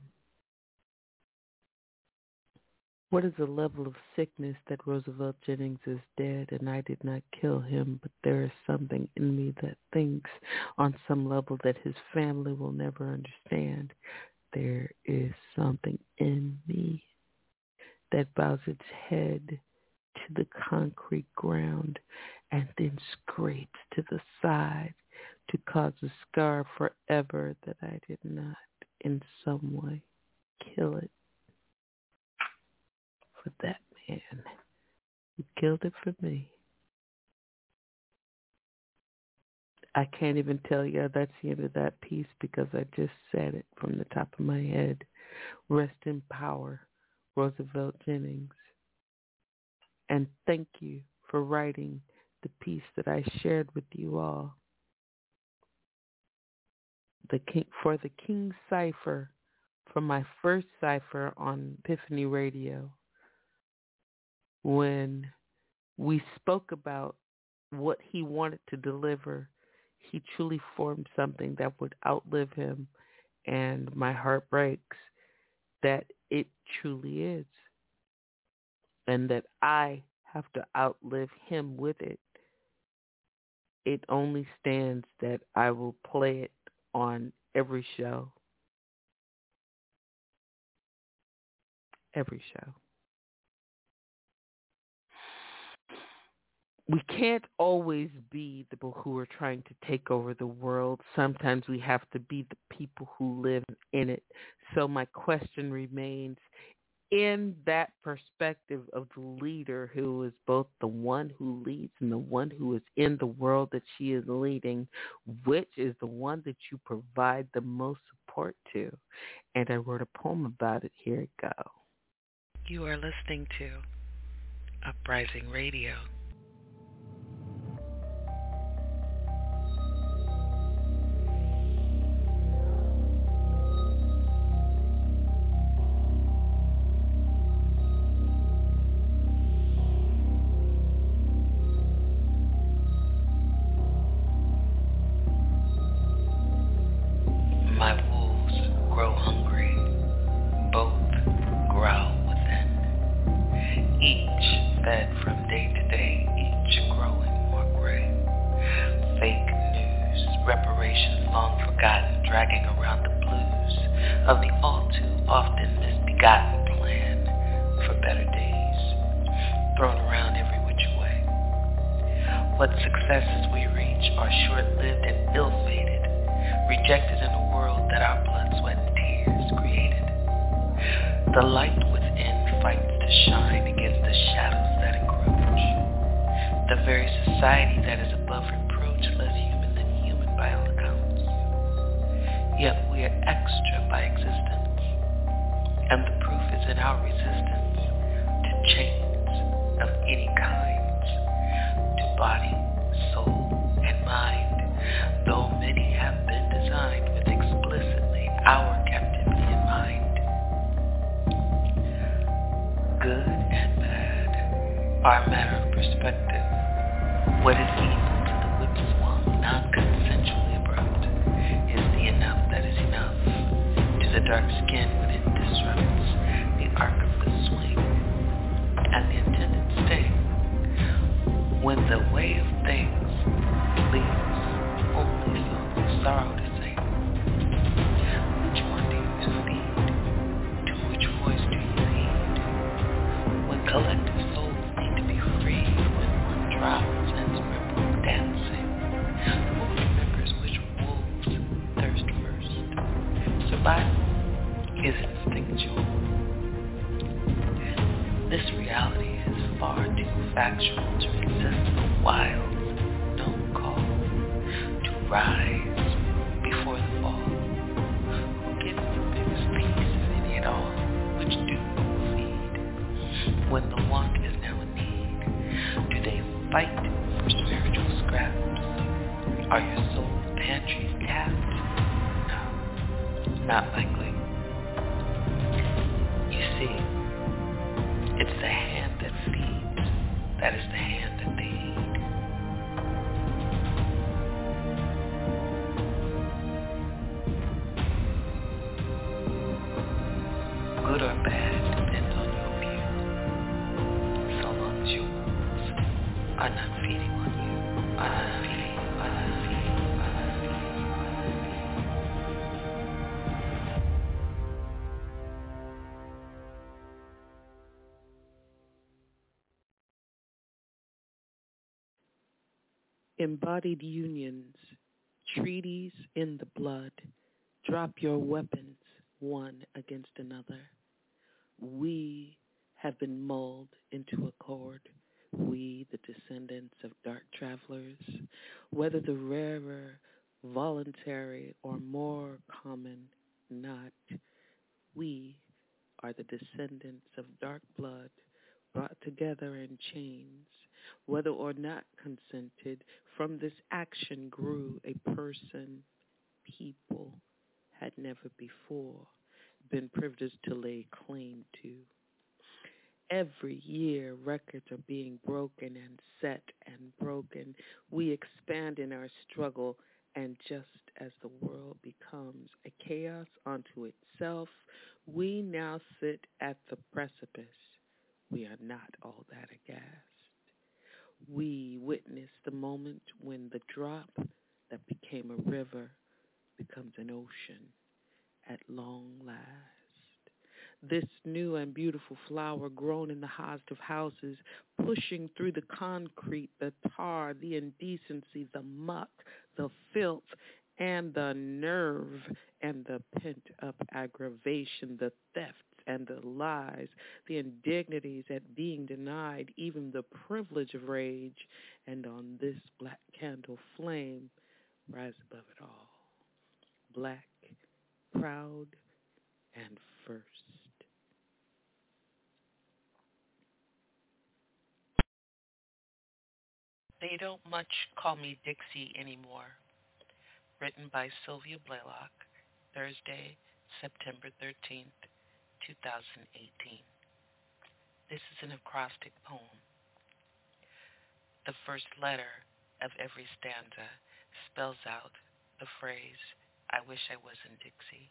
What is the level of sickness that Roosevelt Jennings is dead and I did not kill him, but there is something in me that thinks on some level that his family will never understand. There is something in me that bows its head to the concrete ground and then scrapes to the side to cause a scar forever that I did not in some way kill it. For that man who killed it for me. I can't even tell you that's the end of that piece because I just said it from the top of my head. Rest in power, Roosevelt Jennings. And thank you for writing the piece that I shared with you all. The King, for the King Cipher, for my first cipher on Epiphany Radio, when we spoke about what he wanted to deliver, he truly formed something that would outlive him, and my heart breaks that it truly is, and that I have to outlive him with it. It only stands that I will play it on every show. Every show. We can't always be the people who are trying to take over the world. Sometimes we have to be the people who live in it. So my question remains, in that perspective of the leader who is both the one who leads and the one who is in the world that she is leading, which is the one that you provide the most support to? And I wrote a poem about it. Here it goes. You are listening to Uprising Radio. chains of any kinds, to body, soul, and mind, though many have been designed with explicitly our captivity in mind. Good and bad are a matter of perspective. What is evil to the whip-swung, non-consensually abrupt is the enough that is enough. To the dark skin when it disrupts the arc of the swing and the intended sting. When the way of things leaves only sorrow to sing. Which one do you feed? To which voice do you heed? When collective souls need to be free, when one drowns and ripple dancing, who remembers which wolves thirst first? Survival is instinctual. This reality is far too factual to resist the wild, known call to rise before the fall. Who gets the biggest piece, if any at all, which do you feed? When the want is now in need, do they fight for spiritual scraps? Are your soul pantries tapped? No, not likely. You see, it's the hand that feeds that is the hand that they heed. Good or bad depends on your view, so long as your wolves are not feeding on you, are not feeding, are not feeding, are not feeding, are not Embodied unions, treaties in the blood, drop your weapons one against another. We have been mulled into accord, we the descendants of dark travelers, whether the rarer, voluntary, or more common not, we are the descendants of dark blood brought together in chains. Whether or not consented, from this action grew a person people had never before been privileged to lay claim to. Every year, records are being broken and set and broken. We expand in our struggle, and just as the world becomes a chaos unto itself, we now sit at the precipice. We are not all that aghast. We witness the moment when the drop that became a river becomes an ocean at long last. This new and beautiful flower grown in the highest of houses, pushing through the concrete, the tar, the indecency, the muck, the filth, and the nerve, and the pent-up aggravation, the theft, and the lies, the indignities at being denied even the privilege of rage, and on this black candle flame, rise above it all. Black, proud, and first. They don't much call me Dixie anymore. Written by Sylvia Blaylock, Thursday, September thirteenth, two thousand eighteen. This is an acrostic poem. The first letter of every stanza spells out the phrase, I wish I wasn't Dixie.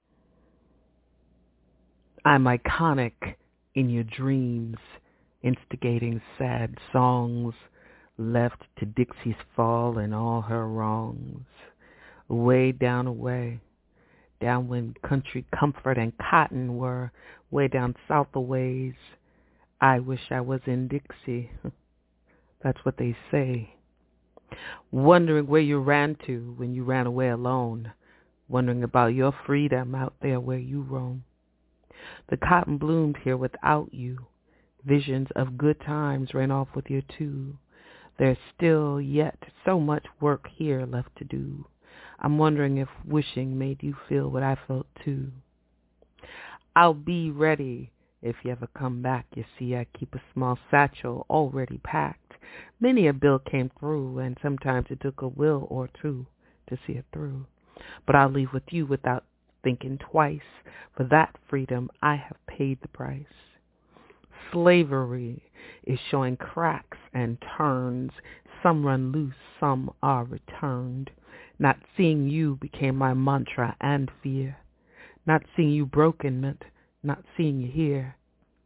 I'm iconic in your dreams, instigating sad songs, left to Dixie's fall and all her wrongs. Way down away, down when country comfort and cotton were, way down south a ways. I wish I was in Dixie. That's what they say. Wondering where you ran to when you ran away alone, wondering about your freedom out there where you roam. The cotton bloomed here without you. Visions of good times ran off with you too. There's still yet so much work here left to do. I'm wondering if wishing made you feel what I felt too. I'll be ready If you ever come back, you see I keep a small satchel already packed. Many a bill came through, and sometimes it took a will or two to see it through. But I'll leave with you without thinking twice. For that freedom, I have paid the price. Slavery is showing cracks and turns. Some run loose, some are returned. Not seeing you became my mantra and fear. Not seeing you broken meant not seeing you here.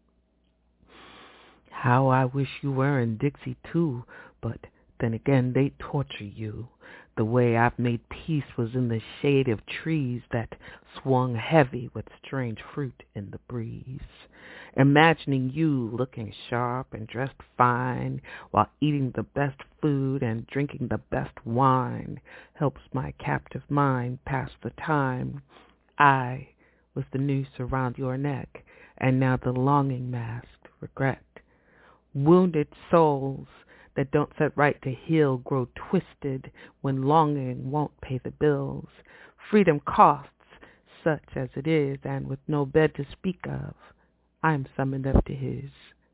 How I wish you were in Dixie too, but then again they torture you. The way I've made peace was in the shade of trees that swung heavy with strange fruit in the breeze. Imagining you looking sharp and dressed fine while eating the best food and drinking the best wine helps my captive mind pass the time. I was the noose around your neck, and now the longing masked regret. Wounded souls that don't set right to heal grow twisted when longing won't pay the bills. Freedom costs, such as it is, and with no bed to speak of, I am summoned up to his.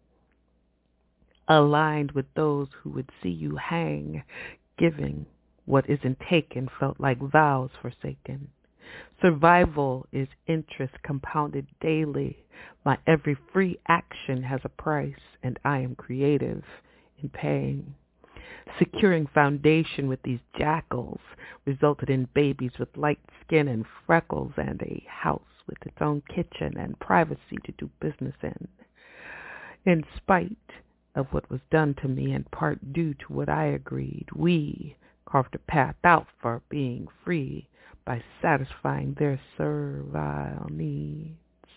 Aligned with those who would see you hang, giving what isn't taken felt like vows forsaken. Survival is interest compounded daily. My every free action has a price, and I am creative in paying. Securing foundation with these jackals resulted in babies with light skin and freckles and a house with its own kitchen and privacy to do business in. In spite of what was done to me, and part due to what I agreed, we carved a path out for being free by satisfying their servile needs.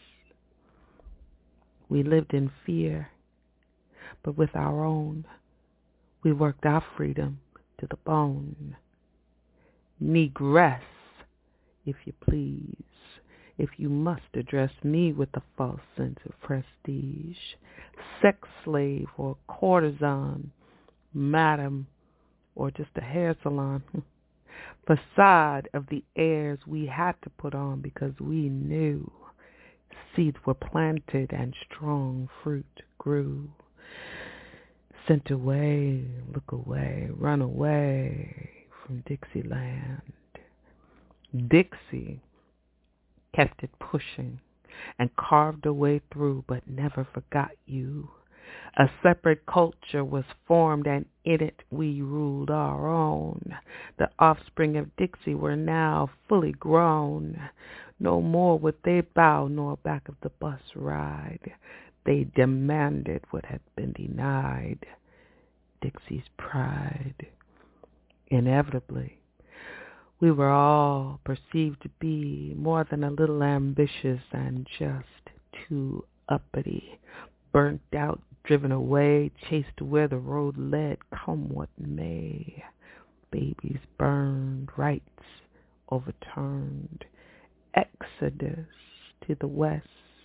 We lived in fear, but with our own, we worked our freedom to the bone. Negress, if you please, if you must address me with a false sense of prestige. Sex slave or courtesan, madam, or just a hair salon. Facade of the airs we had to put on because we knew seeds were planted and strong fruit grew. Sent away, look away, run away from Dixieland. Dixie kept it pushing and carved a way through, but never forgot you. A separate culture was formed, and in it we ruled our own. The offspring of Dixie were now fully grown. No more would they bow nor back of the bus ride. They demanded what had been denied. Dixie's pride. Inevitably, we were all perceived to be more than a little ambitious and just too uppity, burnt out, driven away, chased to where the road led, come what may. Babies burned, rights overturned, exodus to the west,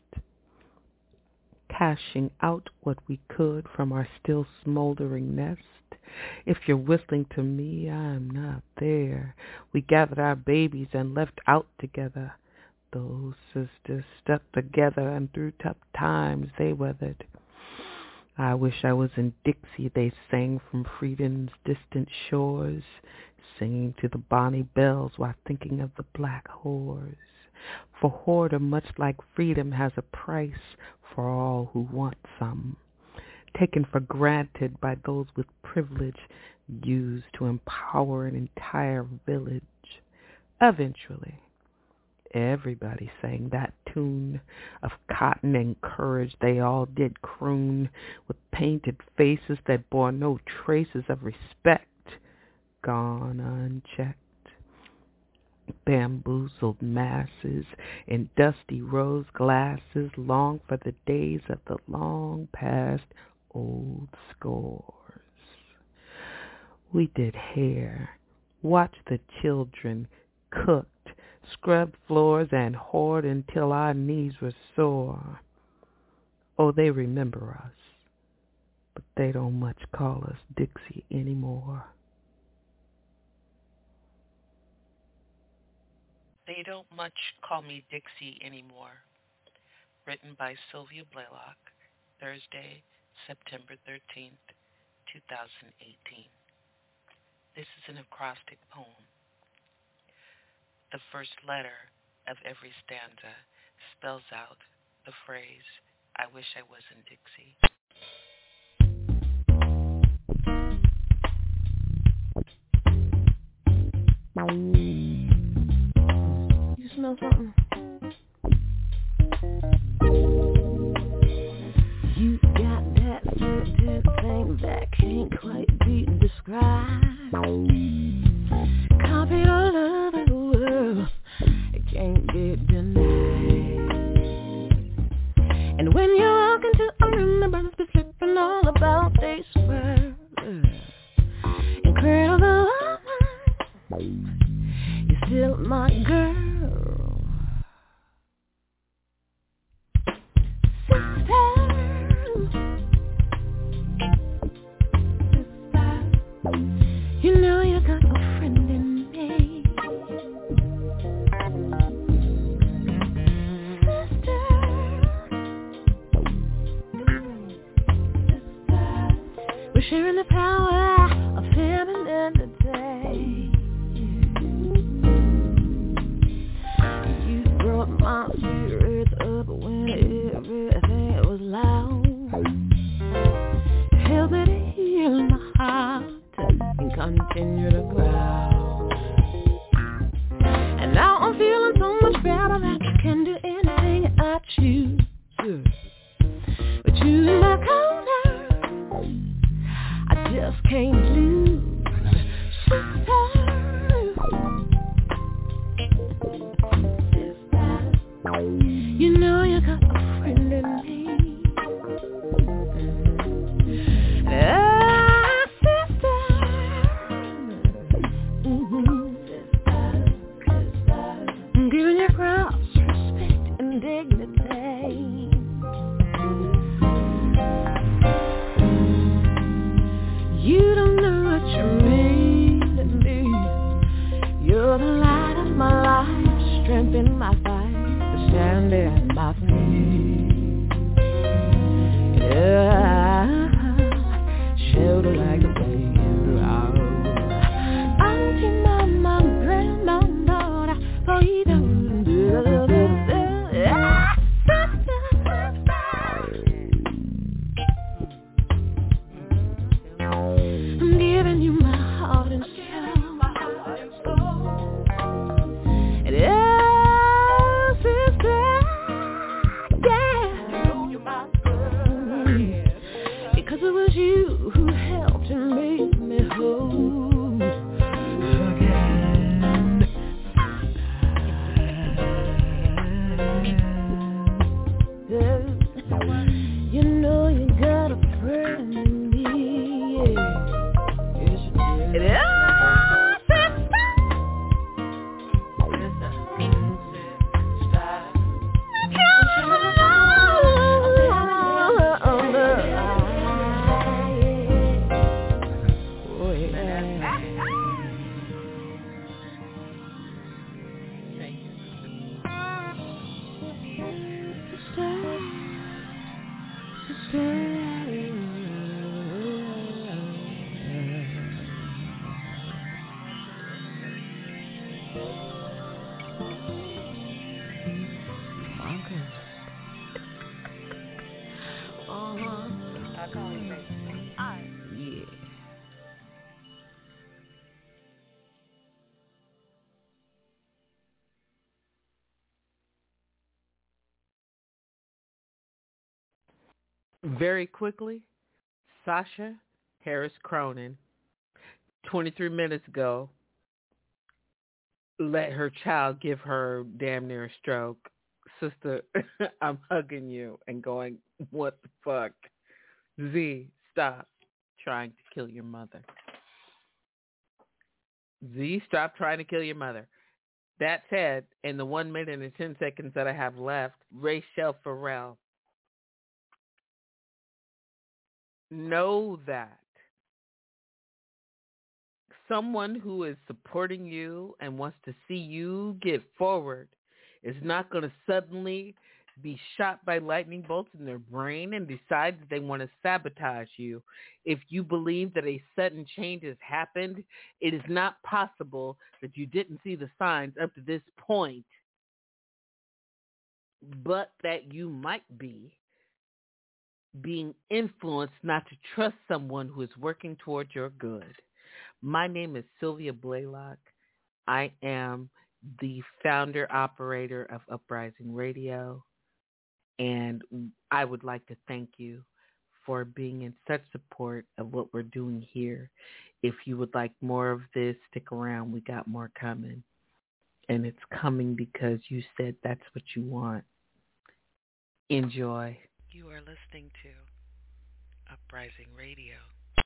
cashing out what we could from our still smoldering nest. If you're whistling to me, I'm not there. We gathered our babies and left out together. Those sisters stuck together, and through tough times they weathered. I wish I was in Dixie, they sang from freedom's distant shores, singing to the Bonnie bells while thinking of the black whores. For whoredom, much like freedom, has a price for all who want some, taken for granted by those with privilege, used to empower an entire village. Eventually, everybody sang that tune of cotton and courage they all did croon, with painted faces that bore no traces of respect, gone unchecked. Bamboozled masses in dusty rose glasses long for the days of the long past old scores. We did hair, watched the children, cooked, scrubbed floors, and whored until our knees were sore. Oh, they remember us, but they don't much call us Dixie anymore. They don't much call me Dixie anymore, written by Sylvia Blaylock, Thursday, September thirteenth, twenty eighteen. This is an acrostic poem. The first letter of every stanza spells out the phrase, I wish I was in Dixie. You smell something? You got that certain thing that can't quite be described. Copy all over the world, it can't be denied. And when you walk into a room, the birds be flipping all about this world. Incredible woman, you're still my girl. You know you got a friend in me, sister. Sister, we're sharing the power of femininity. You brought my spirits up when everything was loud. Help me to heal my heart and continue to grow. And now I'm feeling so much better that I can do anything I choose. But you in my corner, I just can't lose. Sister, sister, you know you got a friend in me. Yeah. Giving your cross respect and dignity. You don't know what you mean to me. You're the light of my life, strength in my fight, the stand at my feet. Yeah, shelter like the way you are. Auntie, mama, grandma, for you don't do ah, I'm giving you my heart and soul. And yeah, sister, yeah, you're my girl. Because it was you who helped and made me whole. You know you got a friend in me, yeah. Yes, you do. It is. Very quickly, Sasha Harris Cronin, twenty-three minutes ago, let her child give her damn near a stroke. Sister, I'm hugging you and going, what the fuck? Z, stop trying to kill your mother. Z, stop trying to kill your mother. That said, in the one minute and ten seconds that I have left, Rachel Farrell, know that someone who is supporting you and wants to see you get forward is not going to suddenly be shot by lightning bolts in their brain and decide that they want to sabotage you. If you believe that a sudden change has happened, it is not possible that you didn't see the signs up to this point, but that you might be being influenced not to trust someone who is working toward your good. My name is Sylvia Blaylock. I am the founder operator of Uprising Radio, and I would like to thank you for being in such support of what we're doing here. If you would like more of this, stick around. We got more coming, and it's coming because you said that's what you want. Enjoy. You are listening to Uprising Radio.